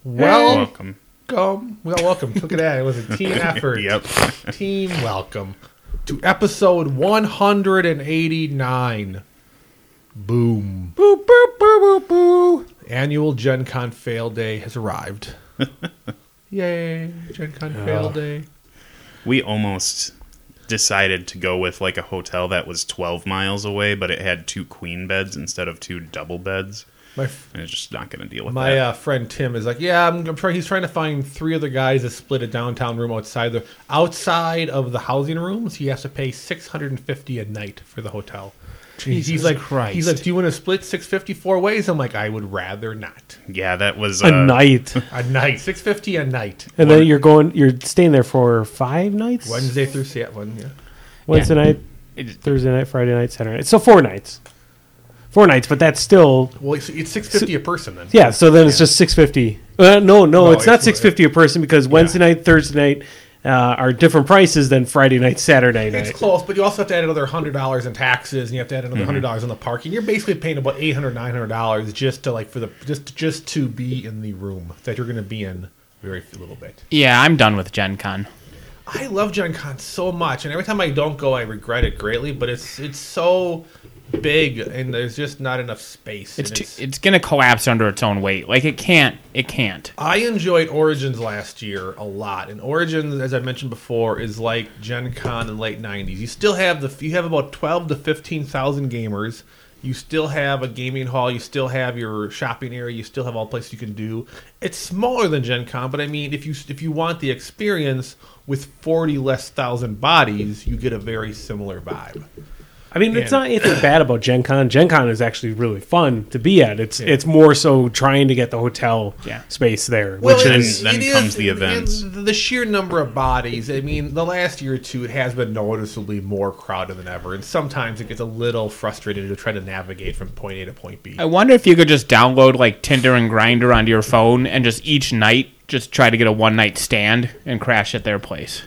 Welcome. Welcome. Look at that. It was a team effort. Yep. Team welcome to episode 189. Boom. Boo, boo, boo, boo, boo. Annual Gen Con fail day has arrived. Yay. Gen Con fail day. We almost decided to go with like a hotel that was 12 miles away, but it had 2 queen beds instead of 2 double beds. And it's just not going to deal with that. My friend Tim is like, yeah, I'm trying. He's trying to find 3 other guys to split a downtown room outside of the housing rooms. He has to pay $650 a night for the hotel. He's like, Christ. He's like, do you want to split $650 4 ways? I'm like, I would rather not. Yeah, that was a night. A night, $650 a night. And then you're staying there for 5 nights? Wednesday through Saturday. Yeah. Wednesday night, Thursday night, Friday night, Saturday night. So 4 nights. 4 nights, but that's still... Well, it's $650 a person then. Yeah, so then it's just $650. No, it's not $650 a person because Wednesday night, Thursday night are different prices than Friday night, Saturday night. It's close, but you also have to add another $100 in taxes, and you have to add another $100 on the parking. You're basically paying about $800, $900 just to just to be in the room that you're going to be in very little bit. Yeah, I'm done with Gen Con. I love Gen Con so much, and every time I don't go, I regret it greatly. But it's so big, and there's just not enough space. It's going to collapse under its own weight. Like it can't. I enjoyed Origins last year a lot, and Origins, as I mentioned before, is like Gen Con in the late '90s. You still have about 12 to 15,000 gamers. You still have a gaming hall. You still have your shopping area. You still have all the places you can do. It's smaller than Gen Con, but I mean, if you want the experience with 40 less thousand bodies, you get a very similar vibe. I mean, it's not anything bad about Gen Con. Gen Con is actually really fun to be at. It's more so trying to get the hotel space there. Then comes the events. And the sheer number of bodies. I mean, the last year or two, it has been noticeably more crowded than ever. And sometimes it gets a little frustrating to try to navigate from point A to point B. I wonder if you could just download like Tinder and Grindr onto your phone and just each night just try to get a one-night stand and crash at their place.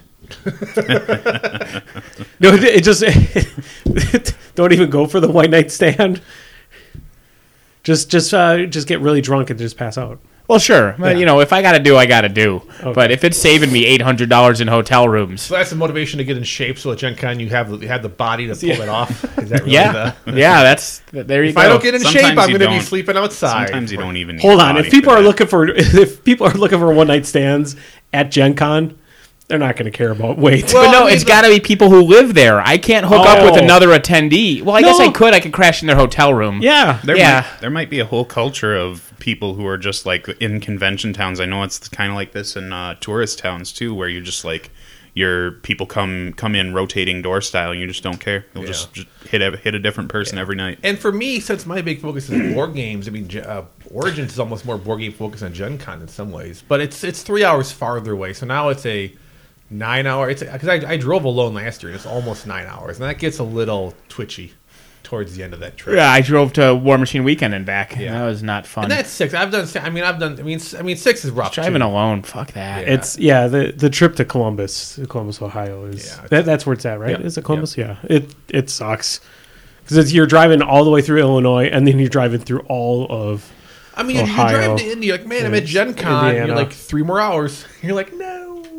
No, it just don't even go for the one night stand. Just get really drunk and just pass out. Well, sure, but if I got to do, I got to do. Okay. But if it's saving me $800 in hotel rooms, so that's the motivation to get in shape. So at Gen Con, you have the body to pull it off. Is that really yeah, there you go. If I don't get in shape, I'm going to be sleeping outside. Sometimes you don't even. Hold on, if people are looking for one night stands at Gen Con, they're not going to care about weight. Well, but no, it's got to be people who live there. I can't hook up with another attendee. Well, I guess I could. I could crash in their hotel room. Yeah. There might be a whole culture of people who are just like in convention towns. I know it's kind of like this in tourist towns too, where you just like your people come in rotating door style, and you just don't care. You'll just hit a different person every night. And for me, since my big focus is board games, I mean, Origins is almost more board game focused than Gen Con in some ways, but it's 3 hours farther away. So now it's a 9 hour. It's because I drove alone last year, and it's almost 9 hours, and that gets a little twitchy towards the end of that trip. Yeah, I drove to War Machine Weekend and back. Yeah, that was not fun. And that's 6. I've done. I mean, 6 is rough. Driving alone, fuck that. Yeah. It's the trip to Columbus, Ohio is that's where it's at, right? Is it Columbus? Yeah. It sucks because you're driving all the way through Illinois, and then you're driving through all of. I mean, Ohio. You drive to Indy, like, man, I'm at Gen Con. Indiana. You're like 3 more hours. You're like, no.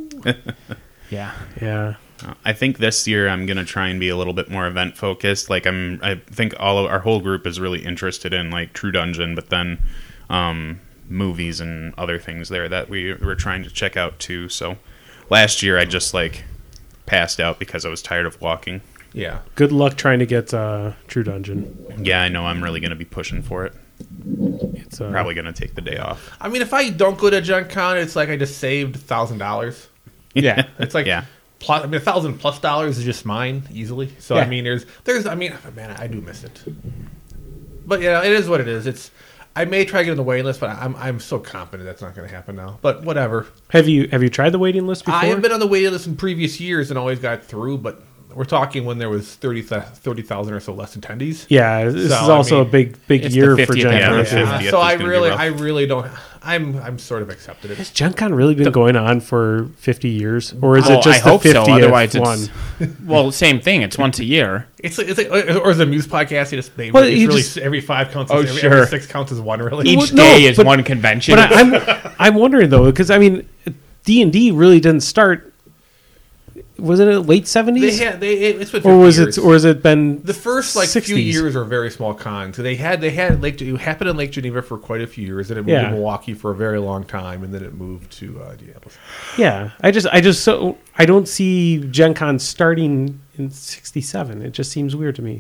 Yeah. I think this year I'm going to try and be a little bit more event focused. Like I think our whole group is really interested in like True Dungeon, but then movies and other things there that we were trying to check out too. So last year I just like passed out because I was tired of walking. Yeah. Good luck trying to get True Dungeon. Yeah, I know. I'm really going to be pushing for it. It's probably going to take the day off. I mean, if I don't go to Gen Con, it's like I just saved $1,000. Yeah, it's like plus, I mean, $1,000+ is just mine easily. So I mean, there's I mean, man, I do miss it. But yeah, it is what it is. I may try to get on the waiting list, but I'm so confident that's not going to happen now. But whatever. Have you tried the waiting list before? I have been on the waiting list in previous years and always got through, but we're talking when there was 30,000 or so less attendees. Yeah, this is also a big it's year the for 50th Gen Con. anniversary. too. 50th So is I gonna be really, rough. I really don't. I'm sort of accepted it. Has Gen Con really been going on for 50 years? Or is Well, it just I the hope 50th so. Otherwise, one? well, same thing. It's once a year. It's like, or is the Muse podcast? You just Well, it's you really just- every 5 counts. Oh, Every sure. 6 counts as one. Really, Each Well, no, day is but- one convention. But I'm wondering, though, because, I mean, D&D really didn't start... Wasn't it late 70s? it's been 50 or was years. it? Or has it been The first few 60s? years were very small cons. They had Lake. It happened in Lake Geneva for quite a few years, and it moved Yeah. to Milwaukee for a very long time, and then it moved to Indianapolis. Yeah, I don't see Gen Con starting in '67. It just seems weird to me.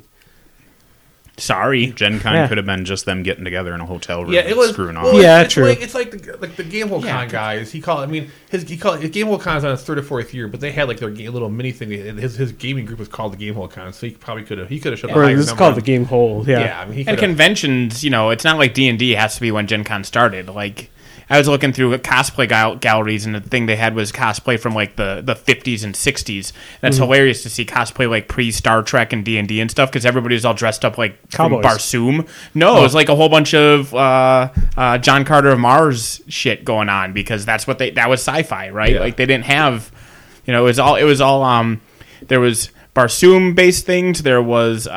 Sorry. Gen Con Yeah. could have been just them getting together in a hotel room Yeah, it and was screwing well, off. Yeah, it's true. It's like the Gamehole Con guys. He called it Gamehole Con's on his 3rd or 4th year, but they had like their little mini thing. His gaming group was called the Gamehole Con, so he could have showed Or this is called the Game Hole. Yeah. Yeah, I mean, he And could have. conventions, it's not like D&D has to be when Gen Con started. Like, I was looking through cosplay galleries, and the thing they had was cosplay from, like, the 50s and 60s. And it's hilarious to see cosplay, like, pre-Star Trek and D&D and stuff, because everybody was all dressed up, like, from Cowboys. Barsoom. No, it was, like, a whole bunch of John Carter of Mars shit going on, because that was sci-fi, right? Yeah. Like, they didn't have... it was all there was Barsoom-based things, there was...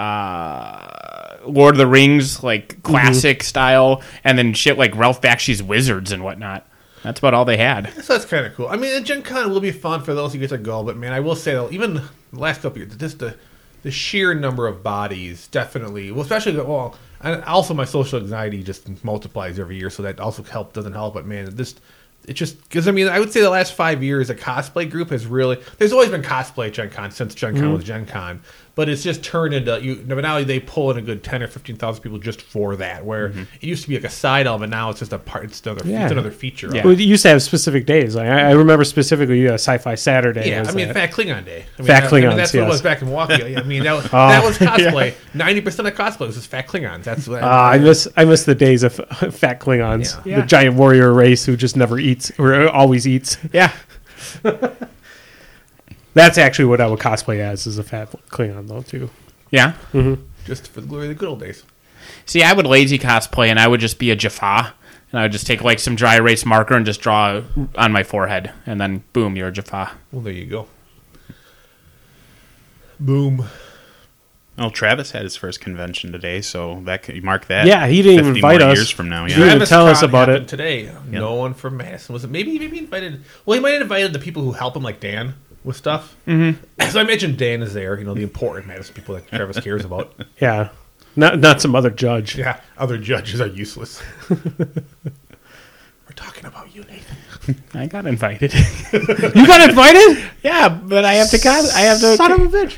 Lord of the Rings, like classic style, and then shit like Ralph Bakshi's Wizards and whatnot. That's about all they had. So that's kind of cool. I mean, Gen Con will be fun for those who get to go, but man, I will say though, even the last couple years, just the sheer number of bodies definitely, well, especially and also my social anxiety just multiplies every year, so that also doesn't help. But man, it's just because I mean, I would say the last 5 years, the cosplay group has really. There's always been cosplay at Gen Con since Gen Con was Gen Con, but it's just turned into but now they pull in a good 10 or 15,000 people just for that. Where it used to be like a side element, now it's just a part. It's another feature. Yeah. Well, it used to have specific days. Like, I remember specifically Sci-Fi Saturday. Yeah, was I mean, that. Fat Klingon Day. I mean, Fat that's Klingons, what it yes. was back in Milwaukee. I mean, that was cosplay. 90% of cosplay was just Fat Klingons. That's what I miss the days of fat Klingons, Yeah. the giant warrior race who just never eats or always eats. Yeah. That's actually what I would cosplay as, is a fat Klingon, though, too. Yeah. just for the glory of the good old days. See, I would lazy cosplay, and I would just be a Jaffa. And I would just take like some dry erase marker and just draw on my forehead, and then boom, you're a Jaffa. Well, there you go. Boom. Well, Travis had his first convention today, so that could mark that. Yeah, he didn't even 50 invite more us. years from now. He Yeah, didn't even Travis tell us Con about happened it. today. No one from Madison was it? Maybe he invited. Well, he might have invited the people who help him, like Dan, with stuff. Mm-hmm. So I mentioned Dan is there. The important Madison people that Travis cares about. Yeah. Not some other judge. Yeah, other judges are useless. We're talking about you, Nathan. I got invited. You got invited? Yeah, but I have to. Son of a bitch.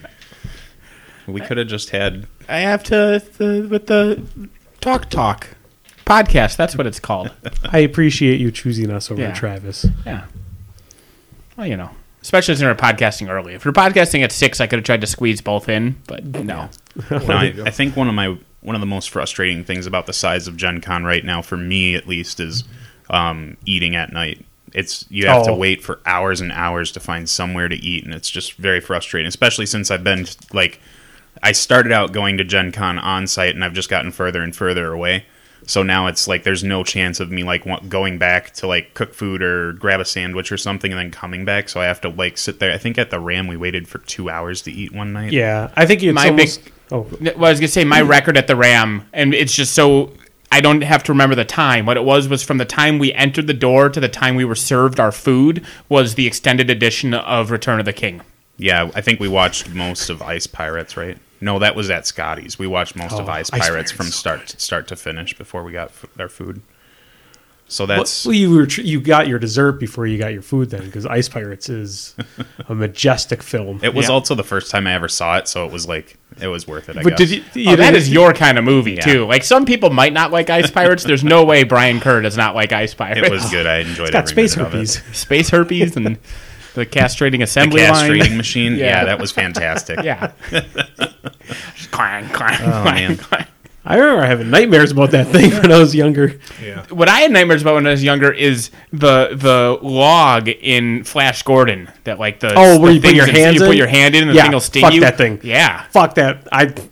we could have just had. I have to with the talk podcast. That's what it's called. I appreciate you choosing us over Yeah. Travis. Yeah. Well, especially since we're podcasting early. If we're podcasting at 6, I could have tried to squeeze both in, but no. No, I think one of the most frustrating things about the size of Gen Con right now, for me at least, is eating at night. You have to wait for hours and hours to find somewhere to eat, and it's just very frustrating. Especially since I've been I started out going to Gen Con on site, and I've just gotten further and further away. So now it's like there's no chance of me going back to cook food or grab a sandwich or something and then coming back. So I have to sit there. I think at the Ram we waited for 2 hours to eat one night. Yeah, I think it's almost... Well, I was gonna say my record at the Ram, and it's just so I don't have to remember the time. What it was from the time we entered the door to the time we were served our food was the extended edition of Return of the King. Yeah, I think we watched most of Ice Pirates, right? No, that was at Scotty's. We watched most of Ice Pirates from start to finish before we got our food. So that's... Well, you got your dessert before you got your food then, because Ice Pirates is a majestic film. It was also the first time I ever saw it, so it was it was worth it, I But guess. That is your kind of movie, too. Some people might not like Ice Pirates. There's no way Brian Kerr does not like Ice Pirates. It was good. I enjoyed it. Got space herpes. Space herpes and the castrating The assembly line. castrating machine, Yeah. yeah, that was fantastic. Yeah. Clang, clang, Oh, clang, man. clang. I remember having nightmares about that thing when I was younger. Yeah. What I had nightmares about when I was younger is the log in Flash Gordon that like the where you put things your hands you in? put your hand in and the thing will sting fuck you. that thing. Yeah. Fuck that.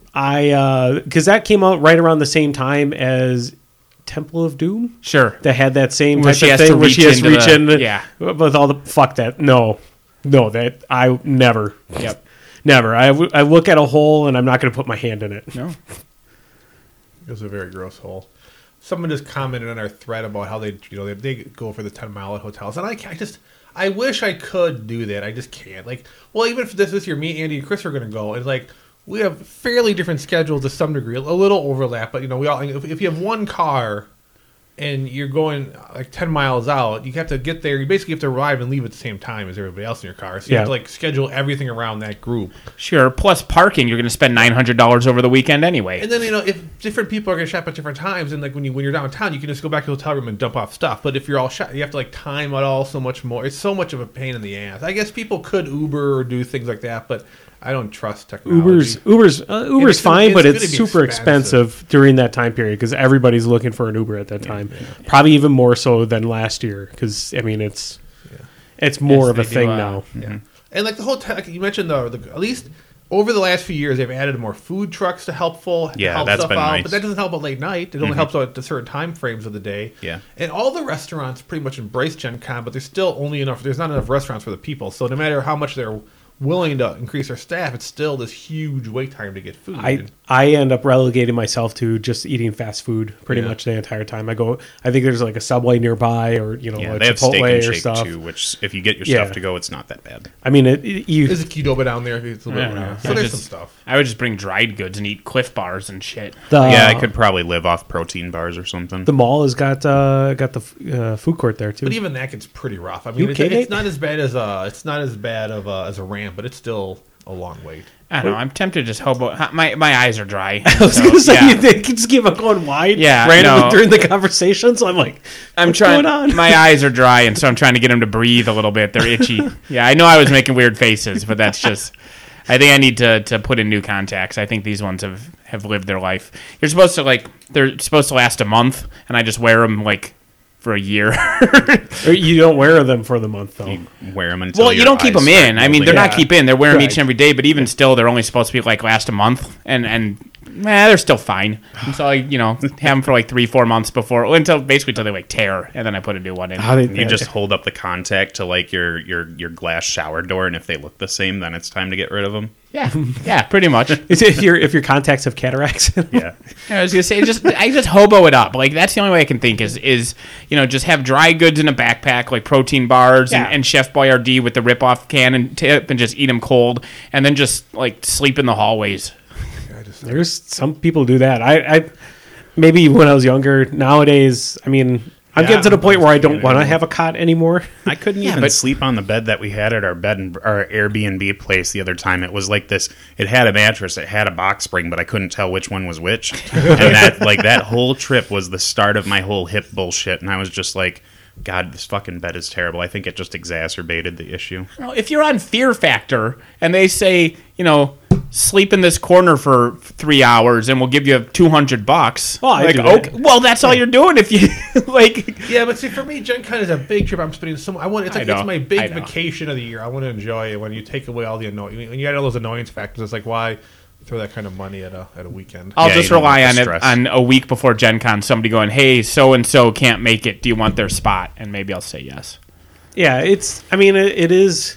I because that came out right around the same time as Temple of Doom. Sure. That had that same Where type she of has to thing where she reach has to reach into in. yeah. With all the fuck that. No, that I never. Yep. Never. I look at a hole and I'm not going to put my hand in it. No. It was a very gross hole. Someone just commented on our thread about how they go for the 10-mile at hotels, and I wish I could do that. I just can't. Like, well, even if this year, me, Andy, and Chris are going to go, and like we have fairly different schedules to some degree, a little overlap, but we all. If you have one car and you're going like 10 miles out, you have to get there. You basically have to arrive and leave at the same time as everybody else in your car. So you have to like schedule everything around that group. Sure. Plus parking, you're going to spend $900 over the weekend anyway. And then if different people are going to shop at different times, and like when you're downtown, you can just go back to the hotel room and dump off stuff. But if you're all shot, you have to like time it all so much more. It's so much of a pain in the ass. I guess people could Uber or do things like that, but I don't trust technology. Uber's fine, but it's super expensive during that time period because everybody's looking for an Uber at that time. Yeah. Probably even more so than last year because I mean it's more of a thing now. Yeah. And like the hotel, like you mentioned, at least over the last few years, they've added more food trucks to help that's stuff been out. nice. But that doesn't help at late night. It only helps out at certain time frames of the day. Yeah. And all the restaurants pretty much embrace Gen Con, but there's still only enough. There's not enough restaurants for the people. So no matter how much they're willing to increase their staff, it's still this huge wait time to get food. I end up relegating myself to just eating fast food pretty much the entire time. I think there's like a Subway nearby or a they Chipotle have Steak and or Shake stuff too, which if you get your stuff to go, it's not that bad. I mean, there's a Qdoba down there. It's a little bit, so there's some stuff. I would just bring dried goods and eat Cliff Bars and shit. I could probably live off protein bars or something. The mall has got the food court there too. But even that gets pretty rough. I mean, it's not as bad as a ramp, but it's still a long wait. I don't know. I'm tempted to just hobo. My eyes are dry. I was going to say you just keep on going wide. Yeah, randomly during the conversation. So I'm like, what's going on? My eyes are dry, and so I'm trying to get them to breathe a little bit. They're itchy. Yeah, I know I was making weird faces, but that's just. I think I need to put in new contacts. I think these ones have lived their life. They're supposed to last a month, and I just wear them like for a year. You don't wear them for the month, though. You wear them until you don't keep them in. I mean, they're not keep in. They're wearing them each and every day, but even still, they're only supposed to be like last a month, and they're still fine. And so I, have them for like 3-4 months until they like tear, and then I put a new one in. You just hold up the contact to like your glass shower door, and if they look the same, then it's time to get rid of them. Yeah, pretty much. If your contacts have cataracts. Yeah, I was gonna say I just hobo it up. Like that's the only way I can think is just have dry goods in a backpack like protein bars and Chef Boyardee with the rip off can and tip and just eat them cold and then just like sleep in the hallways. There's some people do that. I maybe when I was younger. Nowadays, I mean. I'm getting to the point where I don't want to have a cot anymore. I couldn't even sleep on the bed that we had at our Airbnb place the other time. It was like this. It had a mattress. It had a box spring, but I couldn't tell which one was which. And that whole trip was the start of my whole hip bullshit. And I was just like, God, this fucking bed is terrible. I think it just exacerbated the issue. Well, if you're on Fear Factor and they say, sleep in this corner for 3 hours and we'll give you $200. Oh, I do that. Well, that's all you're doing if you like. Yeah, but see, for me, Gen Con is a big trip. I'm spending it's my big vacation of the year. I want to enjoy it. When you take away all the when you add all those annoyance factors, it's like why throw that kind of money at a weekend. I'll just rely on it on a week before Gen Con. Somebody going, hey, so and so can't make it. Do you want their spot? And maybe I'll say yes. Yeah, it is.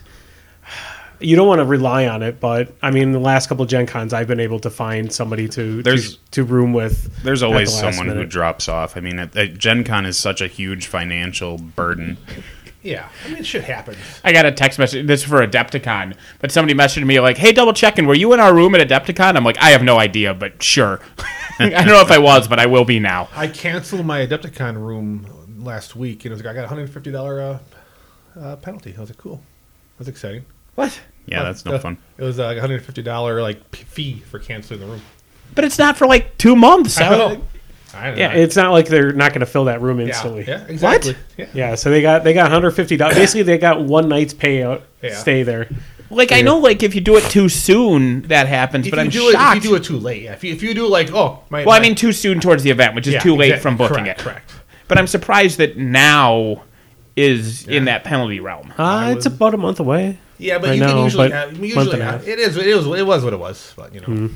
You don't want to rely on it, but I mean, the last couple of Gen Cons, I've been able to find somebody to room with. There's always someone who drops off. I mean, Gen Con is such a huge financial burden. Yeah, I mean, shit happens. I got a text message. This is for Adepticon, but somebody messaged me like, "Hey, double checking. Were you in our room at Adepticon?" I'm like, I have no idea, but sure. I don't know if I was, but I will be now. I canceled my Adepticon room last week, and it was like, I got a $150 penalty. I was like, cool. That's exciting. What? Yeah, that's no fun. It was a $150 fee for canceling the room. But it's not for like 2 months. I know. Yeah, it's not like they're not going to fill that room instantly. Yeah, exactly. What? Yeah, so they got $150. Basically, they got one night's payout. Stay there. Like, I know, like, if you do it too soon, that happens, but I'm shocked. If you do it too late, yeah. If you do, like, I mean too soon towards the event, which is too late from booking it. Correct. But I'm surprised that now is in that penalty realm. It's about a month away. Yeah, but I you know, can usually, but usually month and a half. it was what it was, but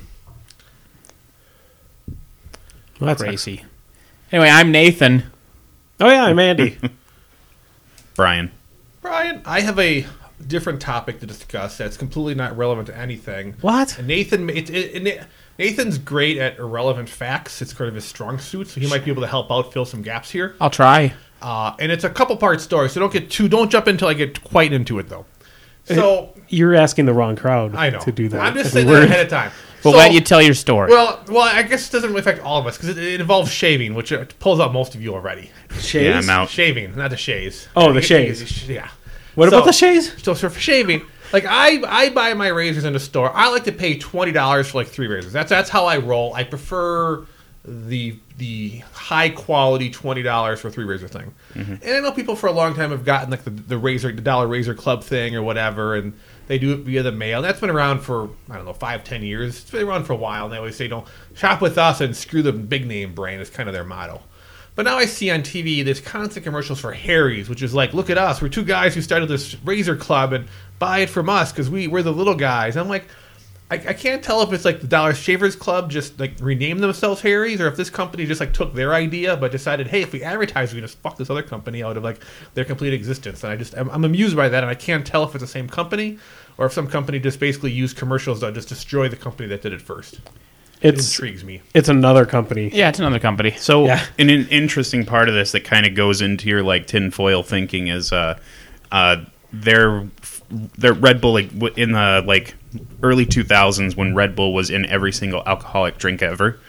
Well, that's Crazy. Anyway, I'm Nathan. Oh yeah, I'm Andy. Brian, I have a different topic to discuss that's completely not relevant to anything. What? And Nathan's great at irrelevant facts. It's kind of his strong suit, so he might be able to help out fill some gaps here. I'll try. And it's a couple part story, so don't jump until I get quite into it though. So You're asking the wrong crowd. I know to do that. I'm just saying that ahead of time. We'll let you tell your story. Well, I guess it doesn't really affect all of us because it involves shaving, which pulls out most of you already. Shays? yeah, I'm out. Shaving, not the shays. Oh, the shays. Yeah. What about the shays? So for shaving, like I buy my razors in the store. I like to pay $20 for like 3 razors. That's how I roll. I prefer the high quality $20 for 3 razor thing. Mm-hmm. And I know people for a long time have gotten like the dollar razor club thing or whatever, and they do it via the mail. That's been around for, I don't know, 5-10 years. It's been around for a while, and they always say, don't shop with us and screw the big name brand. It's kind of their motto. But now I see on TV this constant commercials for Harry's, which is like, look at us. We're 2 guys who started this razor club and buy it from us because we're the little guys. I'm like, I can't tell if it's like the Dollar Shavers Club just like renamed themselves Harry's, or if this company just like took their idea but decided, hey, if we advertise, we can just fuck this other company out of like their complete existence. And I'm amused by that, and I can't tell if it's the same company or if some company just basically used commercials to just destroy the company that did it first. It intrigues me. It's another company. Yeah, it's another company. So an interesting part of this that kind of goes into your like tinfoil thinking is their Red Bull, like in the like early 2000s when Red Bull was in every single alcoholic drink ever.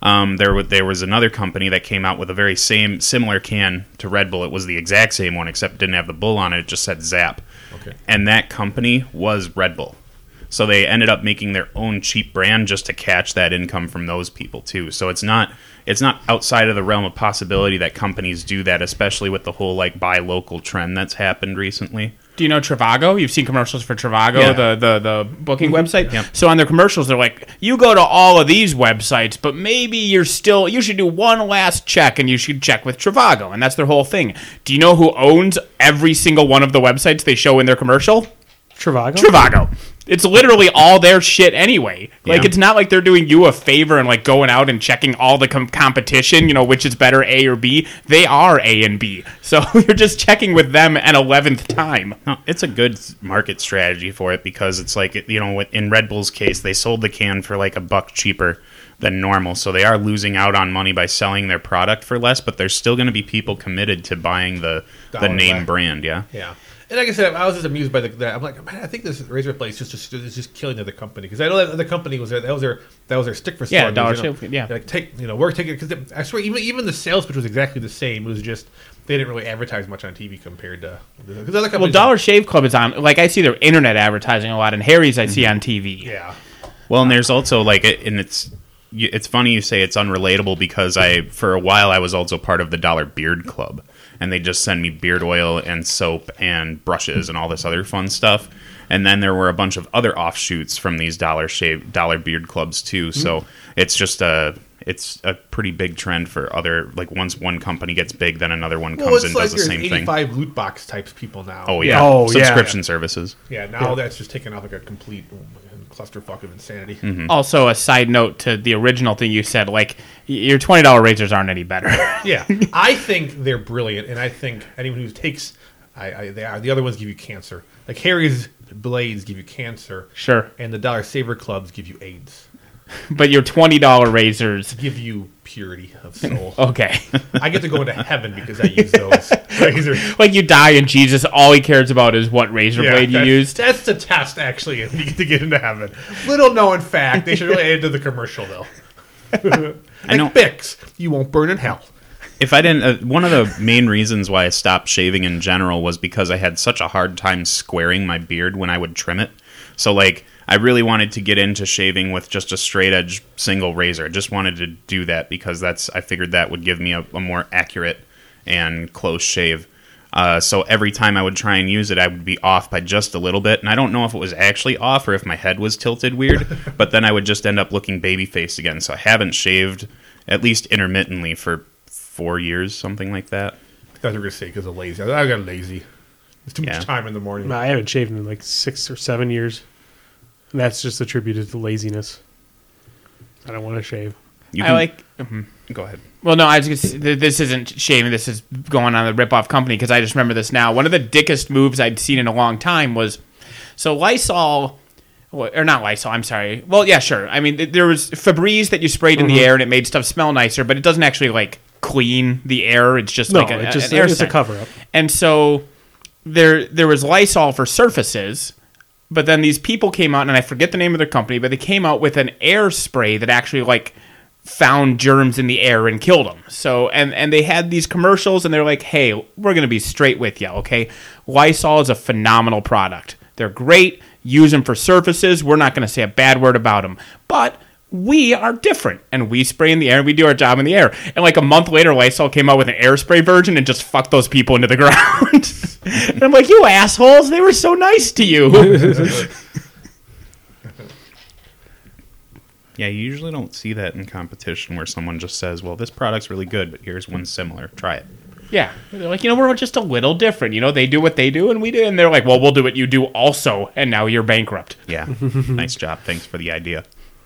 There was another company that came out with a very similar can to Red Bull. It was the exact same one, except it didn't have the bull on it. It just said Zap. Okay. And that company was Red Bull. So they ended up making their own cheap brand just to catch that income from those people too. So it's not outside of the realm of possibility that companies do that, especially with the whole like buy local trend that's happened recently. Do you know Trivago? You've seen commercials for Trivago, the booking website? Yeah. So on their commercials, they're like, you go to all of these websites, but maybe you should do one last check, and you should check with Trivago. And that's their whole thing. Do you know who owns every single one of the websites they show in their commercial? Trivago. It's literally all their shit anyway. Like, it's not like they're doing you a favor and, like, going out and checking all the competition, which is better, A or B. They are A and B. So you're just checking with them an 11th time. No, it's a good market strategy for it because it's like, in Red Bull's case, they sold the can for, like, $1 cheaper than normal. So they are losing out on money by selling their product for less, but there's still going to be people committed to buying the name brand, Yeah. And like I said, I was just amused by that. I'm like, man, I think this razor place is just killing the other company because I know that the company was there. That was their stick for yeah, Dollar Shave. Yeah, like we're taking because I swear even the sales pitch was exactly the same. It was just they didn't really advertise much on TV compared to because other companies. Well, Dollar Shave Club is on. Like I see their internet advertising a lot, and Harry's I see on TV. Yeah. Well, and there's also like it's funny you say it's unrelatable because for a while I was also part of the Dollar Beard Club. And they just send me beard oil and soap and brushes and all this other fun stuff. And then there were a bunch of other offshoots from these Dollar Beard Clubs too. So it's just it's a pretty big trend for other, like once one company gets big, then another one comes and does the same thing. 85 loot box types people now. Oh yeah, subscription services. Yeah, now that's just taken off like a complete clusterfuck of insanity. Mm-hmm. Also, a side note to the original thing you said, like your $20 razors aren't any better. Yeah, I think they're brilliant, and I think anyone who takes, they are. The other ones give you cancer. Like Harry's blades give you cancer, sure, and the Dollar Saver Clubs give you AIDS. But your $20 razors give you purity of soul. Okay. I get to go into heaven because I use those razors. Like you die and Jesus, all he cares about is what razor blade you used. That's the test, actually, if you get to get into heaven. Little known fact. They should really add to the commercial, though. I know. Bix, you won't burn in hell. If I didn't, one of the main reasons why I stopped shaving in general was because I had such a hard time squaring my beard when I would trim it. So, like, I really wanted to get into shaving with just a straight edge single razor. I just wanted to do that because I figured that would give me a more accurate and close shave. So every time I would try and use it, I would be off by just a little bit. And I don't know if it was actually off or if my head was tilted weird, but then I would just end up looking baby-faced again. So I haven't shaved, at least intermittently, for 4 years, something like that. I thought you were going to say because of lazy. I got lazy. It's too much time in the morning. No, I haven't shaved in like 6 or 7 years. And that's just attributed to laziness. I don't want to shave. Go ahead. Well, no, this isn't shaving. This is going on the rip-off company because I just remember this now. One of the dickest moves I'd seen in a long time was, so Lysol, or not Lysol, I'm sorry. Well, yeah, sure. I mean, there was Febreze that you sprayed in the air and it made stuff smell nicer, but it doesn't actually, like, clean the air. It's just an air it's a cover-up. And so there was Lysol for surfaces, but then these people came out, and I forget the name of their company, but they came out with an air spray that actually, like, found germs in the air and killed them. So, and they had these commercials, and they're like, hey, we're going to be straight with you, okay? Lysol is a phenomenal product. They're great. Use them for surfaces. We're not going to say a bad word about them. But we are different, and we spray in the air, and we do our job in the air. And like a month later, Lysol came out with an air spray version and just fucked those people into the ground. And I'm like, you assholes, they were so nice to you. Yeah, you usually don't see that in competition where someone just says, well, this product's really good, but here's one similar. Try it. Yeah. They're like, we're just a little different. They do what they do, and we do. And they're like, well, we'll do what you do also, and now you're bankrupt. Yeah. Nice job. Thanks for the idea.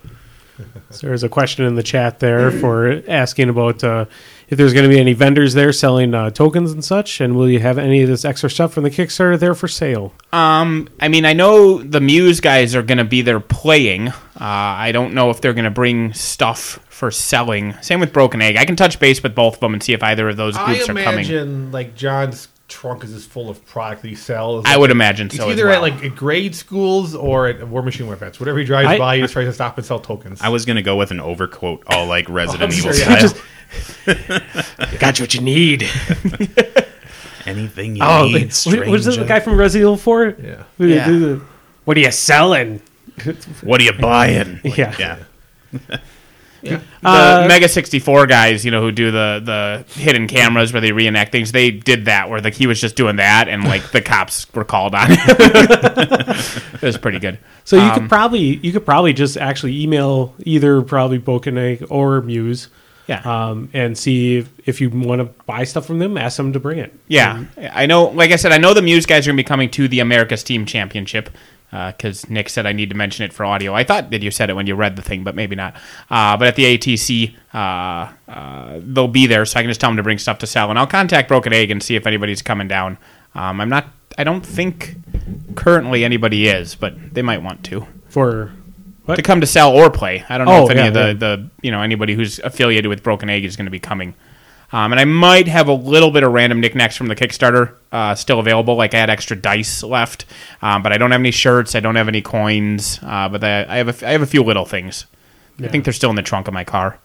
So there's a question in the chat there for asking about if there's going to be any vendors there selling tokens and such, and will you have any of this extra stuff from the Kickstarter there for sale? I mean, I know the Muse guys are going to be there playing. I don't know if they're going to bring stuff for selling. Same with Broken Egg. I can touch base with both of them and see if either of those groups are coming. I imagine, like, John's trunk is just full of product that he sells. I would imagine so. It's either at like at grade schools or at War Machine events. Whatever he drives by, he just tries to stop and sell tokens. I was gonna go with an overcoat, all like Resident Evil style. Got you what you need. Anything you need. Was this the guy from Resident Evil 4? Yeah. What are you selling? What are you buying? Yeah. The Mega 64 guys, who do the hidden cameras where they reenact things, they did that where he was just doing that, and like the cops were called on him. It was pretty good. So you could probably just actually email either probably Broken Egg or Muse, and see if you want to buy stuff from them. Ask them to bring it. Yeah, I know. Like I said, I know the Muse guys are going to be coming to the America's Team Championship. Because Nick said I need to mention it for audio. I thought that you said it when you read the thing, but maybe not. But at the ATC, they'll be there, so I can just tell them to bring stuff to sell. And I'll contact Broken Egg and see if anybody's coming down. I don't think currently anybody is, but they might want to. For what? To come to sell or play. I don't know if any of the anybody who's affiliated with Broken Egg is going to be coming. And I might have a little bit of random knickknacks from the Kickstarter still available. Like I had extra dice left, but I don't have any shirts. I don't have any coins. But I have a few little things. Yeah. I think they're still in the trunk of my car.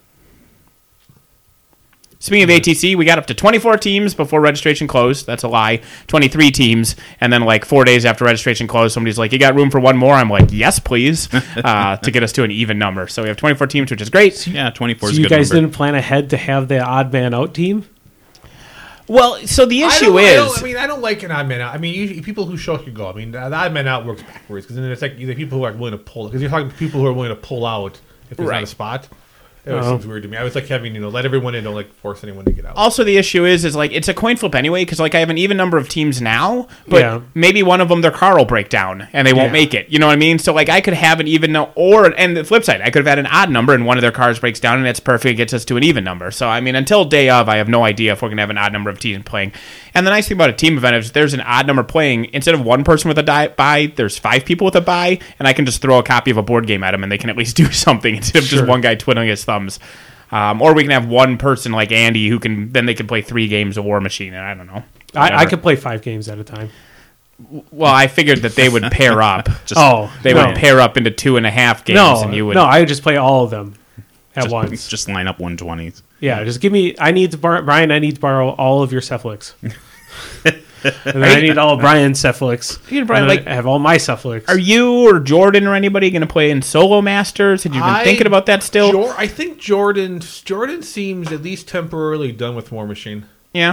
Speaking of ATC, we got up to 24 teams before registration closed. That's a lie. 23 teams. And then like 4 days after registration closed, somebody's like, you got room for one more? I'm like, yes, please, to get us to an even number. So we have 24 teams, which is great. Yeah, 24 is a good number. So you guys didn't plan ahead to have the odd man out team? Well, so the issue is... I don't like an odd man out. I mean, usually people who show can go. I mean, the odd man out works backwards, because then it's like either people who are willing to pull... Because you're talking to people who are willing to pull out if there's not a spot. It always seems weird to me. I was like having, let everyone in, don't like force anyone to get out. Also, the issue is like it's a coin flip anyway, because like I have an even number of teams now, but maybe one of them their car will break down and they won't make it. You know what I mean? So like I could have an even and the flip side, I could have had an odd number and one of their cars breaks down and it's perfect, it gets us to an even number. So I mean, until day of, I have no idea if we're gonna have an odd number of teams playing. And the nice thing about a team event is if there's an odd number playing, instead of one person with a buy, there's 5 people with a buy, and I can just throw a copy of a board game at them and they can at least do something instead of just one guy twiddling his thumbs. Or we can have one person like Andy who they can play 3 games of War Machine, and I don't know. I could play 5 games at a time. Well, I figured that they would pair up. They would pair up into 2.5 games, and you would. No, I would just play all of them at once. Just line up 120s. Yeah, just give me. I need to borrow all of your Cephalix. And then I need all of Brian's Cephalix. I have all my Cephalix. Are you or Jordan or anybody going to play in Solo Masters? Had you been thinking about that still? I think Jordan seems at least temporarily done with War Machine. Yeah.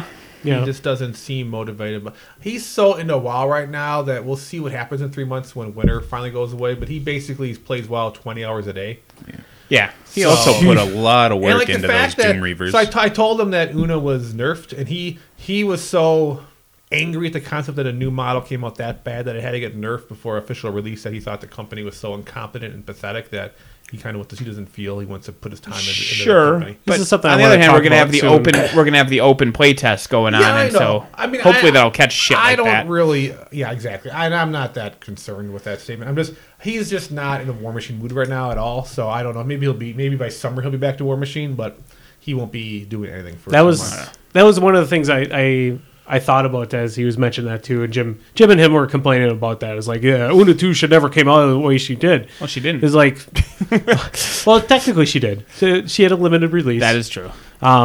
Yeah. He just doesn't seem motivated. But he's so into WoW right now that we'll see what happens in 3 months when winter finally goes away. But he basically plays WoW 20 hours a day. Yeah. He also put a lot of work into those Doom Reavers. So I told him that Una was nerfed, and he was so angry at the concept that a new model came out that bad that it had to get nerfed before official release, that he thought the company was so incompetent and pathetic that he kind of wants to, he doesn't feel he wants to put his time into the company. But this is something on the other hand, we're gonna have the open play test going on, and so hopefully that'll catch shit like that. I don't really, yeah, exactly. I'm not that concerned with that statement. He's just not in a War Machine mood right now at all. So I don't know. Maybe by summer he'll be back to War Machine, but he won't be doing anything for. That was one of the things I thought about as he was mentioning that too, and Jim and him were complaining about that. It's like, yeah, Una 2 should never came out the way she did. Well, she didn't. It's like, well, technically she did. She had a limited release. That is true.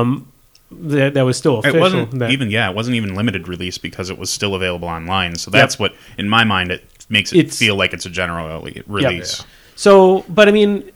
That was still official. It wasn't even limited release because it was still available online. So that's what, in my mind, it makes it feel like it's a general release. Yep. So, but I mean,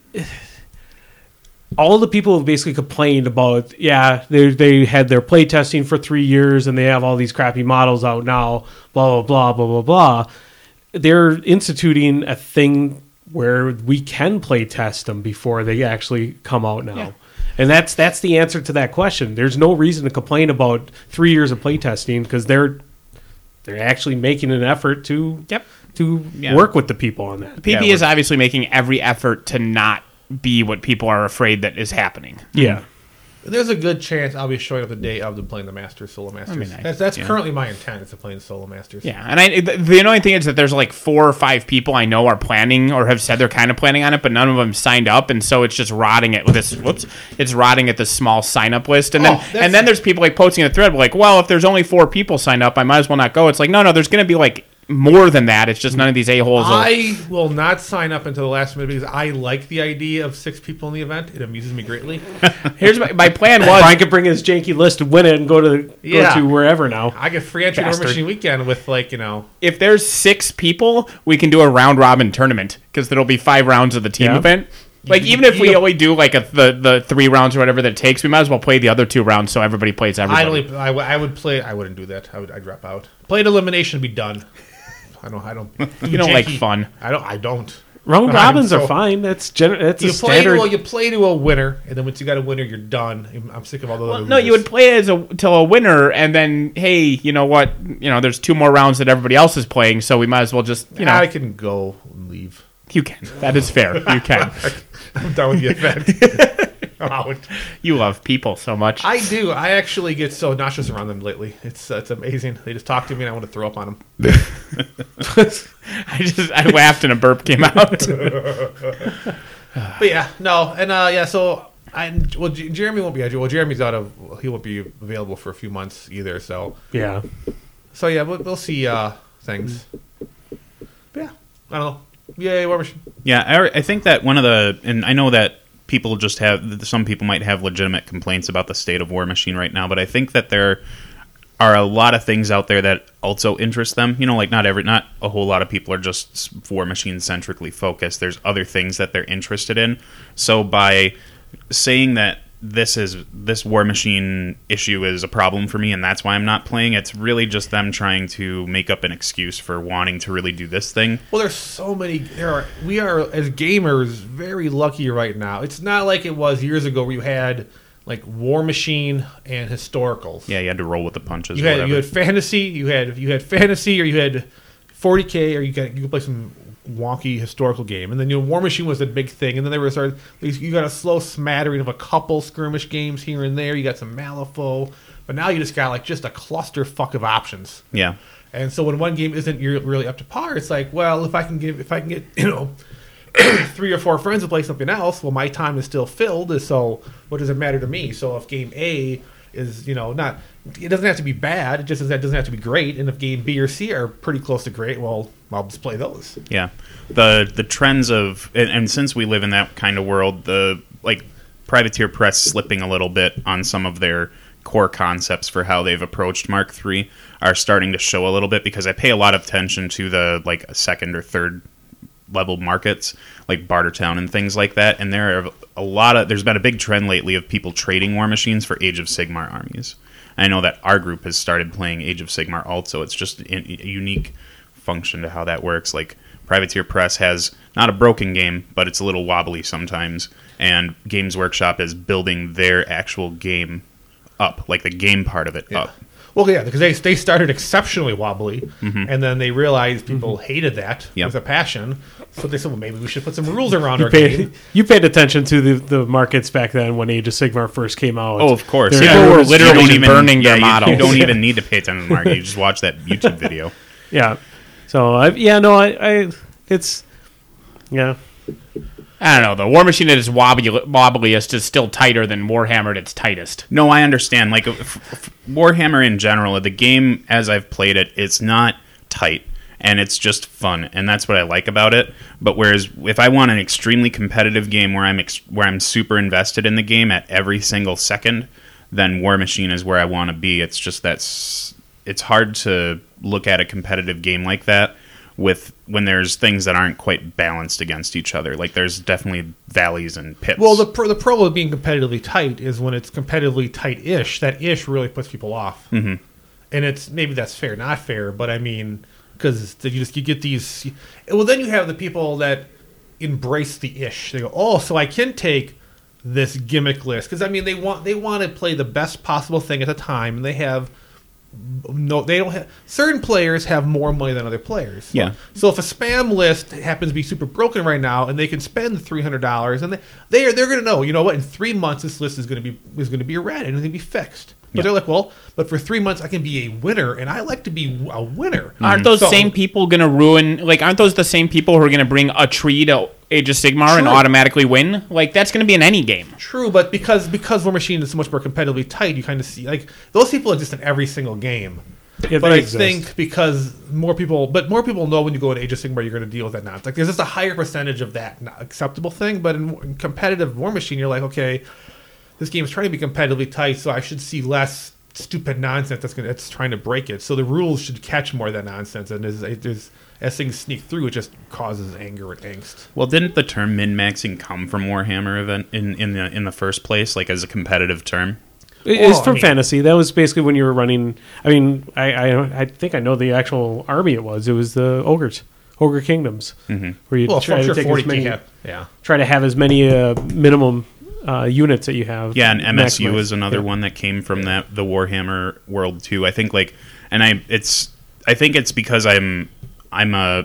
all the people have basically complained about, they had their play testing for 3 years and they have all these crappy models out now, blah, blah, blah, blah, blah, blah. They're instituting a thing where we can play test them before they actually come out now. Yeah. And that's the answer to that question. There's no reason to complain about 3 years of play testing because they're actually making an effort to work with the people on that. PP is obviously making every effort to not be what people are afraid that is happening. Yeah. There's a good chance I'll be showing up the day of them playing the Masters, Solo Masters. Nice. That's currently my intent, is to play the Solo Masters. Yeah, and the annoying thing is that there's like 4 or 5 people I know are planning or have said they're kind of planning on it, but none of them signed up, and so it's just rotting at this. It's rotting at this small sign up list, and then there's people like posting a thread like, well, if there's only 4 people signed up, I might as well not go. It's like no, there's going to be like more than that. It's just none of these a-holes. I will not sign up until the last minute because I like the idea of 6 people in the event. It amuses me greatly. Here's my plan was Brian could bring his janky list to win it and go to wherever now. I get free entry to War Machine weekend with if there's 6 people, we can do a round robin tournament because there'll be 5 rounds of the team event. Like even if we only do like the 3 rounds or whatever that it takes, we might as well play the other 2 rounds so everybody plays everybody. I would play. I wouldn't do that. I'd drop out. Played elimination would be done. I don't. You don't like fun. I don't. Round robins are fine. That's standard. You play to a winner, and then once you got a winner, you're done. I'm sick of all the other. No, you would play till a winner, and then hey, you know what? There's 2 more rounds that everybody else is playing, so we might as well just I can go and leave. You can. That is fair. You can. I'm done with the event. You love people so much. I do. I actually get so nauseous around them lately. It's amazing. They just talk to me and I want to throw up on them. I laughed and a burp came out. But yeah, no, and so Jeremy won't be. Well, Jeremy's he won't be available for a few months either. So yeah, we'll see things. But yeah, I don't know. Yay, War Machine. Yeah, I think that and I know that some people might have legitimate complaints about the state of War Machine right now, but I think that there are a lot of things out there that also interest them. Like not a whole lot of people are just War Machine centrically focused. There's other things that they're interested in. So by saying that this War Machine issue is a problem for me and that's why I'm not playing, it's really just them trying to make up an excuse for wanting to really do this thing. Well, there's so many. We are as gamers very lucky right now. It's not like it was years ago where you had like War Machine and historicals. Yeah, you had to roll with the punches. You had fantasy. You had fantasy, or you had 40K, or you could play some wonky historical game, and then War Machine was a big thing, and then you got a slow smattering of a couple skirmish games here and there. You got some Malifaux, but now you just got like just a clusterfuck of options. Yeah, and so when one game isn't really up to par, it's like, well, if I can get 3 or 4 friends to play something else, well, my time is still filled. So what does it matter to me? So if game A is not, it doesn't have to be bad. It just doesn't have to be great. And if game B or C are pretty close to great, well, I'll just play those. Yeah, the trends of and since we live in that kind of world, the Privateer Press slipping a little bit on some of their core concepts for how they've approached Mark III are starting to show a little bit, because I pay a lot of attention to the second or third level markets like Bartertown and things like that, and there's been a big trend lately of people trading War Machines for Age of Sigmar armies. I know that our group has started playing Age of Sigmar also. It's just a unique function to how that works. Like Privateer Press has not a broken game, but it's a little wobbly sometimes, and Games Workshop is building their actual game up, like the game part of it up. Well, yeah, because they started exceptionally wobbly, and then they realized people hated that with a passion. So they said, well, maybe we should put some rules around our game. You paid attention to the markets back then when Age of Sigmar first came out. Oh, of course. People were literally burning their models. You don't even need to pay attention to the market. You just watch that YouTube video. Yeah. So, it's... Yeah. I don't know. The War Machine at its wobbliest is still tighter than Warhammer at its tightest. No, I understand. Like Warhammer in general, the game as I've played it, it's not tight, and it's just fun, and that's what I like about it. But whereas if I want an extremely competitive game where I'm super invested in the game at every single second, then War Machine is where I want to be. It's just it's hard to look at a competitive game like that when there's things that aren't quite balanced against each other. Like there's definitely valleys and pits. Well, the pro of being competitively tight is when it's competitively tight-ish. That ish really puts people off, and it's maybe that's fair, not fair, but I mean, because you get these. Well, then you have the people that embrace the ish. They go, oh, so I can take this gimmick list, because I mean they want to play the best possible thing at the time, and they have. No, they don't have. Certain players have more money than other players. Yeah. So if a spam list happens to be super broken right now, and they can spend $300, and they're going to know, you know what? In 3 months, this list is going to be errated and it's going to be fixed. But they're like, well, but for 3 months, I can be a winner, and I like to be a winner. Aren't those same people going to ruin? Like, aren't those the same people who are going to bring a tree to Age of Sigmar and automatically win? Like, that's going to be in any game. True, but because War Machine is so much more competitively tight, you kind of see like those people exist in every single game. Yeah, but I think because more people know when you go into Age of Sigmar, you're going to deal with that nonsense. Like, there's just a higher percentage of that not acceptable thing. But in competitive War Machine, you're like, okay, this game is trying to be competitively tight, so I should see less stupid nonsense that's trying to break it. So the rules should catch more of that nonsense, and as things sneak through, it just causes anger and angst. Well, didn't the term min-maxing come from Warhammer event in the first place, like as a competitive term? It's from fantasy. That was basically when you were running. I mean, I think I know the actual army it was. It was the Ogre Kingdoms, where you try to take as many. Try to have as many minimum units that you have. Yeah, and MSU is another one that came from the Warhammer world too. I think I think it's because my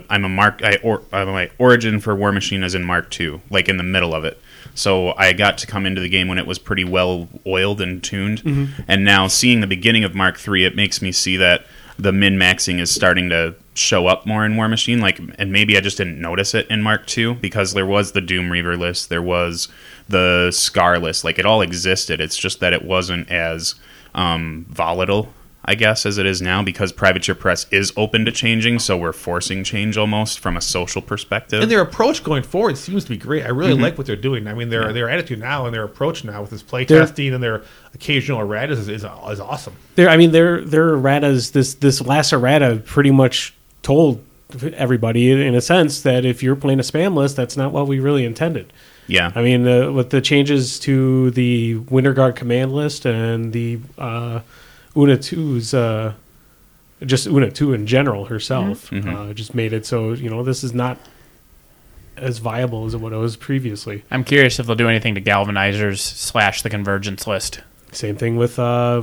origin for War Machine is in Mark II, like in the middle of it. So I got to come into the game when it was pretty well oiled and tuned, and now seeing the beginning of Mark III, it makes me see that the min-maxing is starting to show up more in War Machine. Like, and maybe I just didn't notice it in Mark II because there was the Doom Reaver list, there was the Scar list. Like, it all existed. It's just that it wasn't as volatile, I guess, as it is now, because Privateer Press is open to changing, so we're forcing change almost from a social perspective. And their approach going forward seems to be great. I really like what they're doing. I mean, their attitude now and their approach now with this playtesting and their occasional erratas is awesome. Their erratas, this last errata pretty much told everybody, in a sense, that if you're playing a spam list, that's not what we really intended. Yeah. I mean, with the changes to the Winter Guard command list and the Una 2's just Una 2 in general herself just made it so, this is not as viable as what it was previously. I'm curious if they'll do anything to Galvanizers / the Convergence list. Same thing with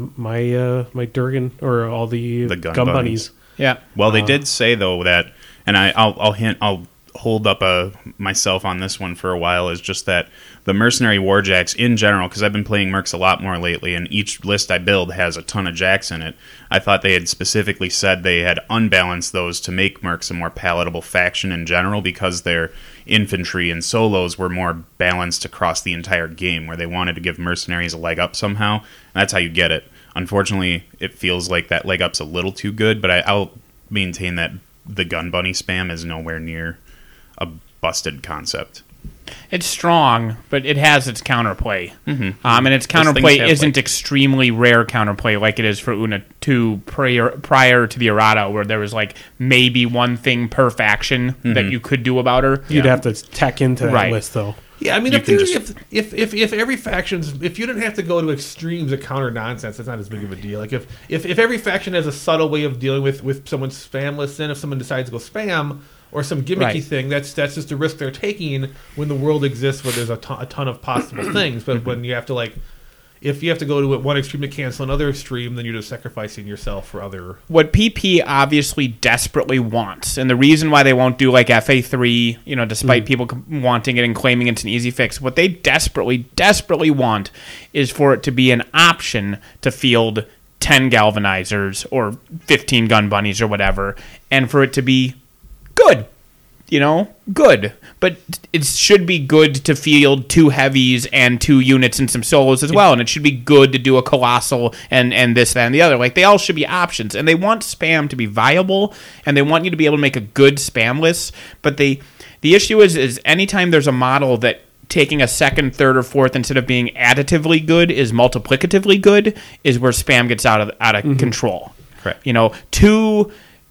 my Durgan or all the gun bunnies. Yeah. Well, they did say though that, and I'll hold up myself on this one for a while, is just that the mercenary warjacks in general, because I've been playing mercs a lot more lately, and each list I build has a ton of jacks in it. I thought they had specifically said they had unbalanced those to make mercs a more palatable faction in general, because their infantry and solos were more balanced across the entire game, where they wanted to give mercenaries a leg up somehow, and that's how you get it. Unfortunately, it feels like that leg up's a little too good, but I'll maintain that the gun bunny spam is nowhere near a busted concept. It's strong, but it has its counterplay. And its counterplay isn't extremely rare counterplay like it is for Una 2 prior to the errata, where there was like maybe one thing per faction that you could do about her. You'd have to tack into that list, though. Yeah, I mean, You if, can there- just- if every faction's, if you didn't have to go to extremes that counter nonsense, it's not as big of a deal. Like if every faction has a subtle way of dealing with someone's spam list, then if someone decides to go spam or some gimmicky Right. thing, that's just a risk they're taking when the world exists where there's a ton of possible things. But when you have to if you have to go to one extreme to cancel another extreme, then you're just sacrificing yourself for other. What PP obviously desperately wants, and the reason why they won't do like FA3, despite people wanting it and claiming it's an easy fix, what they desperately want is for it to be an option to field 10 galvanizers or 15 gun bunnies or whatever, and for it to be good. Good. But it should be good to field 2 heavies and 2 units and some solos as well. And it should be good to do a colossal and this, that, and the other. Like, they all should be options. And they want spam to be viable, and they want you to be able to make a good spam list. But the issue is anytime there's a model that taking a second, third, or fourth instead of being additively good is multiplicatively good is where spam gets out of control. Correct. 2...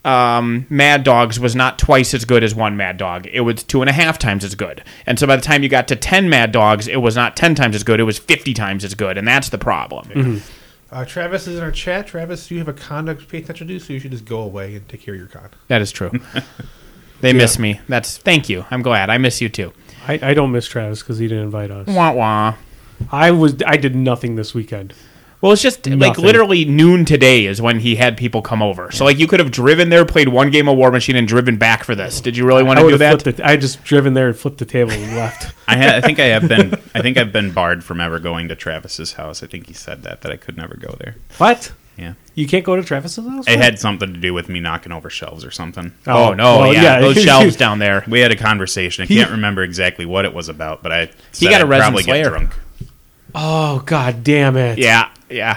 Mad Dogs was not twice as good as 1 Mad Dog. It was 2.5 times as good. And so by the time you got to 10 Mad Dogs, it was not 10 times as good. It was 50 times as good. And that's the problem. Travis is in our chat. Travis, you have a con to pay attention to, so you should just go away and take care of your con. That is true. They miss me. Thank you. I'm glad. I miss you too. I don't miss Travis because he didn't invite us. Wah wah. I did nothing this weekend. Well, it's just like Nothing. literally noon today is when he had people come over. So like you could have driven there, played 1 game of War Machine, and driven back for this. Did you really want to do that? I just driven there and flipped the table and left. I think I've been barred from ever going to Travis's house. I think he said that I could never go there. What? Yeah. You can't go to Travis's house? It had something to do with me knocking over shelves or something. Oh, no, well, yeah, those shelves down there. We had a conversation. I can't remember exactly what it was about, but I He said got a I'd resin probably slayer. get drunk. Oh, God damn it. Yeah.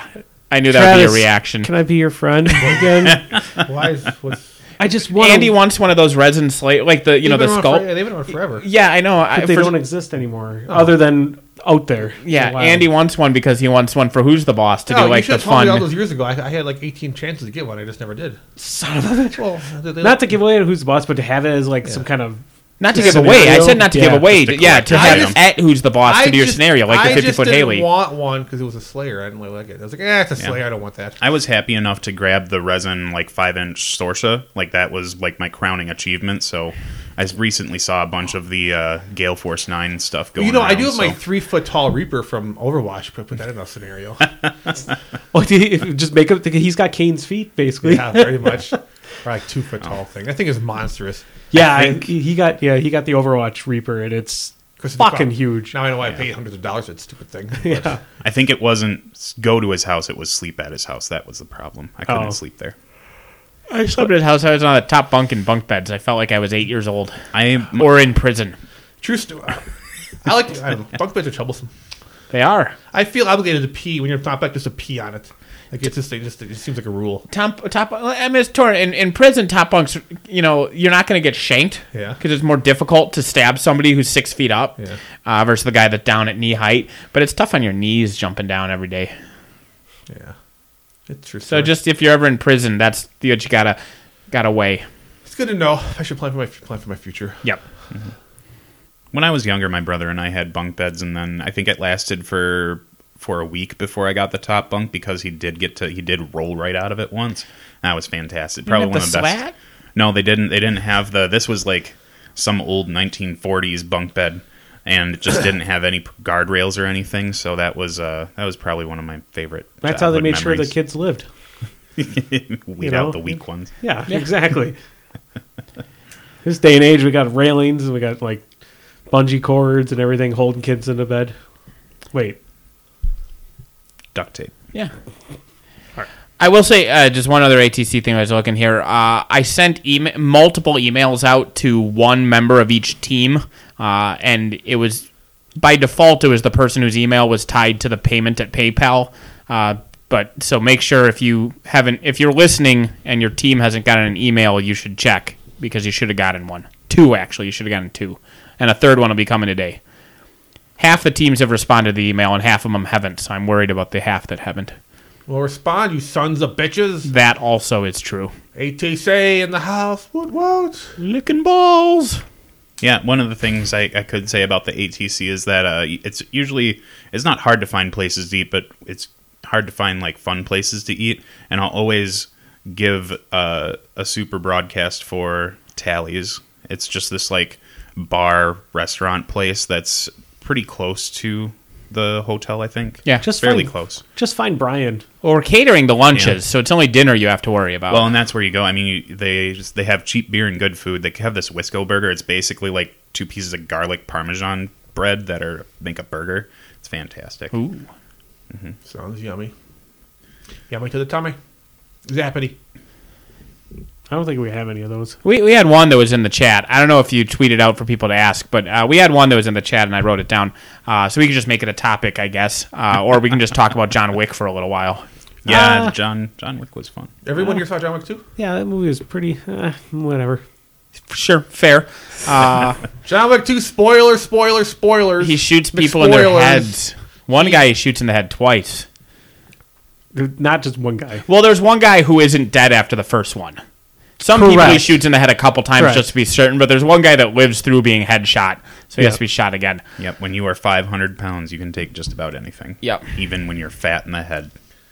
I knew that would be Travis, a reaction. Can I be your friend again? Why is what's I just want Andy wants one of those resin slate, like the They've been the around skull. they've been around forever. Yeah, I know. But they don't exist anymore, other than out there. Yeah, Wow. Andy wants one because he wants one for Who's the Boss to do you like should the have told me all fun. those years ago. I had like 18 chances to get one. I just never did. Son of a bitch. Well, Not to give away who's the boss, but to have it as like some kind of Not to give scenario. away. I said not to give Yeah, away. just to Yeah, collect to your have item. at Who's the Boss to do your scenario, like the 50-foot I Haley. didn't want one because it was a Slayer. I didn't really like it. I was like, it's a Slayer. I don't want that. I was happy enough to grab the resin 5-inch Sorsa. Like that was like my crowning achievement. So I recently saw a bunch of the Gale Force 9 stuff going I do around, have my so- 3-foot tall Reaper from Overwatch. Put that in a scenario. well, just make up. He's got Kane's feet, basically. Yeah, pretty much. Or like 2-foot tall thing. That thing is monstrous. Yeah, he got the Overwatch Reaper, and it's fucking huge. Now I know why I paid hundreds of dollars for that stupid thing. Yeah. I think it wasn't go to his house, it was sleep at his house. That was the problem. I couldn't sleep there. I slept at his house. I was on the top bunk in bunk beds. I felt like I was 8 years old I or in prison. True story. I bunk beds are troublesome. They are. I feel obligated to pee when you're not back just to pee on it. Like it just seems like a rule. Top. I mean, it's torn. In prison, top bunks. You're not going to get shanked. Yeah. Because it's more difficult to stab somebody who's 6 feet up, versus the guy that's down at knee height. But it's tough on your knees jumping down every day. Yeah, it's true. So just if you're ever in prison, that's what you gotta weigh. it's good to know. I should plan for my future. Yep. When I was younger, my brother and I had bunk beds, and then I think it lasted for a week before I got the top bunk because he did roll right out of it once. That was fantastic. Probably one of the best. Slat? No, they didn't. They didn't have this was like some old 1940s bunk bed, and it just didn't have any guardrails or anything. So that was probably one of my favorite. That's how they childhood made sure the memories. kids lived. Weed out the weak ones. Yeah, exactly. This day and age, we got railings and we got like bungee cords and everything holding kids into bed. Wait, Duct tape. Yeah. I will say just one other ATC thing I was looking here. I sent multiple emails out to one member of each team, and it was by default it was the person whose email was tied to the payment at PayPal. But so make sure if you're listening and your team hasn't gotten an email, you should check because you should have gotten one. 2 actually, you should have gotten 2, and a third one will be coming today. Half the teams have responded to the email, and half of them haven't. So I'm worried about the half that haven't. Well, respond, you sons of bitches. That also is true. ATC in the house. What? Licking balls. Yeah, one of the things I could say about the ATC is that it's not hard to find places to eat, but it's hard to find like fun places to eat. And I'll always give a super broadcast for Tally's. It's just this like bar restaurant place that's pretty close to the hotel, I think. Yeah, just fairly close. Just find Brian. Well, we're catering the lunches, so it's only dinner you have to worry about. Well, and that's where you go. I mean, they have cheap beer and good food. They have this Wisco burger. It's basically like 2 pieces of garlic parmesan bread that make a burger. It's fantastic. Ooh. Mm-hmm. Sounds yummy. Yummy to the tummy. Zappity. I don't think we have any of those. We had one that was in the chat. I don't know if you tweeted out for people to ask, but we had one that was in the chat, and I wrote it down. So we can just make it a topic, I guess, or we can just talk about John Wick for a little while. Yeah, John Wick was fun. Everyone here saw John Wick 2? Yeah, that movie was pretty, whatever. Sure, fair. John Wick 2, spoilers. He shoots people in their heads. One guy he shoots in the head twice. Not just one guy. Well, there's one guy who isn't dead after the first one. Some people he shoots in the head a couple times just to be certain, but there's one guy that lives through being headshot, so he has to be shot again. Yep, when you are 500 pounds, you can take just about anything. Yep. Even when you're fat in the head.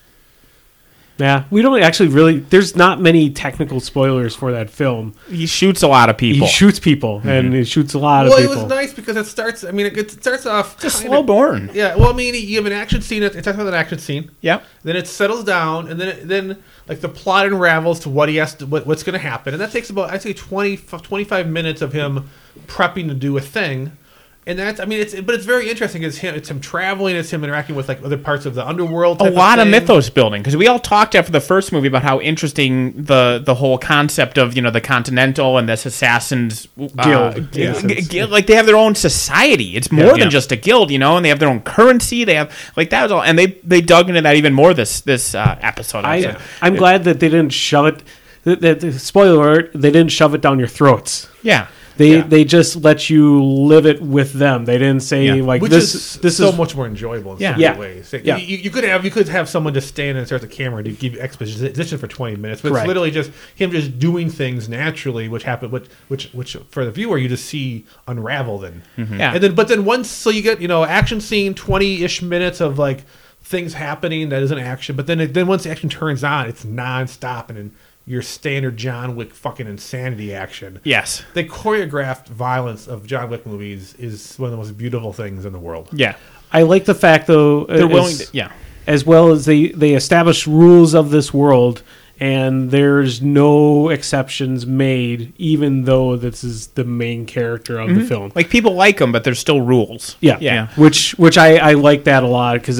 Yeah, we don't actually really... There's not many technical spoilers for that film. He shoots a lot of people. He shoots people, and he shoots a lot of people. Well, it was nice because it starts... I mean, it starts off... It's a slow burn. Yeah, well, I mean, you have an action scene. It starts with an action scene. Yep. Then it settles down, and then like the plot unravels to what he has to... what's going to happen. And that takes about, I'd say, 25 minutes of him prepping to do a thing. And that's, I mean, it's very interesting. It's him traveling. It's him interacting with like other parts of the underworld. A lot of mythos building, because we all talked after the first movie about how interesting the whole concept of the Continental and this assassins guild. Like they have their own society. It's more than just a guild, and they have their own currency. They have like that was all, and they dug into that even more this episode. I'm glad that they didn't shove it. The spoiler alert: they didn't shove it down your throats. Yeah. They just let you live it with them. They didn't say like which this is so much more enjoyable in so many ways. Yeah. You could have someone just stand and start the camera to give you exposition for 20 minutes, but it's literally just him just doing things naturally, which for the viewer you just see unravel then. Mm-hmm. Yeah. And then once you get action scene 20-ish minutes of like things happening that isn't action, but then once the action turns on, it's nonstop and your standard John Wick fucking insanity action. Yes. The choreographed violence of John Wick movies is one of the most beautiful things in the world. Yeah. I like the fact, though, they're willing to, as well as they establish rules of this world, and there's no exceptions made, even though this is the main character of the film. Like, people like him, but there's still rules. Yeah. Which I like that a lot, because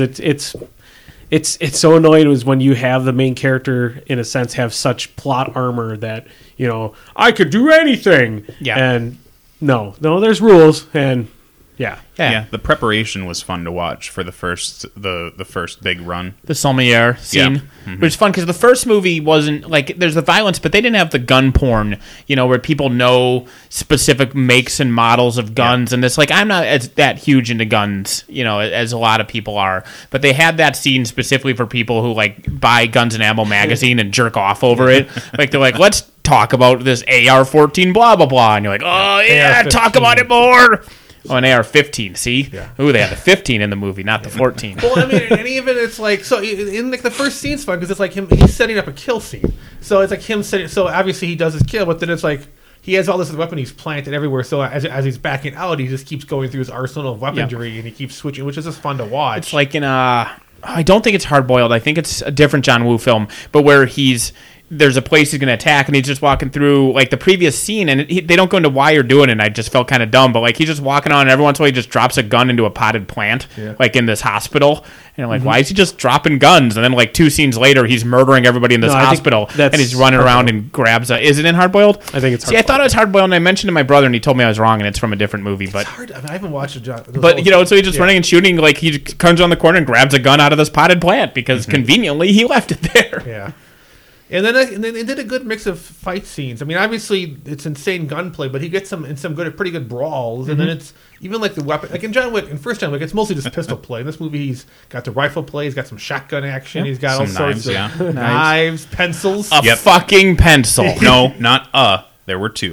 it's so annoying is when you have the main character, in a sense, have such plot armor that, I could do anything. Yeah. And no, there's rules, and yeah. The preparation was fun to watch for the first big run. The Sommelier scene, which is fun because the first movie wasn't like there's the violence, but they didn't have the gun porn, where people know specific makes and models of guns and this. Like I'm not that huge into guns, as a lot of people are, but they had that scene specifically for people who like buy Guns and Ammo magazine and jerk off over it. Like they're like, let's talk about this AR-14, blah blah blah, and you're like, oh yeah, AR-15. Talk about it more. Oh, an AR-15, see? Yeah. Ooh, they had the 15 in the movie, not the 14. Well, I mean, and even it's like, so in like the first scene's fun because it's like he's setting up a kill scene. So it's like him setting, so obviously he does his kill, but then it's like he has all this weapon he's planted everywhere. So as he's backing out, he just keeps going through his arsenal of weaponry and he keeps switching, which is just fun to watch. It's like in I don't think it's Hard Boiled. I think it's a different John Woo film, but where there's a place he's going to attack, and he's just walking through like the previous scene, and they don't go into why you're doing it. And I just felt kind of dumb, but like he's just walking on, and every once in a while he just drops a gun into a potted plant, like in this hospital. And I'm like, why is he just dropping guns? And then like 2 scenes later, he's murdering everybody in this hospital, and he's running around and grabs is it in Hard Boiled? I think it's Hard Boiled. See, I thought it was Hard Boiled, and I mentioned to my brother, and he told me I was wrong, and it's from a different movie. But it's hard. I haven't watched it, but so he's just running and shooting, like he comes on the corner and grabs a gun out of this potted plant because conveniently he left it there. Yeah. And then they did a good mix of fight scenes. I mean, obviously it's insane gunplay, but he gets pretty good brawls. And then it's even like the weapon, like in John Wick, in first John Wick, it's mostly just pistol play. In this movie, he's got the rifle play, he's got some shotgun action, he's got all sorts of knives, pencils, a fucking pencil. No, not there were 2.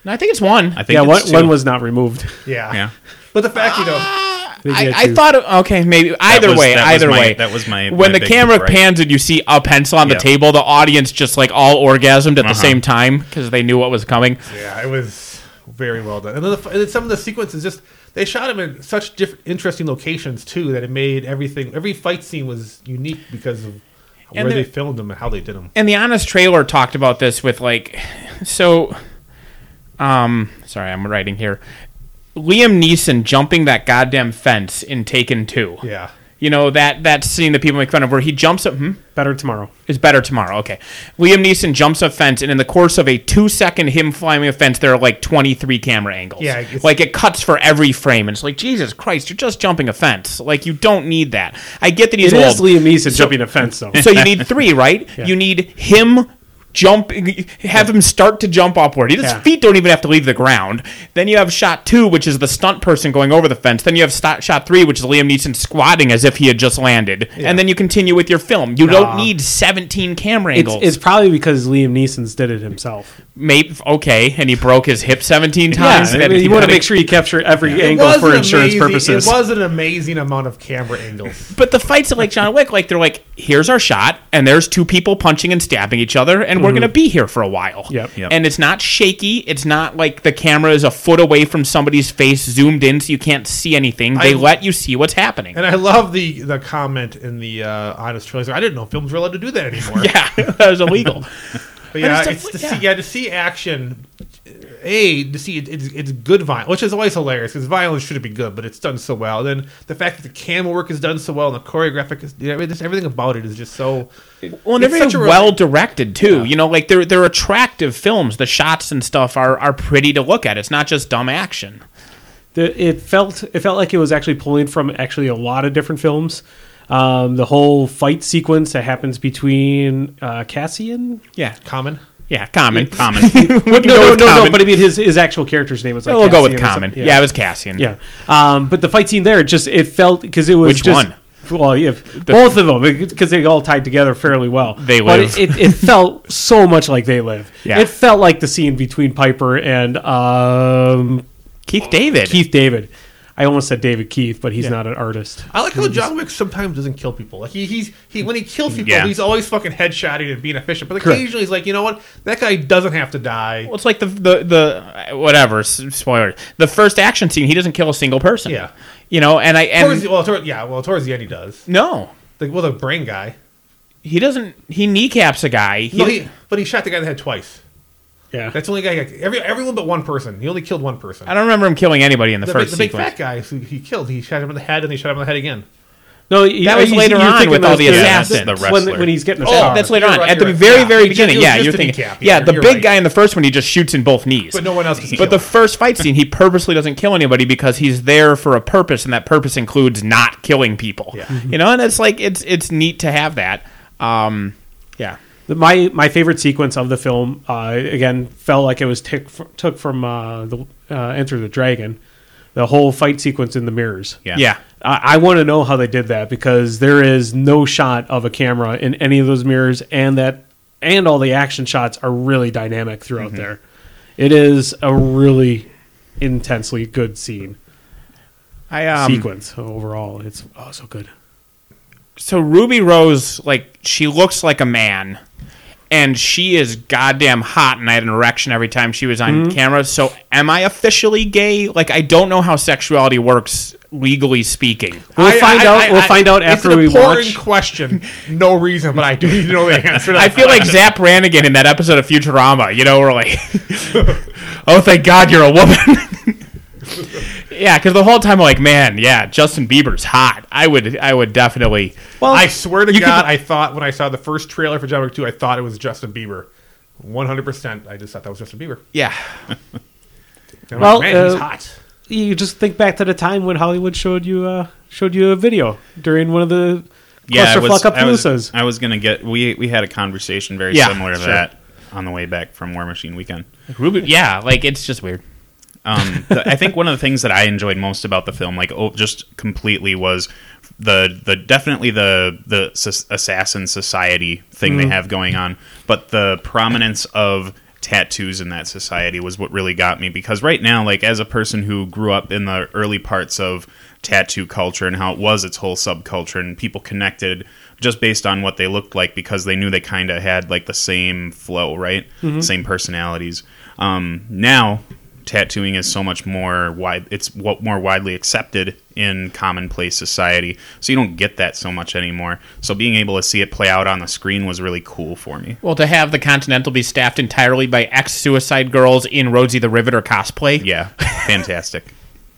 I think it's 1. I think it's 2. one was not removed. Yeah. But the fact, I thought, okay, maybe either way. That was my. When my the camera gripe. pans and you see a pencil on the table, the audience just like all orgasmed at the same time because they knew what was coming. Yeah, it was very well done. And then some of the sequences they shot them in such interesting locations too that it made every fight scene was unique because of where they filmed them and how they did them. And the Honest trailer talked about this with sorry, I'm writing here. Liam Neeson jumping that goddamn fence in Taken 2. Yeah. You know, that scene that people make fun of where he jumps up... Better Tomorrow. Is Better Tomorrow, okay. Liam Neeson jumps a fence, and in the course of a 2-second him climbing a fence, there are 23 camera angles. Yeah. It cuts for every frame, and it's Jesus Christ, you're just jumping a fence. You don't need that. I get that he's old. It is Liam Neeson jumping a fence, though. So you need 3, right? Yeah. You need him... have him start to jump upward. His feet don't even have to leave the ground. Then you have shot 2, which is the stunt person going over the fence. Then you have shot 3, which is Liam Neeson squatting as if he had just landed. Yeah. And then you continue with your film. You don't need 17 camera angles. It's probably because Liam Neeson did it himself. Maybe, okay, and he broke his hip 17 times. Yeah, you want to make sure you capture every angle for insurance purposes. It was an amazing amount of camera angles. But the fights at John Wick, they're here's our shot, and there's 2 people punching and stabbing each other, and we're going to be here for a while. Yep. And it's not shaky. It's not the camera is a foot away from somebody's face, zoomed in, so you can't see anything. They let you see what's happening. And I love the comment in the Honest trailer. I didn't know films were allowed to do that anymore. Yeah, that was illegal. But yeah, to see action. It's good violence, which is always hilarious because violence shouldn't be good, but it's done so well. And then the fact that the camera work is done so well and the choreographic is, just everything about it is just so. Well, and they're very well directed too. Yeah. They're attractive films. The shots and stuff are pretty to look at. It's not just dumb action. It felt like it was actually pulling from a lot of different films. The whole fight sequence that happens between Cassian, Common. Yeah, Common. Common. No. But I mean, his actual character's name was we'll go with Common. Yeah, it was Cassian. Yeah, but the fight scene there, it felt because it was which one? Well, yeah, both of them because they all tied together fairly well. They live. But it felt so much like They Live. Yeah. It felt like the scene between Piper and Keith David. Keith David. I almost said David Keith, but he's not an artist. I like how John Wick sometimes doesn't kill people. When he kills people, he's always fucking headshotting and being efficient. But occasionally he's like, you know what? That guy doesn't have to die. Well, it's like the whatever spoiler. The first action scene, he doesn't kill a single person. Yeah, towards the end he does. No, the brain guy. He doesn't. He kneecaps a guy. But he shot the guy in the head twice. Yeah, that's the only guy. Everyone but one person. He only killed one person. I don't remember him killing anybody in the first big sequence. fat guy who he killed. He shot him in the head, and he shot him in the head again. No, that was later on with all the assassins. The wrestler. When he's getting. That's later on at the very beginning. Yeah, you're thinking. The big guy in the first one, he just shoots in both knees. But no one else can. But the first fight scene, he purposely doesn't kill anybody because he's there for a purpose, and that purpose includes not killing people. Yeah. And it's neat to have that. Yeah. My favorite sequence of the film, again, felt like it was took from the Enter the Dragon, the whole fight sequence in the mirrors. Yeah. I want to know how they did that because there is no shot of a camera in any of those mirrors, and all the action shots are really dynamic throughout there. It is a really intensely good scene. Sequence overall, it's so good. So Ruby Rose, she looks like a man, and she is goddamn hot, and I had an erection every time she was on camera. So am I officially gay? I don't know how sexuality works, legally speaking. We'll find out after we watch. It's an important question. No reason, but I do need to know the answer. I feel like Zap Brannigan in that episode of Futurama. We're like, oh, thank God you're a woman. Yeah, because the whole time I'm like, man, yeah, Justin Bieber's hot. I would definitely. Well, I swear to God, I thought when I saw the first trailer for John Wick 2, I thought it was Justin Bieber. 100%. I just thought that was Justin Bieber. Yeah. Well, man, he's hot. You just think back to the time when Hollywood showed you a video during one of the Clusterfuck-Appaloozas. I was gonna get. We had a conversation very similar to that on the way back from War Machine Weekend. It's just weird. I think one of the things that I enjoyed most about the film, just completely, was the assassin society thing they have going on, but the prominence of tattoos in that society was what really got me. Because right now, like, as a person who grew up in the early parts of tattoo culture and how it was its whole subculture, and people connected just based on what they looked like because they knew they kind of had like the same flow, right? Same personalities. Now tattooing is so much more more widely accepted in commonplace society, so you don't get that so much anymore. So being able to see it play out on the screen was really cool for me. Well, to have the Continental be staffed entirely by ex-Suicide Girls in Rosie the Riveter cosplay, Yeah, fantastic.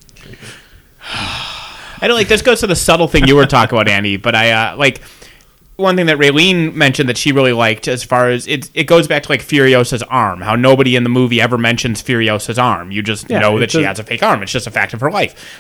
I don't like this goes to the subtle thing you were talking about, Andy, but I like one thing that Raylene mentioned that she really liked as far as it goes back to like Furiosa's arm, how nobody in the movie ever mentions Furiosa's arm. You just know that she has a fake arm. It's just a fact of her life.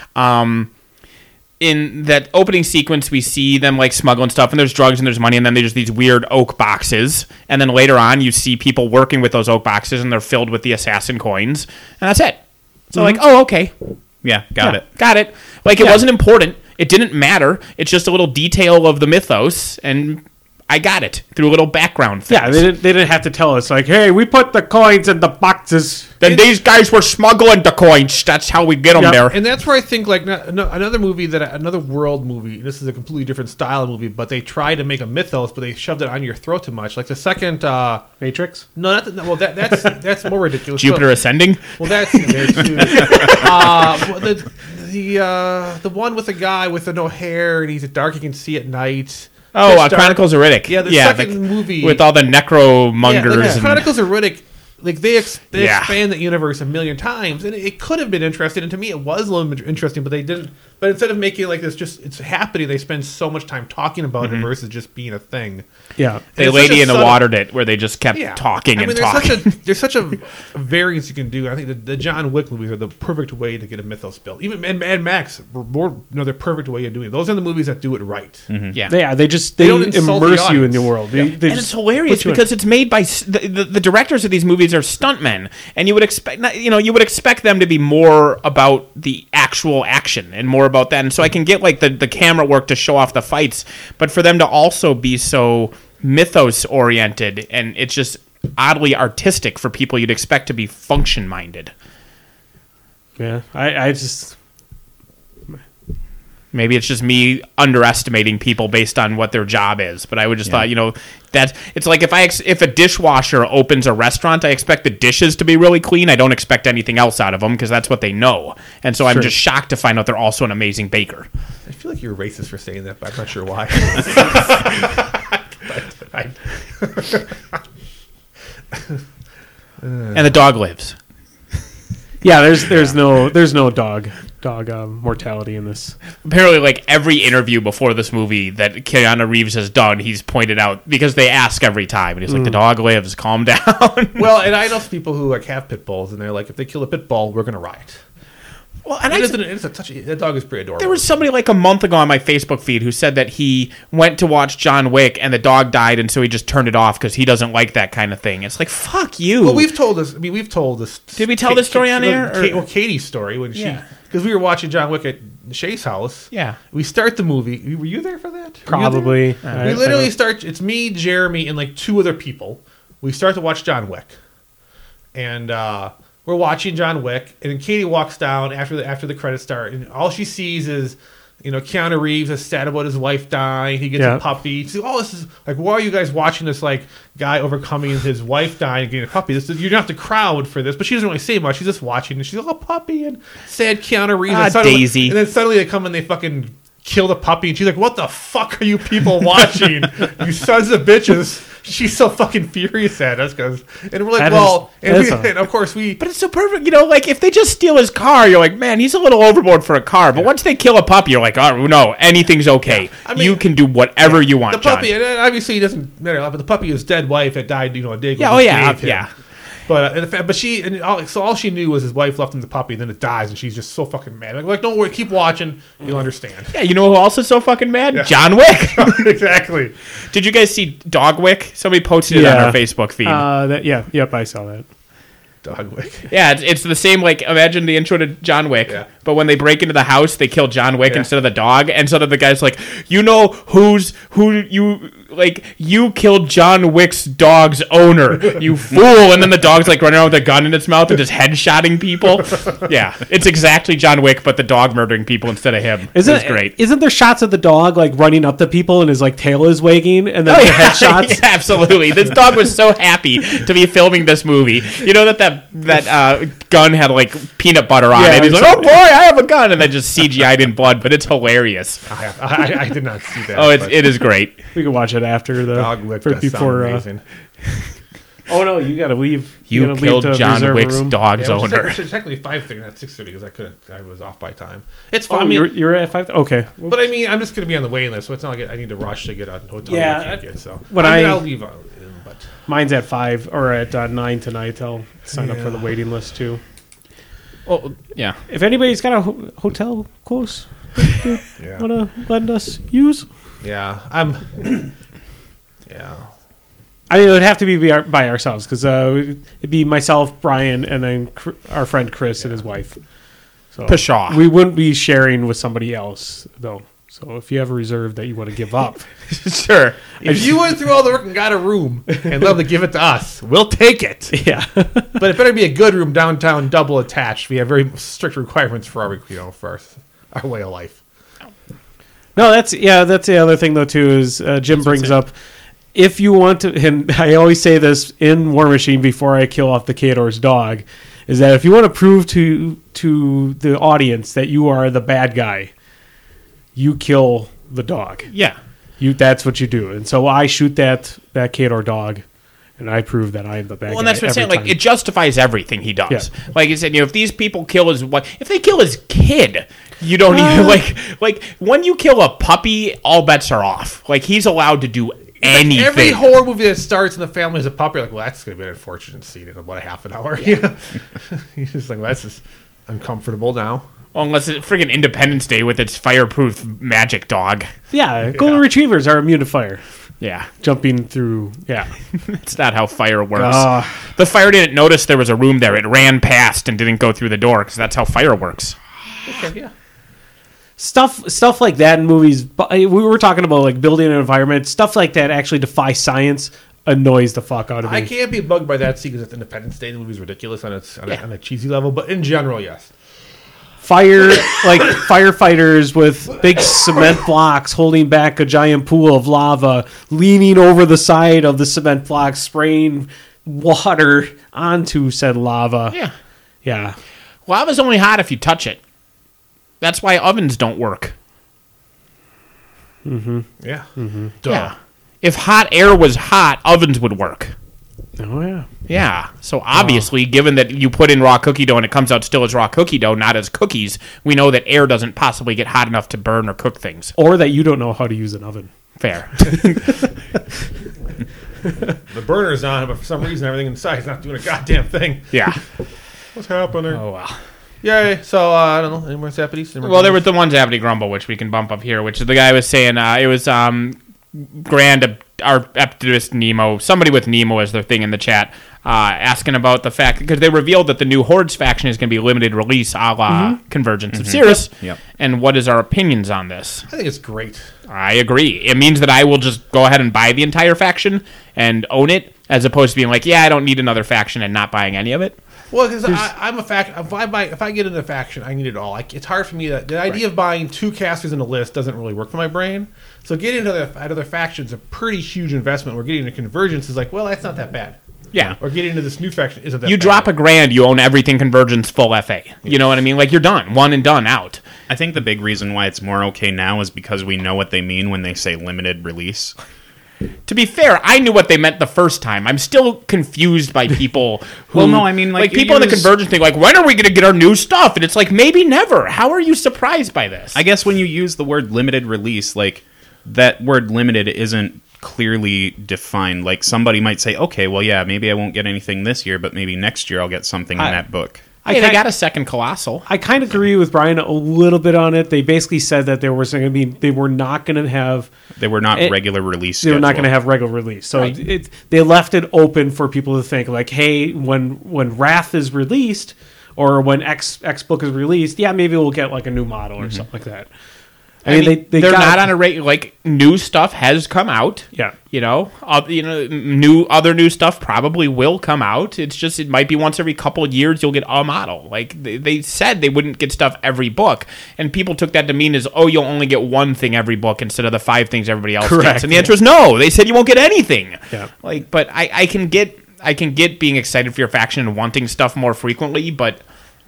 In that opening sequence, we see them like smuggling stuff, and there's drugs and there's money, and then there's these weird oak boxes. And then later on, you see people working with those oak boxes, and they're filled with the assassin coins, and that's it. So like, oh, okay. Yeah, got it. Like, it wasn't important. It didn't matter. It's just a little detail of the mythos, and I got it through a little background thing. Yeah, they didn't have to tell us, like, hey, we put the coins in the boxes. Then these guys were smuggling the coins. That's how we get them there. And that's where I think, like, another world movie, this is a completely different style of movie, but they tried to make a mythos, but they shoved it on your throat too much. Like the second... Matrix? No, that's more ridiculous. Jupiter Ascending? Well, that's there too. The one with the guy with the no hair, and he's dark, you can see at night... Oh, Chronicles of Riddick. Yeah, the second movie with all the necromongers. Yeah, like Chronicles of Riddick, like they expand the universe a million times, and it could have been interesting. And to me, it was a little bit interesting, but they didn't. But instead of making it like this, just it's happening. They spend so much time talking about it versus just being a thing. Yeah, they Lady in the Watered it, where they just kept talking and talking. There's such a variance you can do. I think the John Wick movies are the perfect way to get a mythos built. Even Mad Max, they're perfect way of doing it. Those are the movies that do it right. Yeah, they don't immerse you in the world. And it's hilarious because it's made by the directors of these movies are stuntmen, and you would expect them to be more about the actual action and more about that. And so I can get like the camera work to show off the fights, but for them to also be so mythos oriented, and it's just oddly artistic for people you'd expect to be function minded. Yeah, I just maybe it's just me underestimating people based on what their job is, but I would just thought, that it's like if a dishwasher opens a restaurant, I expect the dishes to be really clean. I don't expect anything else out of them because that's what they know. And so I'm just shocked to find out they're also an amazing baker. I feel like you're racist for saying that, but I'm not sure why. And the dog lives. Yeah, there's no dog mortality in this. Apparently, like every interview before this movie that Keanu Reeves has done, he's pointed out because they ask every time, and he's like, "The dog lives. Calm down." Well, and I know people who like have pit bulls, and they're like, "If they kill a pit bull, we're gonna riot." Well, and that dog is pretty adorable. There was somebody like a month ago on my Facebook feed who said that he went to watch John Wick and the dog died, and so he just turned it off because he doesn't like that kind of thing. It's like, fuck you. Well, we've told this. Did we tell this story on air? Katie's story when because we were watching John Wick at Shay's house. Yeah, we start the movie. Were you there for that? Probably. We literally start. It's me, Jeremy, and like two other people. We start to watch John Wick, and we're watching John Wick, and then Katie walks down after the credits start, and all she sees is, Keanu Reeves is sad about his wife dying. He gets a puppy. She's like, this is like, why are you guys watching this like guy overcoming his wife dying and getting a puppy? You're not the crowd for this, but she doesn't really say much. She's just watching, and she's like, puppy and sad Keanu Reeves. Daisy. And then suddenly they come and they fucking kill the puppy, and she's like, what the fuck are you people watching? You sons of bitches. She's so fucking furious at us and we're like, and of course but it's so perfect, like if they just steal his car, you're like, man, he's a little overboard for a car. But once they kill a puppy, you're like, oh no, anything's okay. Yeah. I mean, you can do whatever you want. The puppy, and obviously, it doesn't matter. But the puppy is dead wife that died, a day ago. Yeah. But so all she knew was his wife left him the puppy, and then it dies, and she's just so fucking mad. Like don't worry, keep watching, you'll understand. Yeah, you know who else is so fucking mad? Yeah. John Wick. Exactly. Did you guys see Dog Wick? Somebody posted it on our Facebook feed. Yep, I saw that. Dog Wick. Yeah, it's the same. Like, imagine the intro to John Wick, but when they break into the house, they kill John Wick instead of the dog, and so the guy's like, you know who you killed John Wick's dog's owner, you fool, and then the dog's like running around with a gun in its mouth and just headshotting people. Yeah, it's exactly John Wick, but the dog murdering people instead of him. It's great. Isn't there shots of the dog like running up to people and his like tail is wagging, and then the headshots? Yeah, absolutely. This dog was so happy to be filming this movie. You know that gun had like peanut butter on it. He's like, oh boy, I have a gun, and then just CGI'd in blood, but it's hilarious. I did not see that. Oh, it is great. We can watch it after the Dog Wick before. Amazing. Oh no, you got to leave. You killed John Wick's dog's owner. It's technically 5:30, not 6:30, because I was off by time. It's fine. I mean, you're at 5. Okay, but I mean, I'm just going to be on the waiting list, so it's not like I need to rush to get a hotel. So I'll leave. But mine's at 5 or at 9 tonight. I'll sign up for the waiting list too. Oh yeah. If anybody's got a hotel close, want to lend us use? Yeah, yeah. I mean, it would have to be by ourselves because it'd be myself, Brian, and then our friend Chris and his wife. So Pshaw. We wouldn't be sharing with somebody else, though. So if you have a reserve that you want to give up, sure. If you went through all the work and got a room and love to give it to us, we'll take it. Yeah. But it better be a good room downtown, double attached. We have very strict requirements for our way of life. No, that's the other thing though too is Jim brings up. If you want to, and I always say this in War Machine before I kill off the Khador's dog, is that if you want to prove to the audience that you are the bad guy, you kill the dog. Yeah. That's what you do. And so I shoot that Khador dog, and I prove that I am the bad guy. Well, and that's what I'm saying. Like, it justifies everything he does. Yeah. Like you said, if these people kill his wife, if they kill his kid, you don't even like when you kill a puppy, all bets are off. Like, he's allowed to do anything. Every horror movie that starts and the family has a puppy, you're like, well, that's going to be an unfortunate scene in about a half an hour. Yeah. He's just like, well, that's just uncomfortable now. Well, unless it's freaking Independence Day with its fireproof magic dog. Yeah, golden retrievers are immune to fire. Yeah. Jumping through, yeah. It's not how fire works. The fire didn't notice there was a room there. It ran past and didn't go through the door because that's how fire works. Okay, yeah. Stuff like that in movies. We were talking about like building an environment. Stuff like that actually defies science. Annoys the fuck out of me. I can't be bugged by that scene because it's Independence Day. The movie's ridiculous on a cheesy level, but in general, yes. Fire, like firefighters with big cement blocks holding back a giant pool of lava, leaning over the side of the cement blocks, spraying water onto said lava. Yeah. Yeah. Lava's only hot if you touch it. That's why ovens don't work. Mm-hmm. Yeah. Mm-hmm. Duh. Yeah. If hot air was hot, ovens would work. Oh, yeah. Yeah. So obviously, given that you put in raw cookie dough and it comes out still as raw cookie dough, not as cookies, we know that air doesn't possibly get hot enough to burn or cook things. Or that you don't know how to use an oven. Fair. The burner's on, but for some reason everything inside is not doing a goddamn thing. Yeah. What's happening? Oh, well. Yay. So, I don't know. Any more Zappaties? Well, there was the one Zappity Grumble, which we can bump up here, which the guy was saying it was Grand, our Epidus Nemo, somebody with Nemo as their thing in the chat, asking about the fact, because they revealed that the new Hordes faction is going to be limited release a la Convergence of Cirrus. Yep. And what is our opinions on this? I think it's great. I agree. It means that I will just go ahead and buy the entire faction and own it, as opposed to being like, yeah, I don't need another faction and not buying any of it. Well, because I'm a faction. If I get into a faction, I need it all. It's hard for me. The idea of buying 2 casters in a list doesn't really work for my brain. So getting into other factions is a pretty huge investment. We're getting into Convergence is like, well, that's not that bad. Yeah. Or getting into this new faction isn't that bad. You drop $1,000, you own everything Convergence full FA. You know what I mean? Like, you're done. One and done, out. I think the big reason why it's more okay now is because we know what they mean when they say limited release. To be fair, I knew what they meant the first time. I'm still confused by people who... Well, no, I mean, like people in the Convergence thing, like, when are we going to get our new stuff? And it's like, maybe never. How are you surprised by this? I guess when you use the word limited release, like, that word limited isn't clearly defined. Like, somebody might say, okay, well, yeah, maybe I won't get anything this year, but maybe next year I'll get something in that book. Hey, they got a second Colossal. I kind of agree with Brian a little bit on it. They basically said that they were not going to have regular release. They were not going to have regular release. So they left it open for people to think like, hey, when Wrath is released or when X-Book is released, yeah, maybe we'll get like a new model or something like that. I mean, they're not on a rate. Like, new stuff has come out. Yeah, new stuff probably will come out. It's just it might be once every couple of years you'll get a model. Like they said, they wouldn't get stuff every book, and people took that to mean as you'll only get one thing every book instead of the 5 things everybody else gets. And the answer is no. They said you won't get anything. Yeah, but I can get being excited for your faction and wanting stuff more frequently, but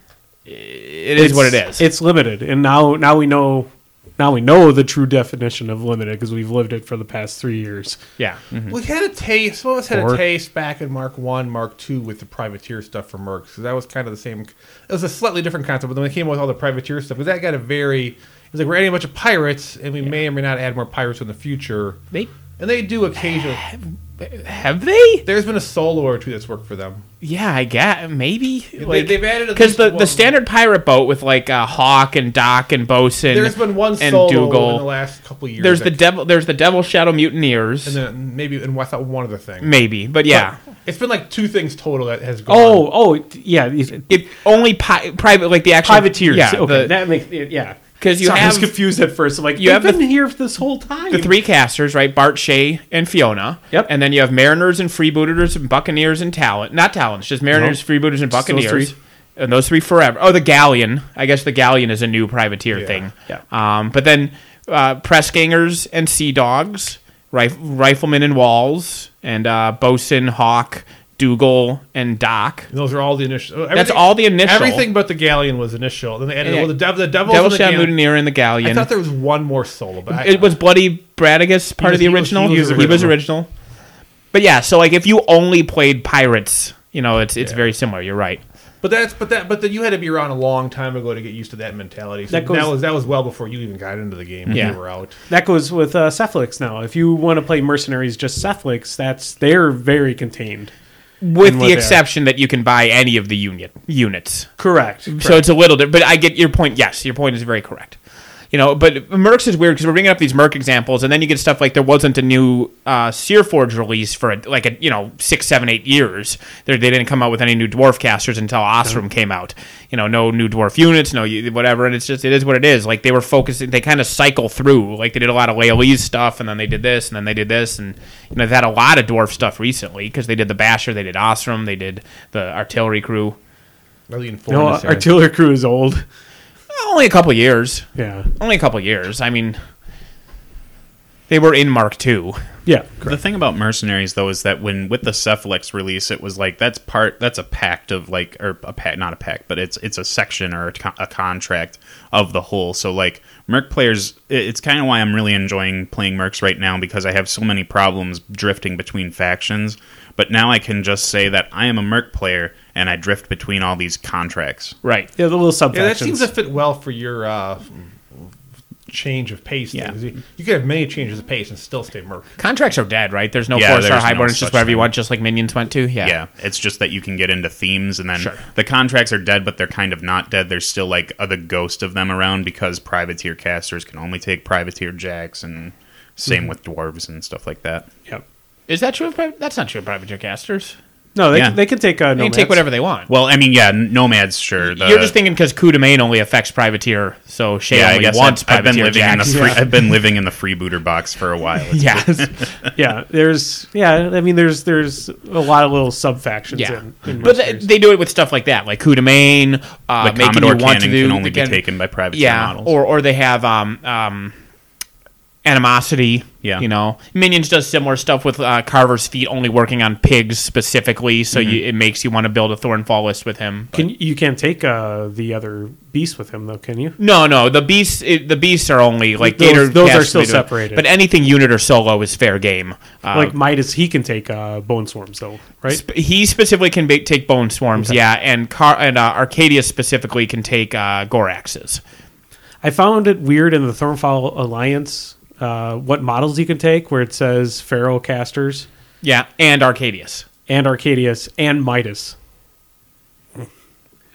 it is what it is. It's limited, and now we know. Now we know the true definition of limited because we've lived it for the past 3 years. Yeah. Mm-hmm. We had a taste. Some of us had a taste back in Mark 1, Mark 2 with the Privateer stuff for Mercs. Because that was kind of the same. It was a slightly different concept. But then we came with all the Privateer stuff. Because that got it was like we're adding a bunch of pirates, and we may or may not add more pirates in the future. They do occasionally. Have they? There's been a solo or two that's worked for them. Yeah, I guess maybe. They've added because the standard pirate boat with like Hawk and Doc and Bosun. There's been one and solo Dougal. in the last couple of years. There's the Devil Shadow Mutineers, and then maybe I thought one other thing. Maybe, but yeah, it's been like 2 things total that has gone. Yeah. It only private like the actual privateers. Yeah, okay, that makes yeah. Because I was confused at first. I'm like, you've been here this whole time. The 3 casters, right? Bart, Shay, and Fiona. Yep. And then you have Mariners and Freebooters and Buccaneers and Not Talons, just Mariners, Freebooters, and Buccaneers. And those 3 forever. Oh, the Galleon. I guess the Galleon is a new privateer thing. Yeah. But then Press Gangers and Sea Dogs, Riflemen and Walls, and Bosun, Hawk, Dougal, and Doc. And those are all the initial. That's all the initial. Everything but the Galleon was initial. Then they added the Devil Shadow Mutineer and the Galleon. I thought there was one more solo, but it was Bloody Bradagus part of the original. He was original. But yeah, so like if you only played pirates, it's very similar. You're right. But you had to be around a long time ago to get used to that mentality. So that was well before you even got into the game. Yeah. When you were out. That goes with Cephalix now. If you want to play Mercenaries just Cephalix, they're very contained. With the exception that you can buy any of the units. Correct. So it's a little different. But I get your point. Yes, your point is very correct. But Mercs is weird because we're bringing up these Merc examples, and then you get stuff like there wasn't a new Searforge release for 6, 7, 8 years. They didn't come out with any new dwarf casters until Osram came out. No new dwarf units, no whatever, and it is what it is. Like they were focusing, they kind of cycle through. Like they did a lot of Leolese stuff, and then they did this, and then they did this, and they've had a lot of dwarf stuff recently because they did the Basher, they did Osram, they did the artillery crew. Artillery crew is old. Only a couple years. Yeah. Only a couple years. I mean, they were in Mark II. Yeah. Correct. The thing about Mercenaries, though, is that with the Cephalix release, it was like that's a pact of not a pact, but it's a section or a contract of the whole. So like Merc players, it's kind of why I'm really enjoying playing Mercs right now because I have so many problems drifting between factions. But now I can just say that I am a Merc player and I drift between all these contracts. Right. Yeah, the little sub-factions. That seems to fit well for your change of pace. Yeah. You could have many changes of pace and still stay Merc. Contracts are dead, right? There's no 4-star highborn. It's just wherever you want, just like Minions went to. Yeah. Yeah. It's just that you can get into themes, and then the contracts are dead, but they're kind of not dead. There's still like the ghost of them around because privateer casters can only take privateer jacks, and same with dwarves and stuff like that. Yep. Is that true? That's not true of privateer casters. No, they can take nomads. They can take whatever they want. Well, I mean, yeah, nomads, sure. You're just thinking because Coup de Main only affects privateer, so Shay only wants privateer I've been living in the freebooter box for a while. There's a lot of little sub factions. Yeah, but they do it with stuff like that, like Coup de Main. The Commodore cannon can only be taken by privateer models. or they have Animosity. Yeah. Minions does similar stuff with Carver's Feet only working on pigs specifically, so it makes you want to build a Thornfall list with him. You can't take the other beasts with him though, can you? No. The beasts are only like those are still separated. But anything unit or solo is fair game. Like Midas, he can take Bone Swarms though, right? He specifically can take Bone Swarms, and Arcadia specifically can take Goraxes. I found it weird in the Thornfall Alliance. What models you can take, where it says Pharaoh casters. Yeah, and Arcadius. And Midas.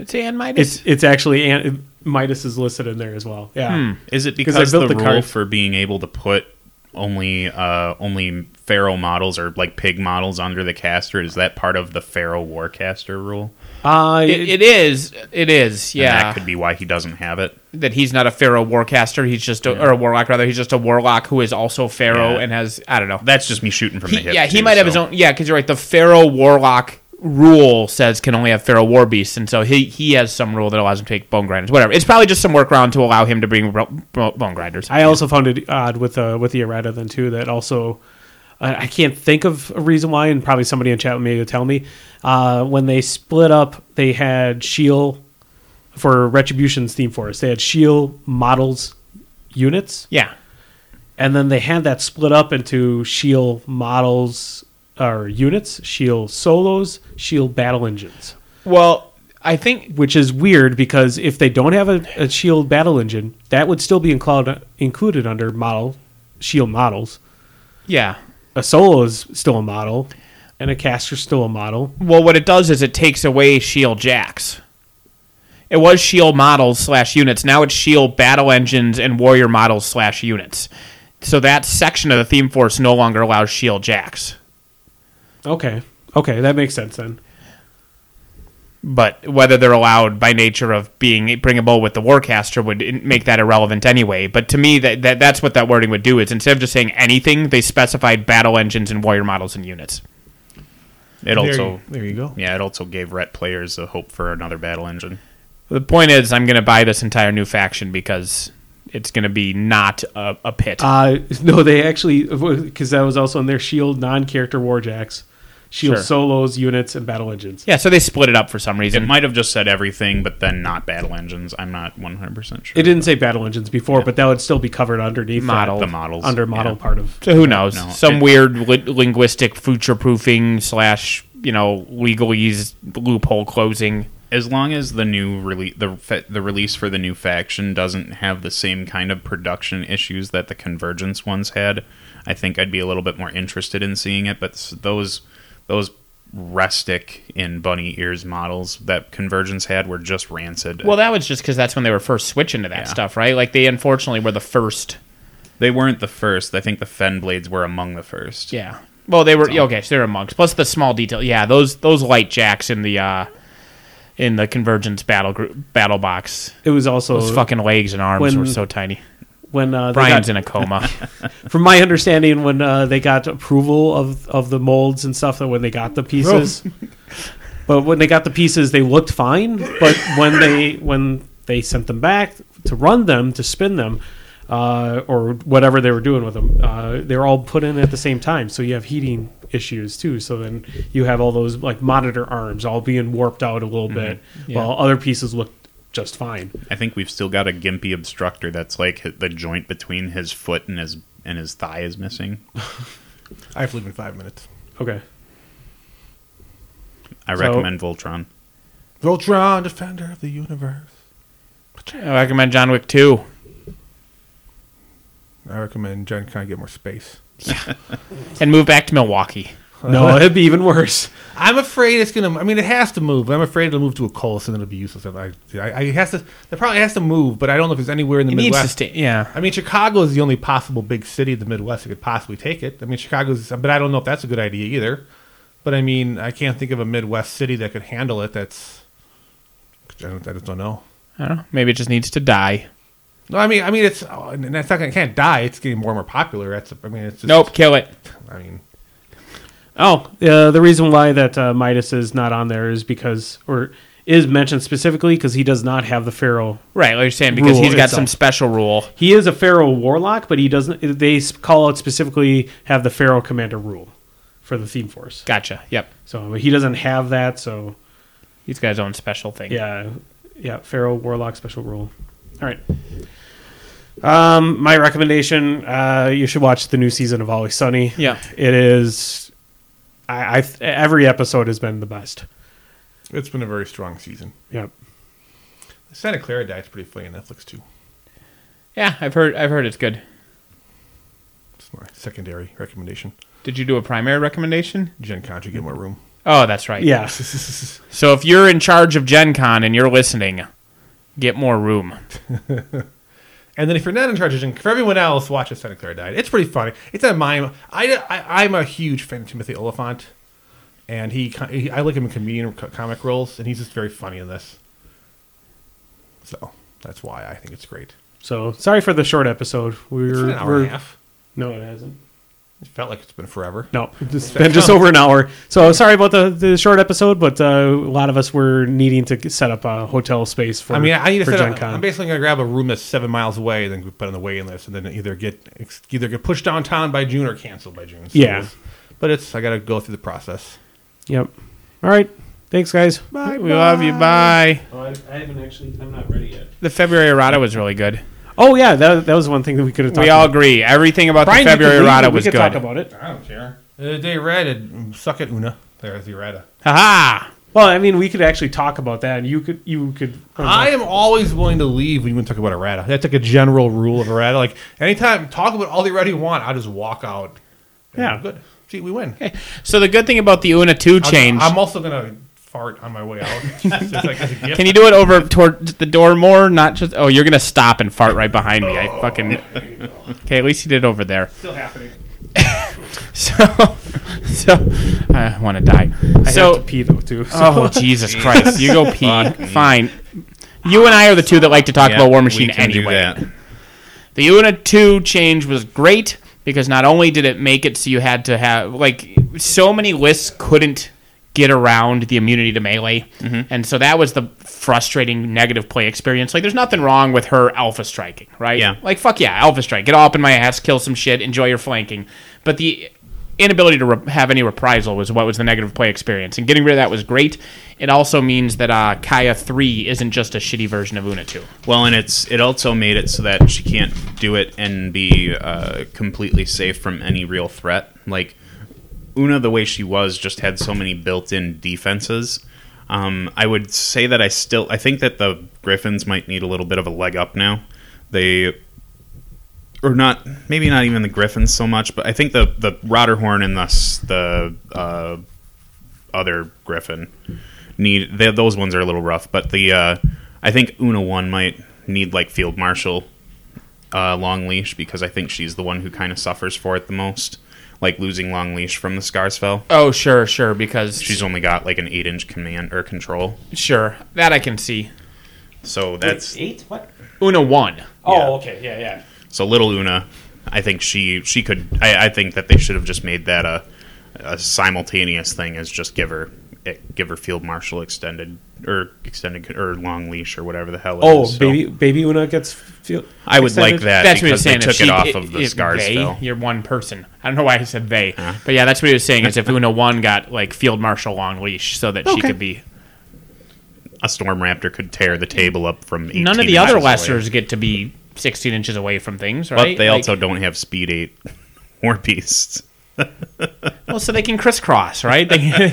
It's and Midas. It's actually Midas is listed in there as well. Yeah. Is it 'Cause I because built the the rule card. for being able to put only Pharaoh models or like pig models under the caster, is that part of the Pharaoh Warcaster rule? It is. And Yeah. that could be why he doesn't have it. That he's not a Pharaoh Warcaster. He's just or a Warlock rather. He's just a Warlock who is also Pharaoh Yeah. and has I don't know. That's just me shooting from the hip. He too, might have his so- own. Yeah, because you're right. The Pharaoh Warlock rule says can only have Pharaoh War Beasts, and so he has some rule that allows him to take Bone Grinders. Whatever. It's probably just some workaround to allow him to bring Bone Grinders. I also found it odd with the errata then too that also I can't think of a reason why, and probably somebody in chat may will tell me. When they split up, they had Shield for Retribution's Theme Force. They had Shield models units, Yeah. and then they had that split up into Shield models or units, Shield solos, Shield battle engines. Well, I think Which is weird because if they don't have a Shield battle engine, that would still be included under Shield models. yeah. A solo is still a model, and a caster's still a model. Well, what it does is it takes away Shield Jacks. It was Shield models / units. Now it's Shield battle engines and warrior models / units. So that section of the theme force no longer allows Shield Jacks. Okay, that makes sense then. But whether they're allowed by nature of being bringable with the Warcaster would make that irrelevant anyway. But to me, that's what that wording would do. Is instead of just saying anything, they specified battle engines and warrior models and units. It also, there you go. yeah, it also gave Ret players a hope for another battle engine. The point is, I'm going to buy this entire new faction because it's going to be not a pit. No, they actually, because that was also in their Shield non-character warjacks, Shield Sure. solos, units, and battle engines. Yeah, so they split it up for some It reason. might have just said everything, but then not battle engines. I'm not 100% sure. It didn't say battle engines before, but that would still be covered underneath Model. The models. under model yeah. part of. So who knows? No, Some weird linguistic future proofing / legalese loophole closing. As long as the new the release for the new faction doesn't have the same kind of production issues that the Convergence ones had, I think I'd be a little bit more interested in seeing it. But those rustic in bunny ears models that Convergence had were just rancid. Well, that was just because that's when they were first switching to that stuff, right? Like they unfortunately were the first. They weren't the first. I think the Fenblades were among the first. Yeah. Well, they were okay. So they're amongst. Plus the small detail. Yeah, those light jacks in the Convergence battle box. It was also Those fucking legs and arms when- were so tiny. when Brian's in a coma. from my understanding, when they got approval of the molds and stuff, that when they got the pieces, but when they got the pieces, they looked fine. But when they sent them back to run them, to spin them, or whatever they were doing with them, they were all put in at the same time. So you have heating issues too. So then you have all those like monitor arms all being warped out a little bit, while other pieces look just fine. I think we've still got a gimpy obstructor that's like the joint between his foot and his thigh is missing. I have to leave in 5 minutes. Okay. I So- recommend Voltron. Voltron, defender of the universe. I recommend John Wick 2. I recommend Gen Con get more space. And move back to Milwaukee. No, it'd be even worse. I'm afraid it's gonna. I mean, it has to move. I'm afraid it'll move to a Colossus and it'll be useless. It has to. It probably has to move, but I don't know if it's anywhere in the It needs to Midwest. stay. Yeah. I mean, Chicago is the only possible big city in the Midwest that could possibly take it. I mean, Chicago's, but I don't know if that's a good idea either. But I mean, I can't think of a Midwest city that could handle it. I just don't know. I don't know. Maybe it just needs to die. No, I mean, it's and that's not. It can't die. It's getting more and more popular. It's just, Nope, kill it. I mean, The reason why that Midas is not on there is because, or is mentioned specifically because he does not have the Pharaoh. Right, like you're saying, because Rule he's got itself. some special rule. He is a Pharaoh warlock, but he doesn't. They call out specifically have the Pharaoh commander rule for the theme force. Gotcha. Yep. So he doesn't have that. So He's got his own special thing. yeah, Pharaoh warlock special rule. All right. My recommendation: you should watch the new season of Always Sunny. Yeah. It is. Every episode has been the best. it's been a very strong season. Yep. Santa Clara Diet's pretty funny on Netflix too. Yeah, I've heard it's good. It's my secondary recommendation. Did you do a primary recommendation? Gen Con should get more room. Oh, that's right. Yeah. So if you're in charge of Gen Con and you're listening, get more room. And then if you're not in charge of Gen Con, for everyone else, watch A Santa Clara Died. It's pretty funny. It's a mime. I'm a huge fan of Timothy Olyphant, and I like him in comedian comic roles, and he's just very funny in this. So that's why I think it's great. So sorry for the short episode. It's been an hour and a half. No, it hasn't. It felt like it's been forever. No, it's been just over an hour. So sorry about the short episode, but a lot of us were needing to set up a hotel space for. I mean, I need to for set Gen up. Con. I'm basically going to grab a room that's 7 miles away, and then put on the waiting list, and then either get pushed downtown by June or canceled by June. So Yeah. but I got to go through the process. Yep. All right. Thanks, guys. Bye. We love you. Bye. Oh, I haven't actually. I'm not ready yet. The February errata was really good. Oh yeah, that was one thing that we could have talked We all about. agree. Everything about Brian, the February errata we was could good. talk about it. I don't care. They read it. Suck it, Una. There's the errata. Ha Well, I mean, we could actually talk about that, and you could. I am always willing to leave when you talk about errata. That's like a general rule of errata. Like anytime, talk about all the errata you want. I'll just walk out. Yeah. Good. See, we win. ha. So the good thing about the Una 2 change, I'm also gonna fart on my way out. Just like as a gift. can you do it over toward the door more? Not just. Oh, you're gonna stop and fart right behind me. I fucking. Okay, at least you did over there. Still happening. So I want to die. I So have to pee though too. So. oh Jesus Christ, you go pee. Fuck me. Fine. You and I are the two that like to talk Yeah, about War we Machine can do anyway. that. The Una 2 change was great because not only did it make it so you had to have, like, so many lists couldn't get around the immunity to melee. And so that was the frustrating negative play experience. Like, there's nothing wrong with her alpha striking, right? Yeah. Like, fuck yeah, alpha strike. Get all up in my ass, kill some shit, enjoy your flanking. But the inability to have any reprisal was what was the negative play experience. And getting rid of that was great. It also means that Kaya 3 isn't just a shitty version of Una 2. Well, and it also made it so that she can't do it and be completely safe from any real threat. Like, Una, the way she was, just had so many built-in defenses. I would say that I think that the Griffins might need a little bit of a leg up now. Maybe not even the Griffins so much, but I think the Rotterhorn and the other Griffin those ones are a little rough. But I think Una 1 might need like Field Marshal Long Leash, because I think she's the one who kind of suffers for it the most. Like losing Long Leash from the Scarsfell. Oh, sure, because She's only got like an 8-inch command or control. sure, that I can see. So that's 8? What? Una 1. Oh, Yeah. okay. Yeah. so little Una. I think she could. I think that they should have just made that a simultaneous thing, as just give her Field Marshal extended or Long Leash or whatever the hell it Oh, is. So baby Una gets field. I would extended? like that That's what he because was they saying. took it off of the if Scarsfell. You're one person. I don't know why I said they, but yeah, that's what he was saying. Is if Una 1 got like Field Marshal Long Leash, so that she Okay. could be. A Storm Raptor could tear the table up from 18 None of the other inches away. lessers get to be 16 inches away from things, right? But they Like, also don't have Speed 8 War Beasts. well, so they can crisscross, right?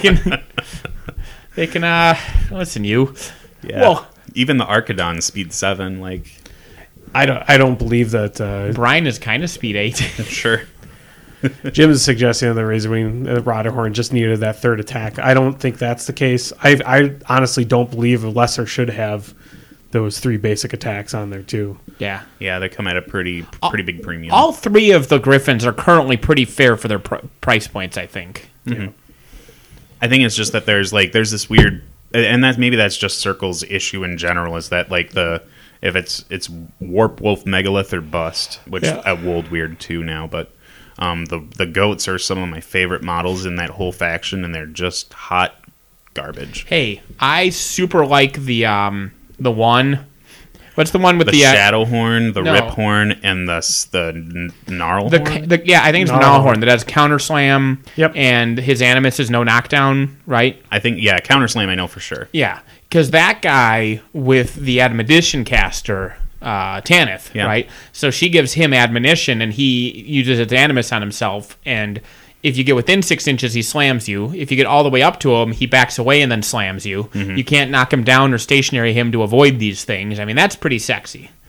They can. Listen, you. Yeah. Well, Even the Archidon Speed 7, like, I don't believe that. Brian is kind of speed 8. sure. Jim is suggesting that the Razorwing Rotterhorn just needed that third attack. I don't think that's the case. I honestly don't believe a lesser should have those 3 basic attacks on there too. Yeah. Yeah, they come at a pretty big premium. All 3 of the Griffins are currently pretty fair for their price points, I think. I think it's just that there's this weird, and that's just Circle's issue in general, is that like if it's Warp Wolf Megalith or Bust, which at Wold Weird too now, but the goats are some of my favorite models in that whole faction, and they're just hot garbage. Hey, I super like the one. What's the one with The the Shadowhorn, the no. Riphorn, and the Gnarlhorn. yeah, I think it's the Gnarlhorn that has counter slam. Yep. And his animus is no knockdown, right? I think, yeah, Counterslam I know for sure. Yeah, because that guy with the admonition caster, Tanith, Yeah. right? So she gives him admonition, and he uses his animus on himself. And if you get within 6 inches, he slams you. If you get all the way up to him, he backs away and then slams you. You can't knock him down or stationary him to avoid these things. I mean, that's pretty sexy.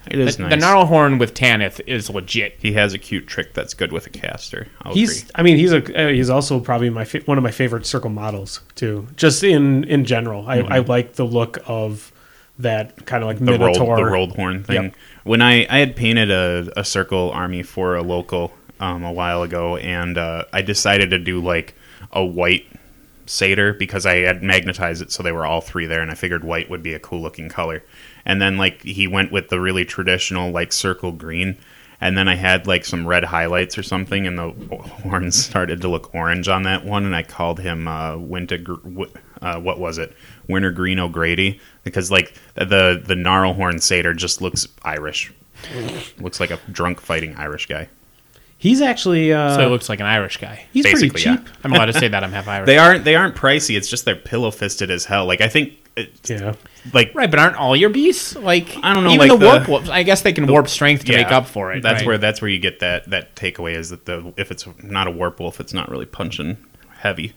It is The nice. Gnarlhorn with Tanith is legit. He has a cute trick that's good with a caster. I'll He's, agree. I mean, he's also probably one of my favorite circle models too. Just in general, I like the look of that kind of like Minotaur. The rolled horn thing. Yep. When I had painted a circle army for a local a while ago, and I decided to do like a white satyr because I had magnetized it so they were all three there, and I figured white would be a cool looking color. And then like he went with the really traditional like circle green, and then I had like some red highlights or something, and the horns started to look orange on that one, and I called him what was it? Winter Green O'Grady, because like the Gnarlhorn satyr just looks Irish. Looks like a drunk fighting Irish guy. He's actually So it looks like an Irish guy. he's pretty basically, cheap. yeah. I'm allowed to say that I'm half Irish. They aren't pricey. It's just they're pillow fisted as hell. Like I think, Yeah, like Right, but aren't all your beasts like? I don't know, Even like the warp the- wolves. I guess they can warp strength to yeah, make up for it. That's right? where you get that takeaway is that if it's not a warp wolf, it's not really punching heavy.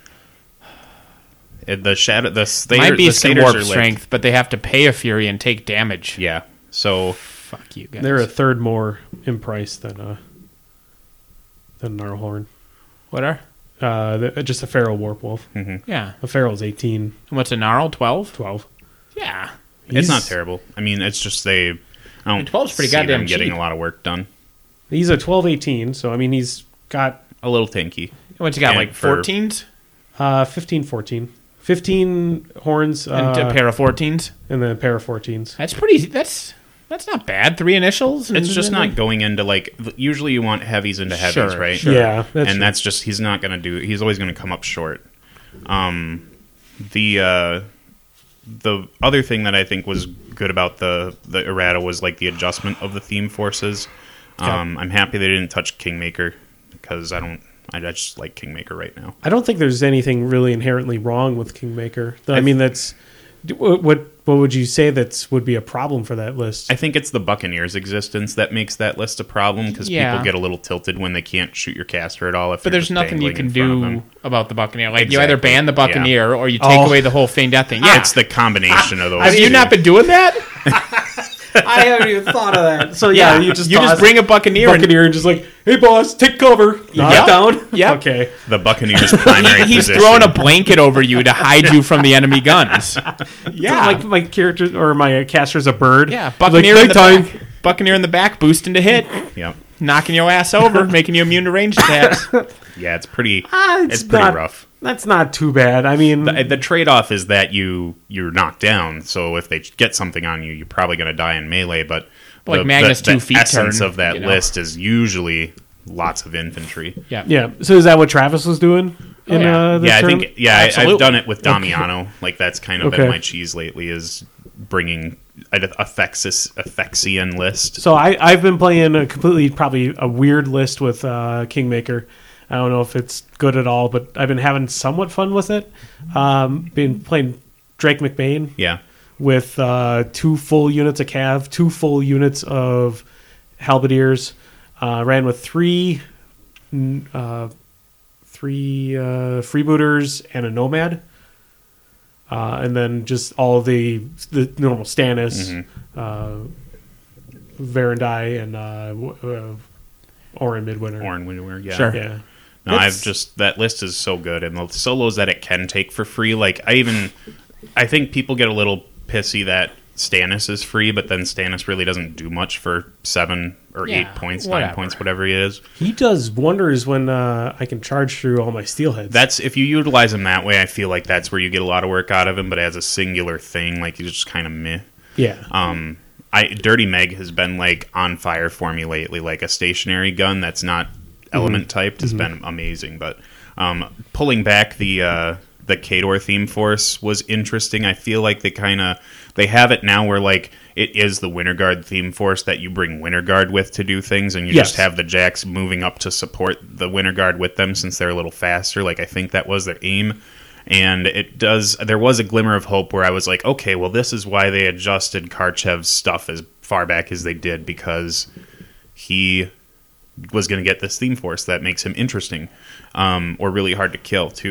The shadow, the satyr, my the beasts can satyrs warp are like- strength, but they have to pay a fury and take damage. yeah. So Fuck you guys. they're a third more in price than Gnarlhorn. What are? Just a feral warp wolf. Yeah. A feral's 18, And what's a gnarl? 12? 12. Yeah. it's not terrible. I mean, it's just I don't 12's pretty see them goddamn getting cheap. a lot of work done. He's a 12-18, so I mean he's got A little tanky. What's he got? And Like for- 14s 15-14. 15 horns and a pair of 14s. and then a pair of 14s. That's pretty. That's not bad. 3 initials. It's just not going into like usually you want heavies into heavies, Sure, right? sure. Yeah, that's and true. that's just he's not going to do. He's always going to come up short. The other thing that I think was good about the errata was like the adjustment of the theme forces. I'm happy they didn't touch Kingmaker because I just like Kingmaker right now. I don't think there's anything really inherently wrong with Kingmaker. I mean, that's what would you say would be a problem for that list? I think it's the Buccaneers' existence that makes that list a problem because Yeah. people get a little tilted when they can't shoot your caster at all. But there's nothing you can do about the Buccaneer. Like you either Exactly. ban the Buccaneer Yeah. or you take away the whole Feign Death thing. Yeah. It's the combination of those. Have you two. not been doing that? I haven't even thought of that. So yeah, you just bring a Buccaneer. and just like, hey boss, take cover, knock Yep. it down. Yep. Okay. The Buccaneers' primary He's position. throwing a blanket over you to hide you from the enemy guns. Yeah, like my character or my caster's a bird. Yeah, Like, Buccaneer in the nighttime. back. Buccaneer in the back, boosting to hit, Yep. knocking your ass over, making you immune to ranged attacks. Yeah, it's pretty. It's It's pretty not- rough. That's not too bad. I mean, The trade-off is that you're knocked down. So if they get something on you, you're probably going to die in melee. But Like Magnus 2 feet essence turn, of that you know. list is usually lots of infantry. Yeah. yeah. So is that what Travis was doing in yeah. the Yeah, I term? think Absolutely. I've done it with Damiano. Like that's kind of Okay. been my cheese lately is bringing a Phyrexian list. So I've been playing a completely probably a weird list with Kingmaker. I don't know if it's good at all, but I've been having somewhat fun with it. Been playing Drake McBain Yeah, with 2 full units of Cav, 2 full units of Halberdiers. Ran with 3 freebooters and a Nomad. And then just all of the normal Stannis, Verandai, and Orin Midwinter. Orin Winter. Yeah, Sure. Yeah. No, That's- that list is so good, and the solos that it can take for free. Like I think people get a little pissy that Stannis is free, but then Stannis really doesn't do much for 7 or 8 points, 9 whatever. points, whatever it is. He does wonders when I can charge through all my steelheads. That's if you utilize him that way. I feel like that's where you get a lot of work out of him. But as a singular thing, like he's just kind of meh. yeah. Dirty Meg has been like on fire for me lately. Like a stationary gun that's not element typed has been amazing. But pulling back the Khador theme force was interesting. I feel like they have it now where like it is the Winter Guard theme force that you bring Winter Guard with to do things, and you Yes. just have the Jacks moving up to support the Winter Guard with them since they're a little faster. Like I think that was their aim. And there was a glimmer of hope where I was like, okay, well, this is why they adjusted Karchev's stuff as far back as they did, because he was going to get this theme force that makes him interesting, or really hard to kill, too.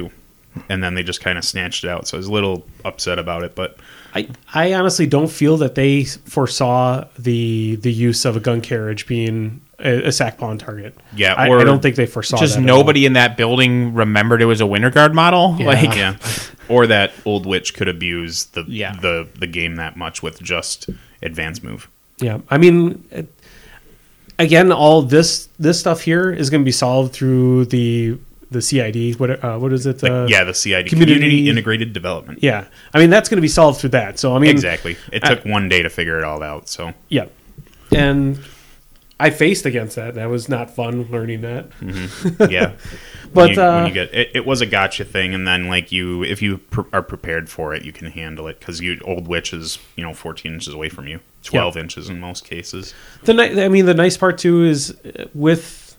and then they just kind of snatched it out. So I was a little upset about it, but I honestly don't feel that they foresaw the use of a gun carriage being a sack pawn target. Yeah, I don't think they foresaw just that. Nobody in that building remembered it was a Winter Guard model. yeah, or that Old Witch could abuse the game that much with just advanced move. Yeah, I mean, again, all this stuff here is going to be solved through the CID. What is it? The CID, Community Integrated Development. Yeah, I mean that's going to be solved through that. So I mean, exactly. It took one day to figure it all out. So yeah, and I faced against that. That was not fun learning that. Mm-hmm. Yeah, but when you get it was a gotcha thing, and then like if you are prepared for it, you can handle it because Old Witch is 14 inches away from you, 12 inches in most cases. The nice part too is with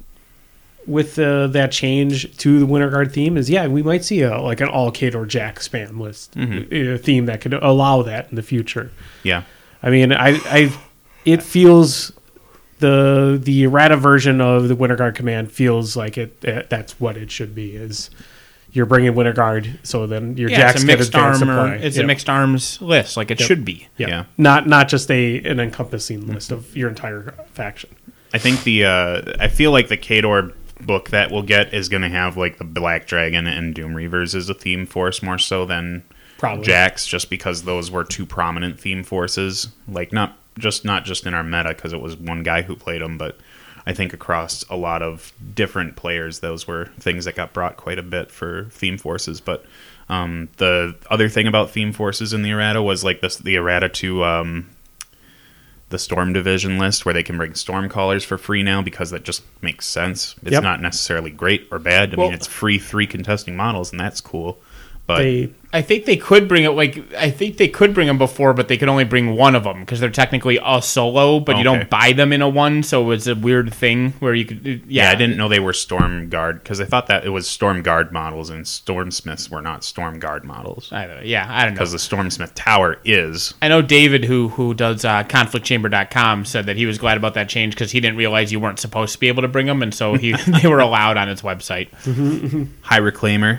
that change to the Winter Guard theme is we might see an all Khador Jack spam list theme that could allow that in the future. Yeah, I mean it feels. The errata version of the Winter Guard command feels like that's what it should be. Is you're bringing Winter Guard, so then your Jacks get advanced supply. It's a mixed arms list, like it should be. Yeah. Not just an encompassing list of your entire faction. I think I feel like the Khador book that we'll get is going to have like the Black Dragon and Doom Reavers as a theme force more so than probably Jacks, just because those were two prominent theme forces. Like not just in our meta because it was one guy who played them, but I think across a lot of different players, those were things that got brought quite a bit for theme forces. But the other thing about theme forces in the errata was like the errata to the Storm Division list, where they can bring Stormcallers for free now because that just makes sense. It's not necessarily great or bad. I mean, it's free 3 contesting models, and that's cool. But I think they could bring it. I think they could bring them before, but they could only bring one of them because they're technically a solo. But you don't buy them in a one, so it's a weird thing where you could. Yeah, I didn't know they were Storm Guard because I thought that it was Storm Guard models and Stormsmiths were not Storm Guard models. I don't know. Because the Stormsmith Tower is. I know David, who does ConflictChamber.com, said that he was glad about that change because he didn't realize you weren't supposed to be able to bring them, and so they were allowed on its website. High Reclaimer.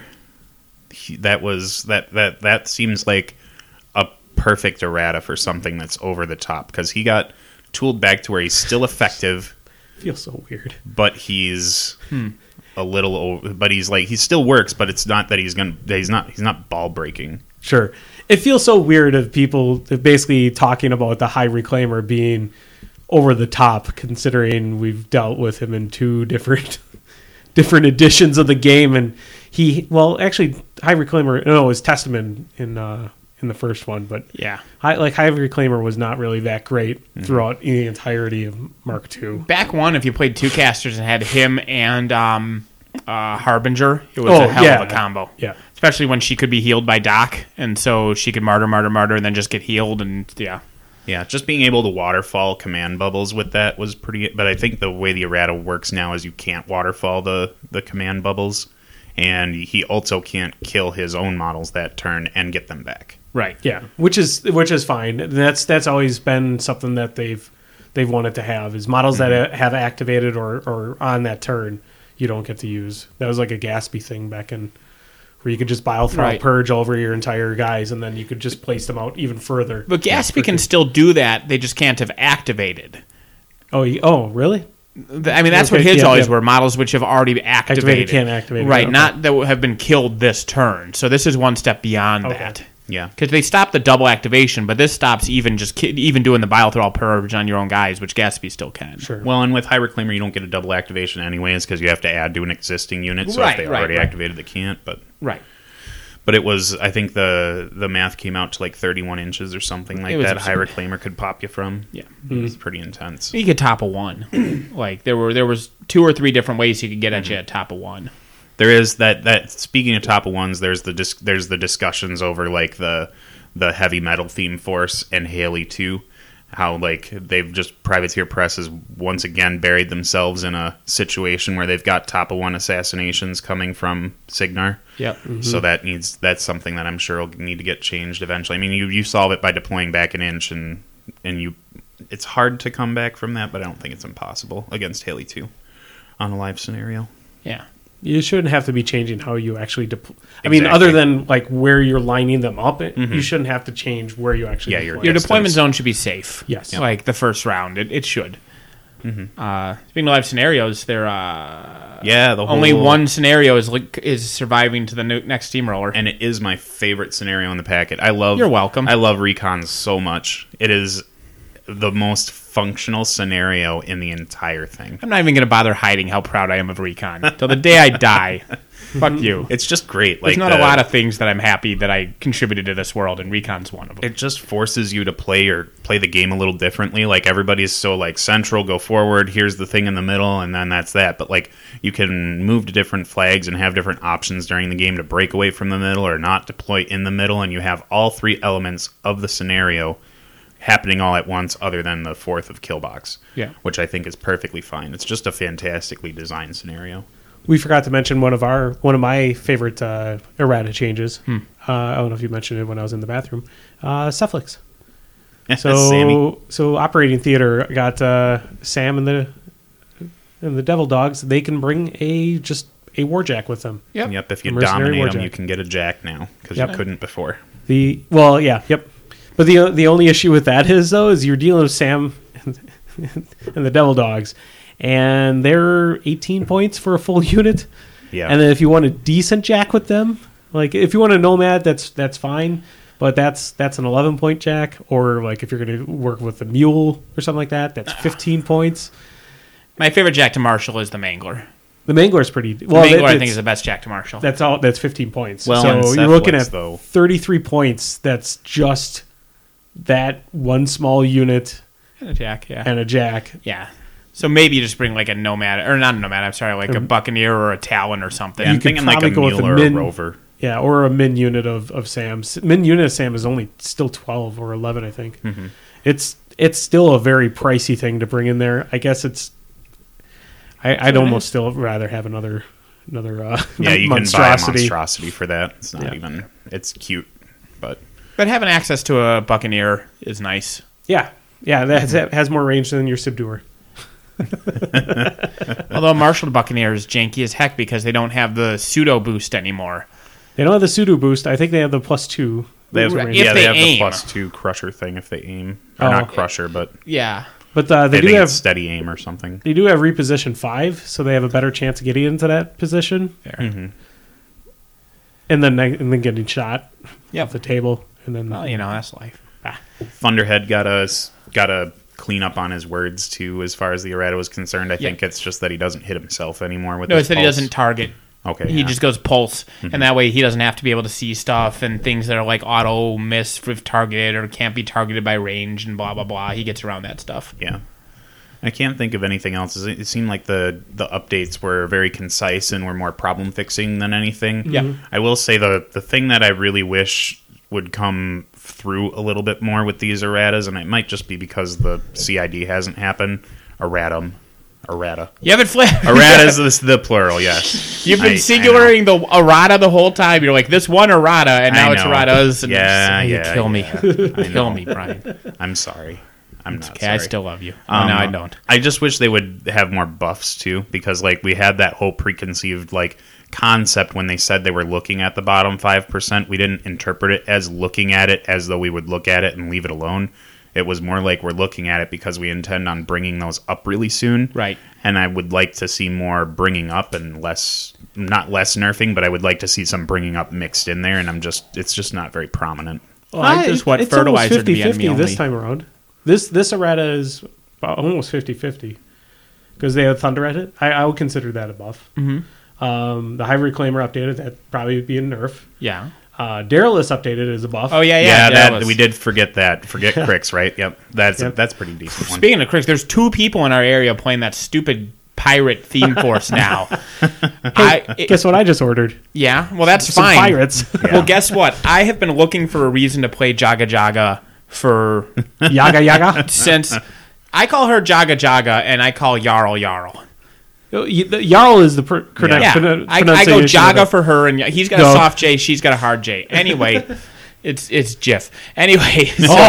That seems like a perfect errata for something that's over the top because he got tooled back to where he's still effective. Feels so weird, but he's a little over, but he still works, but it's not that he's not ball breaking. Sure, it feels so weird of people basically talking about the High Reclaimer being over the top, considering we've dealt with him in 2 different editions of the game, and High Reclaimer, no, it was Testament in the first one, but High Reclaimer was not really that great throughout the entirety of Mark II. Back one, if you played 2 casters and had him and Harbinger, it was a hell of a combo. Yeah, especially when she could be healed by Doc, and so she could martyr, and then just get healed, and Yeah, just being able to waterfall command bubbles with that was pretty. But I think the way the errata works now is you can't waterfall the command bubbles, and he also can't kill his own models that turn and get them back. Right. Yeah, which is fine. That's always been something that they've wanted to have is models that have activated or on that turn you don't get to use. That was like a Gatsby thing back in. Where you could just bile throw purge over your entire guys, and then you could just place them out even further. But Gatsby can still do that. They just can't have activated. Oh, really? I mean, that's what his always were. Models which have already activated can't activate. Right, not that have been killed this turn. So this is one step beyond that. Yeah, because they stopped the double activation, but this stops even doing the bile throw purge on your own guys, which Gatsby still can. Sure. Well, and with High Reclaimer, you don't get a double activation anyways because you have to add to an existing unit. So if they already activated, they can't. But But it was, I think the math came out to like 31 inches or something like that. High Reclaimer could pop you from. Yeah, it was pretty intense. You could top a 1. Like there was 2 or 3 different ways he could get at you at top of 1. There is that. Speaking of top of 1s, there's the discussions over like the heavy metal theme force and Haley 2. How like they've just Privateer Press has once again buried themselves in a situation where they've got top of 1 assassinations coming from Cygnar. Yep. Mm-hmm. So that's something that I'm sure will need to get changed eventually. I mean, you solve it by deploying back an inch, and it's hard to come back from that, but I don't think it's impossible against Haley 2 on a live scenario. Yeah. You shouldn't have to be changing how you actually deploy. I mean, other than like where you're lining them up, you shouldn't have to change where you actually. Your your deployment zone should be safe. Yes. Like the first round, it should. Speaking of live scenarios, there only one scenario is surviving to the next steamroller, and it is my favorite scenario in the packet. You're welcome. I love Recon so much. It is the most functional scenario in the entire thing. I'm not even going to bother hiding how proud I am of Recon till the day I die. Fuck you. It's just great. There's not a lot of things that I'm happy that I contributed to this world, and Recon's one of them. It just forces you to play the game a little differently. Like, everybody's so, like, central, go forward, here's the thing in the middle, and then that's that. But, like, you can move to different flags and have different options during the game to break away from the middle or not deploy in the middle, and you have all three elements of the scenario happening all at once, other than the fourth of Killbox, which I think is perfectly fine. It's just a fantastically designed scenario. We forgot to mention one of my favorite errata changes. I don't know if you mentioned it when I was in the bathroom. Cephlix. So Operating Theater got Sam and the Devil Dogs. They can bring a Warjack with them. Yep. If you dominate them, you can get a Jack now because you couldn't before. But the only issue with that is you're dealing with Sam and the Devil Dogs, and they're 18 points for a full unit. Yeah. And then if you want a decent Jack with them, like if you want a Nomad, that's fine, but that's an 11-point Jack. Or like if you're going to work with a Mule or something like that, that's 15 points. My favorite Jack to Marshall is the Mangler. The Mangler is pretty. Well, the Mangler I think is the best Jack to Marshall. That's 15 points. Well, so you're looking at 33 points. That's just that one small unit and a Jack, and a Jack. Yeah. So maybe you just bring like a Nomad, or not a Nomad, I'm sorry, like a Buccaneer or a Talon or something. I'm thinking like a Mule or a Rover. Yeah, or a Min unit of Sam's. Min unit of Sam is only still 12 or 11, I think. Mm-hmm. It's still a very pricey thing to bring in there. I guess I'd almost still rather have another you can buy a monstrosity for that. It's not even. It's cute, but having access to a Buccaneer is nice. Yeah, that has more range than your Subduer. Although Marshall Buccaneer is janky as heck because they don't have the pseudo boost anymore. They don't have the pseudo boost. I think they have the +2. They have the +2 Crusher thing if they aim. Or not Crusher, but yeah. But they do have steady aim or something. They do have reposition 5, so they have a better chance of getting into that position. Mm-hmm. And then getting shot off the table. And then that's life. Thunderhead got a clean up on his words too, as far as the errata was concerned. I think it's just that he doesn't hit himself anymore with. No, it's that he doesn't target. Okay, he just goes pulse, and that way he doesn't have to be able to see stuff and things that are like auto miss if targeted or can't be targeted by range and blah blah blah. He gets around that stuff. Yeah, I can't think of anything else. It seemed like the updates were very concise and were more problem fixing than anything. Yeah, I will say the thing that I really wish would come through a little bit more with these erratas, and it might just be because the CID hasn't happened. Errata. You haven't flipped. Errata is the plural, yes. You've been singularing the errata the whole time. You're like, this one errata, and now it's erratas. And kill me. Kill me, Brian. I'm sorry. I'm not okay, sorry. I still love you. No, I don't. I just wish they would have more buffs, too, because like we had that whole preconceived like concept when they said they were looking at the bottom 5%. We didn't interpret it as looking at it as though we would look at it and leave it alone. It was more like we're looking at it because we intend on bringing those up really soon. Right. And I would like to see more bringing up and not less nerfing, but I would like to see some bringing up mixed in there, and it's just not very prominent. Well, I just want fertilizer to be enemy only. This time around. This errata is almost 50-50 because they have Thunder at it. I would consider that a buff. Mm-hmm. The Hive Reclaimer updated, that probably would be a nerf. Yeah. Darylis updated as a buff. Oh yeah. That, we did forget that. Forget Crix, right? Yep. That's pretty decent one. Speaking of Crix, there's 2 people in our area playing that stupid pirate theme force now. Guess what I just ordered? Yeah, well that's some fine. Pirates. Yeah. Well, guess what? I have been looking for a reason to play Jaga Jaga for Yaga since I call her Jaga Jaga and I call Jarl Jarl. Jarl is the pronunciation. I go Jaga for her, and he's got a soft J, she's got a hard J. Anyway, it's Jif. Anyway,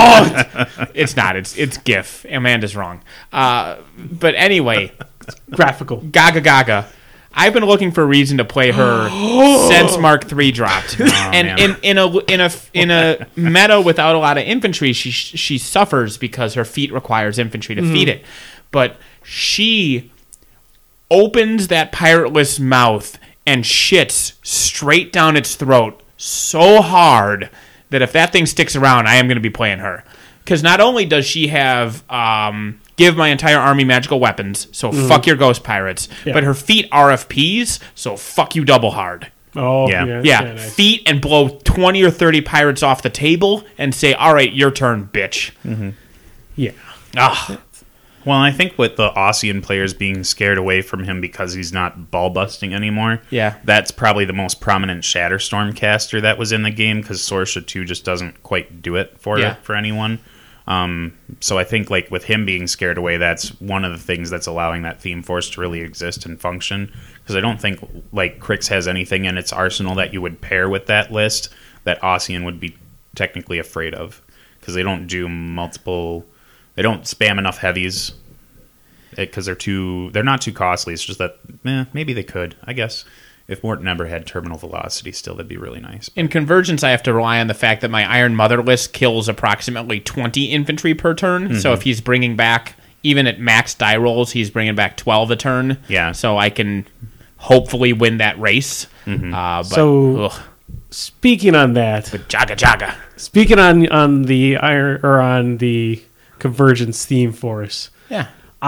it's not. It's GIF. Amanda's wrong. But anyway, graphical. Gaga Gaga. I've been looking for a reason to play her since Mark III dropped. And in a meta without a lot of infantry, she suffers because her feat requires infantry to feed it. But she opens that pirateless mouth and shits straight down its throat so hard that if that thing sticks around, I am going to be playing her. Because not only does she have give my entire army magical weapons, so fuck your ghost pirates, but her feat RFPs, so fuck you double hard. Oh, Yeah. nice. Feat and blow 20 or 30 pirates off the table and say, all right, your turn, bitch. Yeah. Ah, Well, I think with the Ossian players being scared away from him because he's not ball busting anymore, Yeah. that's probably the most prominent Shatterstorm caster that was in the game because Sorsha 2 just doesn't quite do it for anyone. So I think like with him being scared away, that's one of the things that's allowing that theme force to really exist and function. Because I don't think like Crix has anything in its arsenal that you would pair with that list that Ossian would be technically afraid of because they don't do multiple. They don't spam enough heavies because they're not too costly. It's just that maybe they could. I guess if Morton Ember had terminal velocity still, that'd be really nice. in Convergence, I have to rely on the fact that my Iron Mother list kills approximately 20 infantry per turn. So if he's bringing back, even at max die rolls, he's bringing back 12 a turn. Yeah. So I can hopefully win that race. But, So- Speaking on that, jaga. speaking on the iron or on the Convergence theme force, Yeah.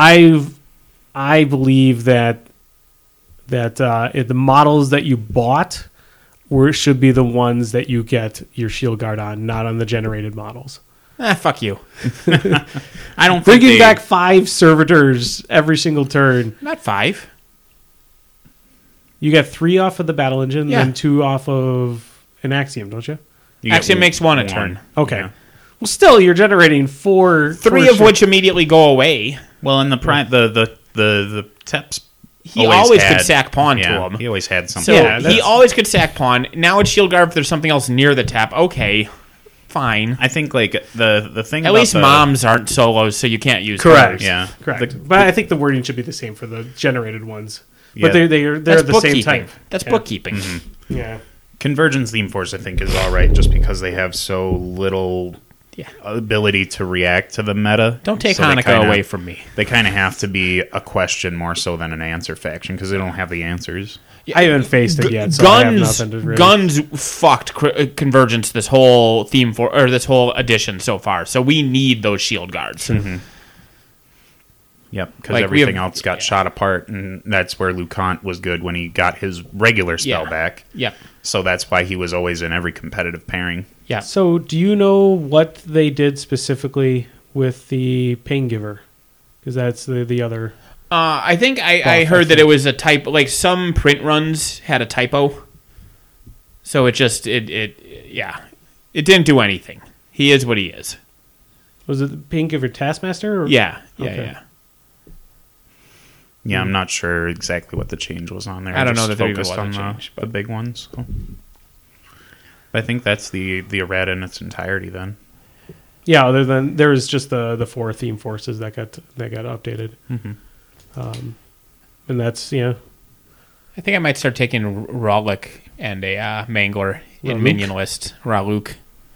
I believe that the models that you bought should be the ones that you get your shield guard on, not on the generated models. Fuck you. I don't think Bringing back 5 servitors every single turn. Not 5. You get 3 off of the battle engine, Yeah. then 2 off of an Axiom, don't you? you get Actually, it makes 1 a turn. Okay. Yeah. Well, still, you're generating 4. 3 of which immediately go away. Well, in the the Teps, He always could sack pawn to him. He always had So something. Yeah, he that's- always could sack pawn. Now it's shield guard if there's something else near the tap. Okay, fine. I think like the thing At about least the, moms aren't solos, so you can't use Correct. hers. Yeah. Correct. But I think the wording should be the same for the generated ones. Yeah. But they're That's the same bookkeeping. type. That's Yeah. bookkeeping. Yeah. Convergence theme force I think is all right just because they have so little Yeah. ability to react to the meta. Don't take So they Hanukkah kinda- away from me. They kind of have to be a question more so than an answer faction because they don't have the answers. I haven't faced it yet, so I have nothing to really... Guns fucked Convergence this whole theme for or this whole edition so far. So we need those shield guards. Yep, because Like, we everything have- else got shot apart, and that's where Lucant was good when he got his regular spell Yeah. back. Yep. So that's why he was always in every competitive pairing. Yeah. So do you know what they did specifically with the Pain Giver? Because that's the other... I think I heard that it was a type, like some print runs had a typo. So it just, it didn't do anything. He is what he is. Was it the Pain Giver Taskmaster? Or? Yeah. Okay. Yeah, I'm not sure exactly what the change was on there. I don't just know that there even focused was a on change, the big ones. So. But I think that's the errata in its entirety then. Yeah, other than there was just the 4 theme forces that got updated. And that's, I think I might start taking Ralik and a Mangler in Raluk? minion list. Raluk.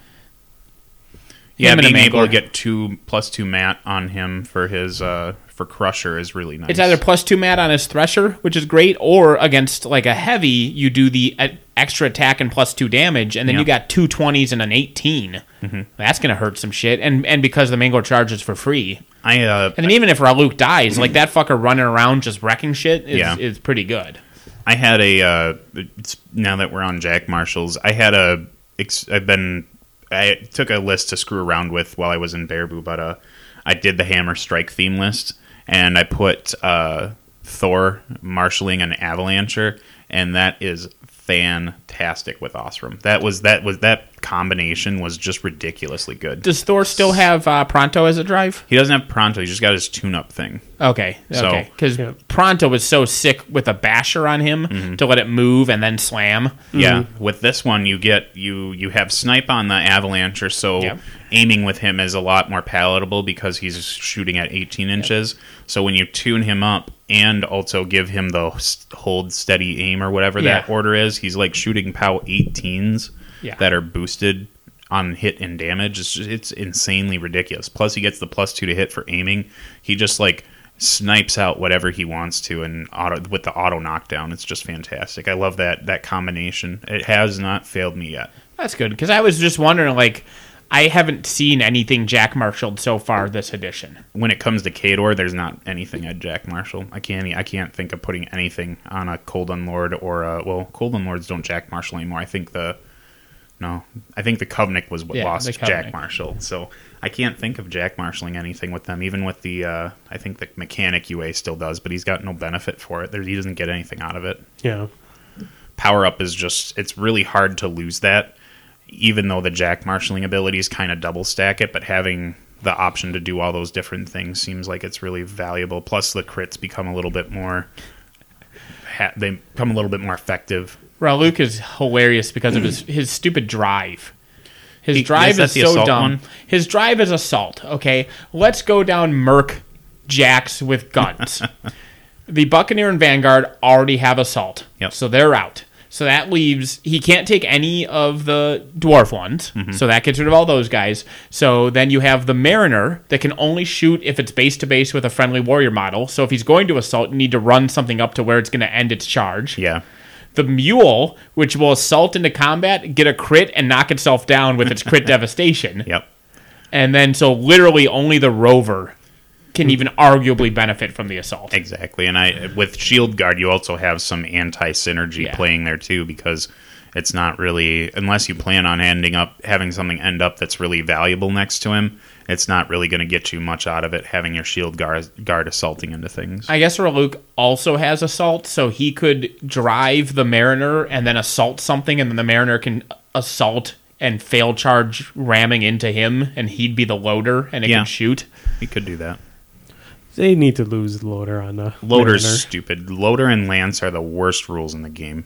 Yeah, Him and a being able to Mangler. get 2+2 mat on him for his for Crusher is really nice. It's either +2 mat on his Thresher, which is great, or against like a heavy, you do the extra attack and +2 damage, and then Yeah. you got 2 20s and an 18. That's going to hurt some shit. And because the Mangler charges for free. And then even if Raluk dies, like that fucker running around just wrecking shit is pretty good. I had now that we're on Jack Marshall's, I took a list to screw around with while I was in Baraboo, but I did the Hammer Strike theme list, and I put Thor marshalling an Avalancher, and that is fantastic with Osram. That combination was just ridiculously good. Does Thor still have Pronto as a drive? He doesn't have Pronto. He's just got his tune-up thing. Okay. Because Pronto was so sick with a basher on him to let it move and then slam. Yeah. With this one, you get you have snipe on the Avalancher, so aiming with him is a lot more palatable because he's shooting at 18 inches. So when you tune him up and also give him the hold steady aim or whatever that order is, he's like shooting POW 18s that are boosted on hit and damage. It's insanely ridiculous. Plus he gets the +2 to hit for aiming. He just like snipes out whatever he wants to and with the auto knockdown. It's just fantastic. I love that combination. It has not failed me yet. That's good, because I was just wondering, like, I haven't seen anything Jack Marshalled so far this edition. When it comes to Khador, there's not anything at Jack Marshall. I can't think of putting anything on a Cold Unlord or Cold Unlords don't Jack Marshall anymore. I think the Covenant was what lost Jack Marshall. So I can't think of Jack Marshalling anything with them. Even with the I think the Mechanic UA still does, but he's got no benefit for it. He doesn't get anything out of it. Yeah. Power Up is just, it's really hard to lose that. Even though the Jack Marshalling abilities kind of double stack it, but having the option to do all those different things seems like it's really valuable. Plus, the crits become a little bit more. They become a little bit more effective. Raluk is hilarious because of his stupid drive. His drive is so dumb. One? His drive is assault. Okay, let's go down Merc Jacks with guns. The Buccaneer and Vanguard already have assault, so they're out. So that leaves, he can't take any of the dwarf ones, so that gets rid of all those guys. So then you have the Mariner that can only shoot if it's base-to-base with a friendly warrior model. So if he's going to assault, you need to run something up to where it's going to end its charge. Yeah. The Mule, which will assault into combat, get a crit, and knock itself down with its crit devastation. Yep. And then, so literally only the Rover can even arguably benefit from the assault. Exactly. And with Shield Guard, you also have some anti-synergy playing there too, because it's not really, unless you plan on having something end up that's really valuable next to him, it's not really going to get you much out of it having your Shield Guard assaulting into things. I guess Raluk also has assault, so he could drive the Mariner and then assault something, and then the Mariner can assault and fail charge ramming into him, and he'd be the loader, and it can shoot. He could do that. They need to lose Loader on the Loader's Mariner. stupid. Loader and Lance are the worst rules in the game.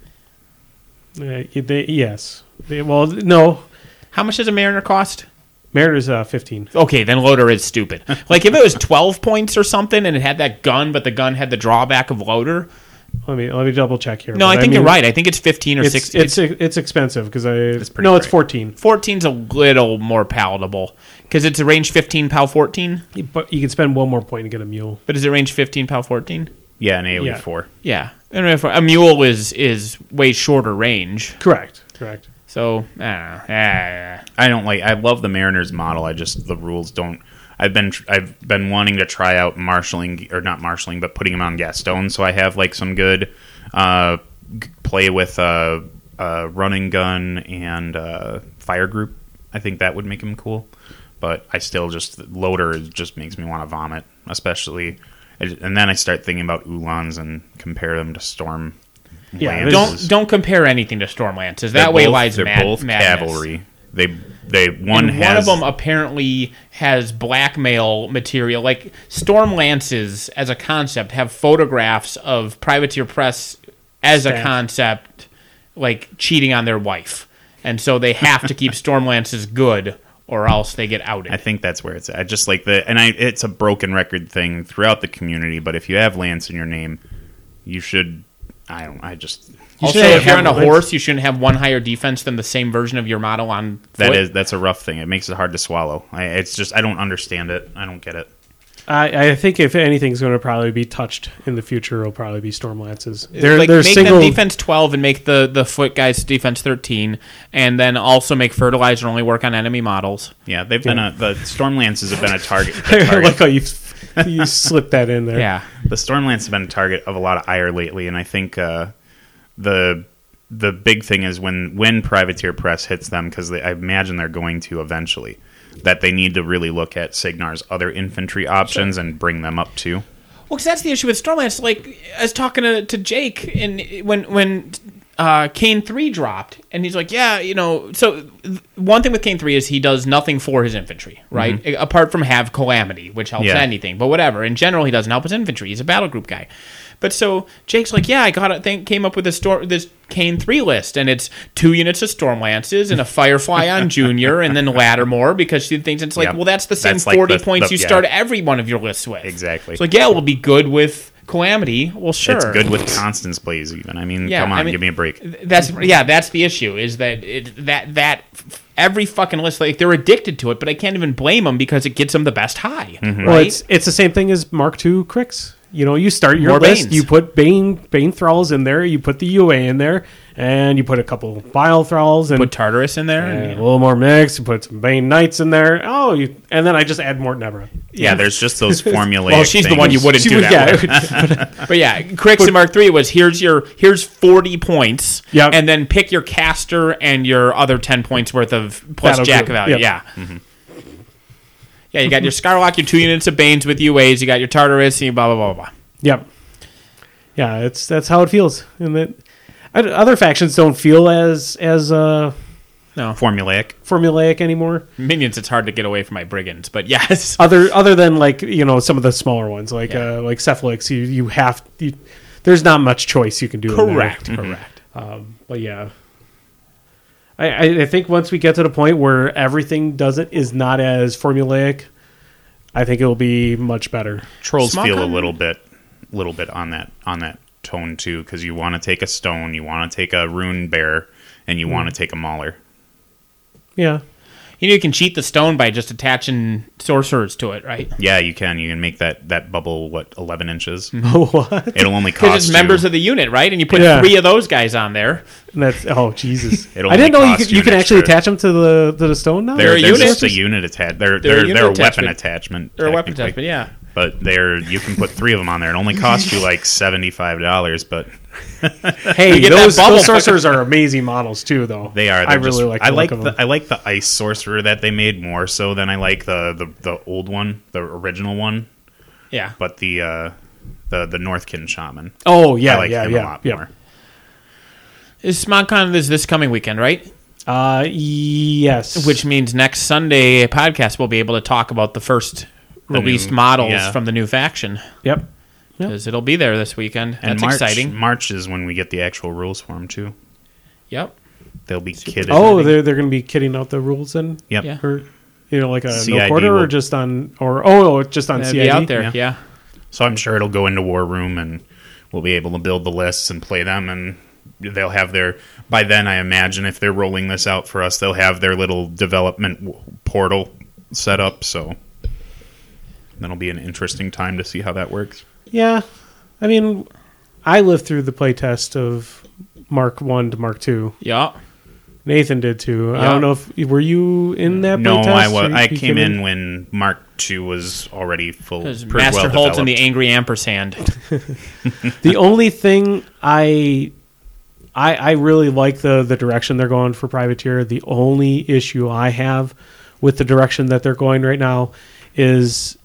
Yes. No. How much does a Mariner cost? Mariner's 15. Okay, then Loader is stupid. Like, if it was 12 points or something and it had that gun, but the gun had the drawback of Loader. Let me double check here. No, I think you're right. I think it's 15 or 16. It's expensive because it's 14. 14's a little more palatable because it's a range 15, POW 14. But you can spend one more point to get a Mule. But is it range 15, POW 14? Yeah, an AoE 4. Yeah. A Mule is way shorter range. Correct. So, I love the Mariners model. The rules don't. I've been wanting to try out marshalling, or not marshalling, but putting him on Gaston. So I have like some good play with running gun and fire group. I think that would make him cool. But I still Loader just makes me want to vomit, especially. And then I start thinking about Ulans and compare them to Storm. Yeah, don't compare anything to Storm Lances. That way lies they're both cavalry. One of them apparently has blackmail material. Like, Storm Lances as a concept have photographs of Privateer Press as a concept, like cheating on their wife, and so they have to keep Storm Lances good, or else they get outed. I think that's where it's at. Just like it's a broken record thing throughout the community. But if you have Lance in your name, you should. Also, if you're on a horse, you shouldn't have one higher defense than the same version of your model on foot. That's a rough thing. It makes it hard to swallow. I don't understand it. I don't get it. I think if anything's going to probably be touched in the future, it'll probably be Storm Lances. They're make them defense 12 and make the foot guys defense 13, and then also make Fertilizer only work on enemy models. Yeah, they've been the Storm Lances have been a target. I like how you slipped that in there. Yeah, the Stormlance have been a target of a lot of ire lately, and I think the big thing is when Privateer Press hits them, because I imagine they're going to eventually, that they need to really look at Signar's other infantry options and bring them up too. Well, because that's the issue with Stormlance. Like, I was talking to Jake, and when Kane 3 dropped, and he's like, yeah, so one thing with Kane 3 is he does nothing for his infantry, right? Mm-hmm. Apart from have Calamity, which helps anything, but whatever. In general, he doesn't help his infantry. He's a battle group guy. But so Jake's like, yeah, came up with this Kane 3 list, and it's 2 units of Storm Lances and a Firefly on Junior, and then Lattimore, because she thinks it's like, well, that's the same 40 points you start every one of your lists with. Exactly. It's like, yeah, we'll be good with Calamity. Well, sure. It's good with Constance plays even. I mean, come on, give me a break. That's the issue, is that that every fucking list, like, they're addicted to it, but I can't even blame them because it gets them the best high. Mm-hmm. Well, it's the same thing as Mark II Crix. You start your list, Banes. You put Bane Thralls in there, you put the UA in there, and you put a couple Bile Thralls, and put Tartarus in there, and a little more mix, you put some Bane Knights in there, and then I just add Mort Nebra. Yeah, there's just those formulaic well, she's things. The one you wouldn't do that with. But yeah, Crix in Mark III was, here's 40 points, and then pick your caster and your other 10 points worth of plus Jack value. Yep. Yeah. Mm-hmm. Yeah, you got your Scarlock, your 2 units of Banes with UAs, you got your Tartarus, and blah, blah, blah, blah. Yep. Yeah, that's how it feels. And that other factions don't feel as formulaic anymore. Minions, it's hard to get away from my brigands, but yes. Other than like, some of the smaller ones, like Cephalix, you have there's not much choice you can do. Correct. But yeah. I think once we get to the point where everything is not as formulaic, I think it'll be much better. Trolls feel a little bit on that tone too, because you want to take a stone, you want to take a rune bear, and you want to take a mauler. Yeah. You can cheat the stone by just attaching sorcerers to it, right? Yeah, you can. You can make that bubble 11 inches. What? It'll only cost because it's members of the unit, right? And you put 3 of those guys on there. And that's Jesus! I didn't know you can actually attach them to the stone now. They're just a unit attached. They're a weapon attachment. They're a weapon attachment, yeah. But you can put 3 of them on there. It only costs you like $75, but. Hey, those sorcerers are amazing models too, though. They are. I really like. I like the ice sorcerer that they made more so than I like the old one, the original one. Yeah. But the Northkin shaman. Oh yeah, I like him a lot more. Is SmogCon this coming weekend, right? Yes. Which means next Sunday podcast we'll be able to talk about the first released models from the new faction. Yep. Because it'll be there this weekend. And That's exciting. March is when we get the actual rules for them, too. Yep. They'll be kitted. Oh, they're going to be kitting out the rules then? Yep. Yeah. Or, like a CID no quarter or just on... Or just on CID? Be out there, yeah. So I'm sure it'll go into War Room, and we'll be able to build the lists and play them, and they'll have their... By then, I imagine, if they're rolling this out for us, they'll have their little development portal set up, so... That'll be an interesting time to see how that works. Yeah. I mean, I lived through the playtest of Mark 1 to Mark 2. Yeah. Nathan did too. Yeah. I don't know if... Were you in that playtest? No, I was. I came in when Mark 2 was already full. Master Holt and the Angry Ampersand. The only thing I really like the direction they're going for Privateer. The only issue I have with the direction that they're going right now is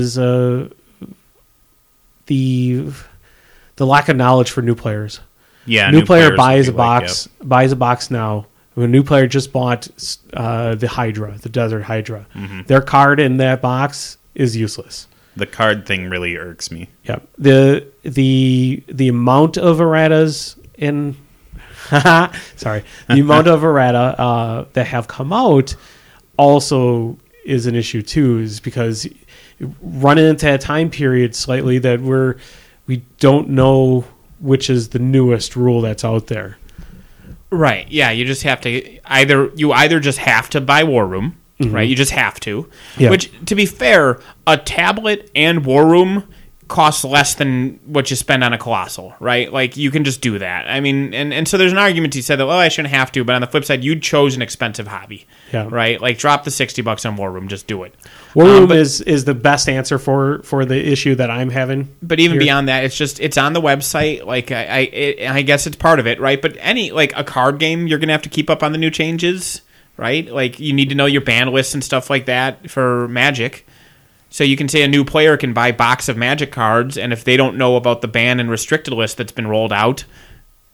the lack of knowledge for new players. Yeah, new player buys a box now. A new player just bought the Hydra, the Desert Hydra. Mm-hmm. Their card in that box is useless. The card thing really irks me. Yeah, the amount of erratas in the amount of errata that have come out also is an issue too, is because running into a time period slightly that we don't know which is the newest rule that's out there. Right. Yeah, you just have to either just have to buy War Room, mm-hmm. right? You just have to. Yeah. Which, to be fair, a tablet and War Room costs less than what you spend on a Colossal, right? Like, you can just do that. I mean, and so there's an argument he said that, I shouldn't have to, but on the flip side, you chose an expensive hobby, right? Like, drop the $60 on War Room, just do it. War Room is the best answer for the issue that I'm having. But even beyond that, it's on the website. Like, I guess it's part of it, right? But a card game, you're going to have to keep up on the new changes, right? Like, you need to know your ban lists and stuff like that for Magic. So you can say a new player can buy a box of Magic cards, and if they don't know about the ban and restricted list that's been rolled out,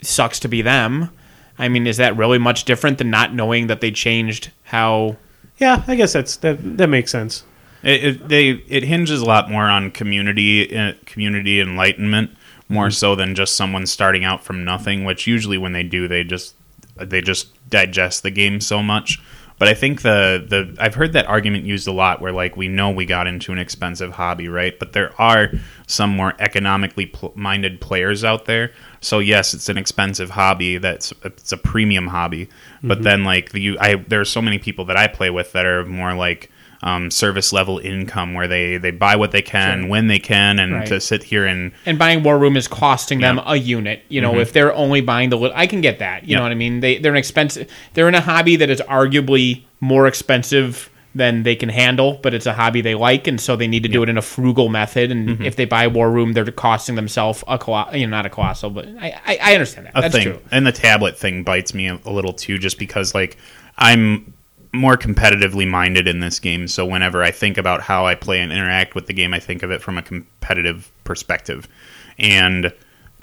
sucks to be them. I mean, is that really much different than not knowing that they changed how? Yeah, I guess that makes sense. It hinges a lot more on community enlightenment, more so than just someone starting out from nothing. Which usually when they do, they just digest the game so much. But I think I've heard that argument used a lot, where like we know we got into an expensive hobby, right? But there are some more economically minded players out there. So yes, it's an expensive hobby. It's a premium hobby. But then like there are so many people that I play with that are more like service level income, where they buy what they can when they can, and to sit here and buying War Room is costing them a unit. You know, if they're only buying the little, I can get that. You know what I mean? They're an expensive. They're in a hobby that is arguably more expensive than they can handle, but it's a hobby they like, and so they need to do it in a frugal method. And if they buy War Room, they're costing themselves not a colossal, but I understand that. That's true. And the tablet thing bites me a little too, just because like I'm more competitively minded in this game, so whenever I think about how I play and interact with the game, I think of it from a competitive perspective. And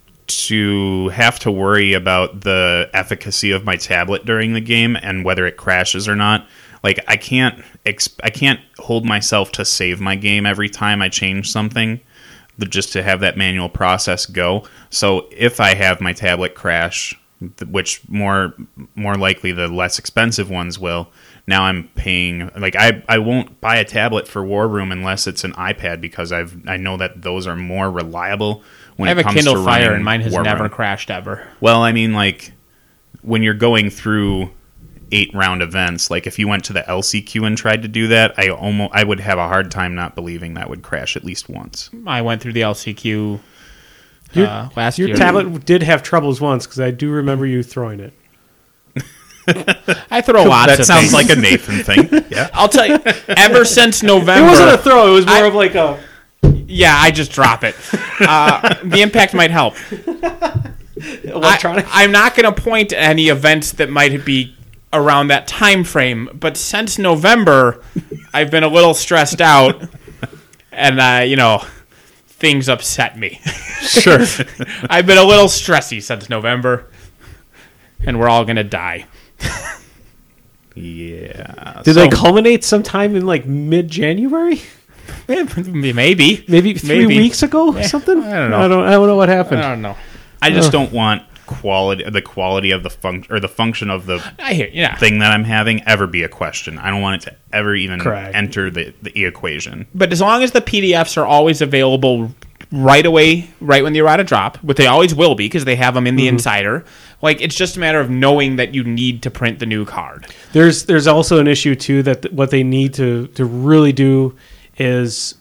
to have to worry about the efficacy of my tablet during the game and whether it crashes or not, like I can't hold myself to save my game every time I change something, just to have that manual process go. So if I have my tablet crash, which more likely the less expensive ones will, now I'm paying, like I won't buy a tablet for War Room unless it's an iPad, because I know that those are more reliable when it comes to running. I have a Kindle Fire and mine has never crashed ever. Well, I mean, like when you're going through 8-round events, like if you went to the LCQ and tried to do that, I would have a hard time not believing that would crash at least once. I went through the LCQ last year. Your tablet did have troubles once, because I do remember you throwing it. I throw lots that of sounds things. Like a Nathan thing. Yeah, I'll tell you, ever since November... It wasn't a throw, it was more of like a... Yeah, I just drop it. The impact might help. Electronic. I'm not going to point to any events that might be around that time frame, but since November, I've been a little stressed out, and, things upset me. Sure. I've been a little stressy since November, and we're all going to die. Yeah. Did they culminate sometime in like mid-January? Maybe 3 weeks ago or something? I don't know. I don't know what happened. I don't know. I just don't want the quality of the function or the function of the thing that I'm having ever be a question. I don't want it to ever even enter the equation. But as long as the PDFs are always available right away, right when the errata drop, which they always will be because they have them in the Insider, like it's just a matter of knowing that you need to print the new card. There's also an issue too that what they need to really do is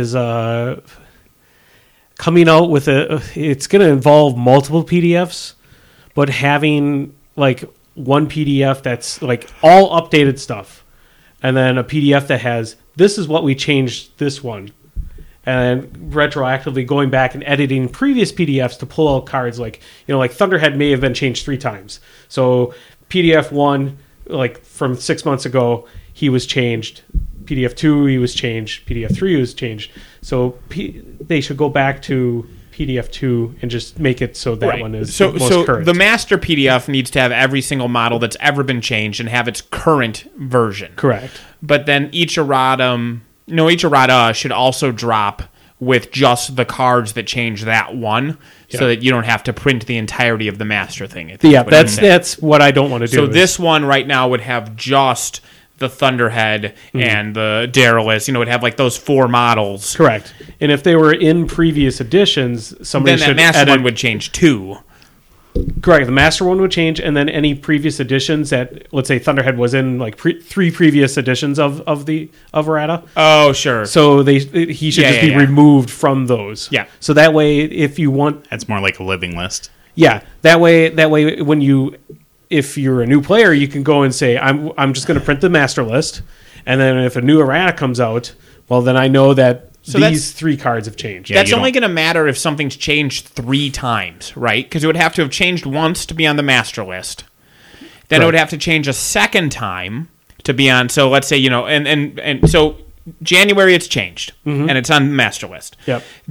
coming out with it's going to involve multiple PDFs, but having like one PDF that's like all updated stuff, and then a PDF that has this is what we changed this one, and retroactively going back and editing previous PDFs to pull out cards like like Thunderhead may have been changed 3 times. So PDF 1, like from 6 months ago, he was changed. PDF 2, he was changed. PDF 3 was changed. So they should go back to PDF 2 and just make it so that one is most current. The master PDF needs to have every single model that's ever been changed and have its current version. Correct. But then each errata should also drop with just the cards that change that one, so that you don't have to print the entirety of the master thing. That's what I don't want to do. So this one right now would have just the Thunderhead and the Darylis, would have like those 4 models. Correct. And if they were in previous editions, somebody then that master one would change too. Correct. The master one would change, and then any previous editions that, let's say, Thunderhead was in like 3 previous editions of errata. Oh, sure. So he should just be removed from those. Yeah. So that way, if you want, that's more like a living list. Yeah. That way, when you. If you're a new player, you can go and say, I'm just going to print the master list, and then if a new errata comes out, well, then I know that these 3 cards have changed. That's only going to matter if something's changed 3 times, right? Because it would have to have changed once to be on the master list. Then it would have to change a second time to be on. So let's say, and so January it's changed, and it's on the master list. Yep. Then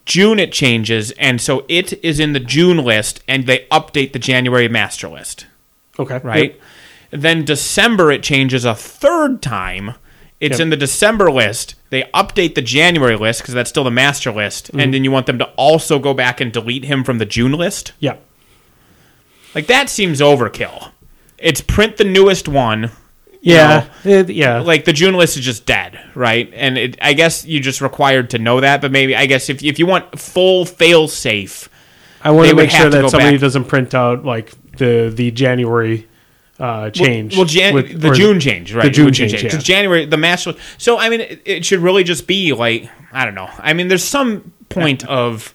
June it changes, and so it is in the June list, and they update the January master list. Okay. Right? Yep. Then December it changes a third time. It's in the December list. They update the January list because that's still the master list, and then you want them to also go back and delete him from the June list? Yeah. Like, that seems overkill. It's print the newest one. Yeah. Like, the June list is just dead, right? And I guess you're just required to know that, but maybe, I guess, if you want full fail-safe, I want to make sure that somebody doesn't print out, like, the January change. Well, the June change, right? The June change, yeah. Because January, the master... So, I mean, it should really just be, like, I don't know. I mean, there's some point of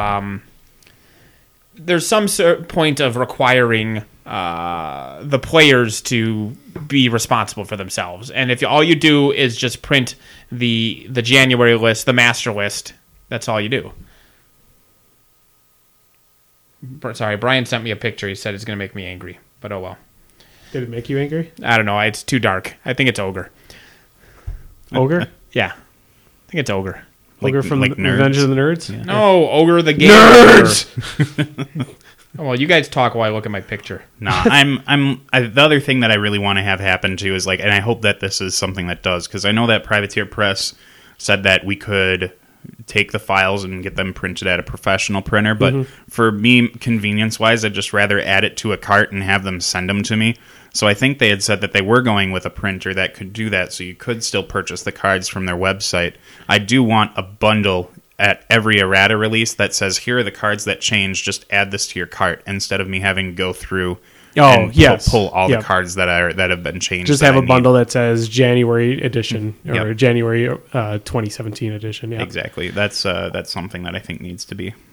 there's some point of requiring the players to be responsible for themselves. And if all you do is just print the January list, the master list, that's all you do. Sorry, Brian sent me a picture. He said it's going to make me angry, but oh well. Did it make you angry? I don't know. It's too dark. I think it's Ogre. Ogre? Yeah. I think it's Ogre. Ogre from Revenge of the Nerds? Yeah. No, Ogre the game. Nerds! Oh, well, you guys talk while I look at my picture. No, the other thing that I really want to have happen too is, like, and I hope that this is something that does, because I know that Privateer Press said that we could take the files and get them printed at a professional printer, but for me, convenience-wise, I'd just rather add it to a cart and have them send them to me. So I think they had said that they were going with a printer that could do that, so you could still purchase the cards from their website. I do want a bundle at every errata release that says, here are the cards that change, just add this to your cart, instead of me having to go through and pull all the cards that have been changed. Just have a bundle that says January edition or January 2017 edition. Yeah, exactly. That's something that I think needs to be.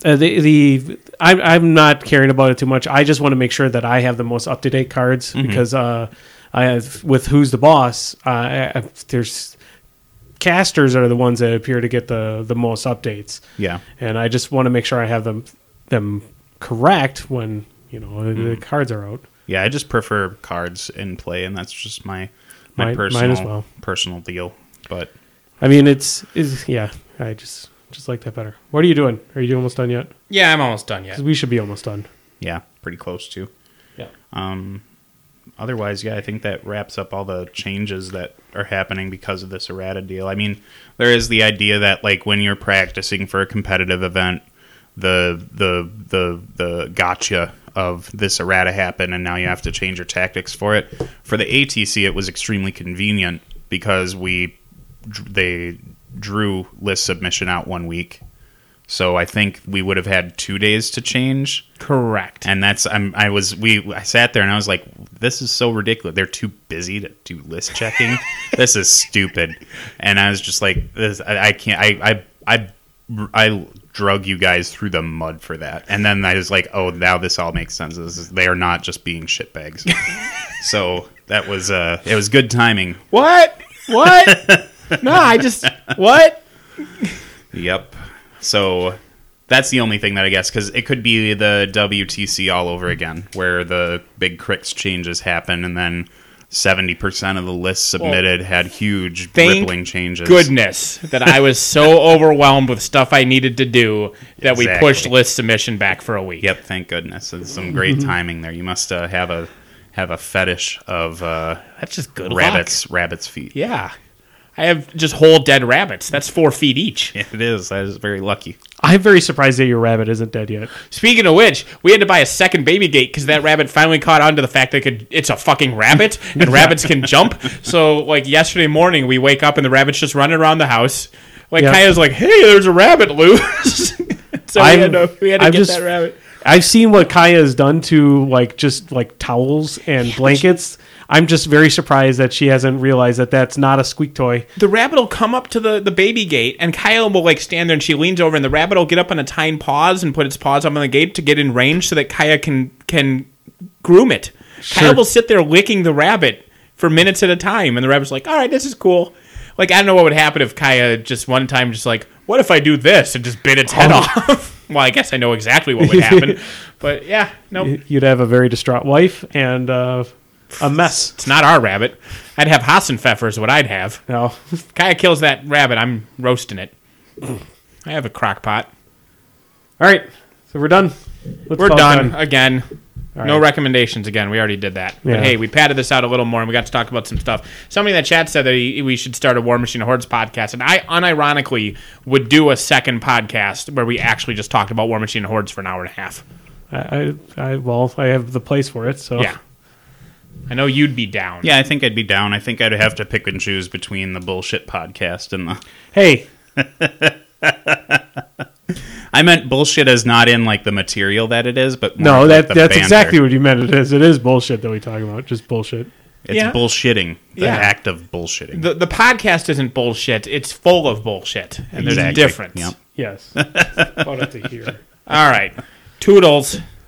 I'm not caring about it too much. I just want to make sure that I have the most up to date cards because I have, with Who's the Boss. There's casters are the ones that appear to get the most updates. Yeah, and I just want to make sure I have them correct when the cards are out. Yeah, I just prefer cards in play, and that's just my personal mine as well. Personal deal. But I mean, it's I just like that better. What are you doing? Are you almost done yet? Yeah, I'm almost done yet. We should be almost done. Yeah, pretty close to. Yeah. Otherwise, I think that wraps up all the changes that are happening because of this errata deal. I mean, there is the idea that, like, when you're practicing for a competitive event, the gotcha of this errata happened, and now you have to change your tactics for it. For the ATC, it was extremely convenient because they drew list submission out 1 week. So I think we would have had 2 days to change. Correct. And I sat there and I was like, this is so ridiculous. They're too busy to do list checking. This is stupid. And I was just like, I can't. I drug you guys through the mud for that. And then I was like, oh, now this all makes sense. They are not just being shitbags. So that was it was good timing. What? No, what? Yep. So that's the only thing that I guess, because it could be the WTC all over again, where the big Crix changes happen, and then 70% of the lists submitted had huge rippling changes. Goodness that I was so overwhelmed with stuff I needed to do that we pushed list submission back for a week. Yep, thank goodness. It's some great timing there. You must have a fetish of that's just good rabbits' feet. Yeah. I have just whole dead rabbits. That's 4 feet each. Yeah, it is. I was very lucky. I'm very surprised that your rabbit isn't dead yet. Speaking of which, we had to buy a second baby gate because that rabbit finally caught on to the fact that it's a fucking rabbit and rabbits can jump. So, like, yesterday morning, we wake up and the rabbit's just running around the house. Like, Kaya's like, hey, there's a rabbit loose. So we had to get that rabbit. I've seen what Kaya has done to, like, just, like, towels and blankets. I'm just very surprised that she hasn't realized that that's not a squeak toy. The rabbit will come up to the baby gate, and Kyle will, like, stand there, and she leans over, and the rabbit will get up on its hind paws and put its paws up on the gate to get in range so that Kaya can groom it. Sure. Kyle will sit there licking the rabbit for minutes at a time, and the rabbit's like, all right, this is cool. Like, I don't know what would happen if Kaya just one time just like, what if I do this, and just bit its head off? Well, I guess I know exactly what would happen. But, yeah, no. You'd have a very distraught wife and a mess. It's not our rabbit. I'd have Hassenpfeffer is what I'd have. No. Kaya kills that rabbit, I'm roasting it. I have a crock pot. All right, so we're done. Let's We're call it done again. All No right. recommendations again. We already did that. Yeah. But hey, we padded this out a little more, and we got to talk about some stuff. Somebody in the chat said that we should start a War Machine Hordes podcast, and I unironically would do a second podcast where we actually just talked about War Machine Hordes for an hour and a half. I have the place for it. So Yeah. I know you'd be down. Yeah, I think I'd be down. I think I'd have to pick and choose between the bullshit podcast and the... Hey, I meant bullshit as not in, like, the material that it is, but more no, like the that's banter. exactly what you meant. It is. It is bullshit that we talk about. Just bullshit. It's Yeah. bullshitting. The Yeah. act of bullshitting. The podcast isn't bullshit. It's full of bullshit. And there's a Exactly. difference. Yep. Yes. About up to here. All right. Toodles.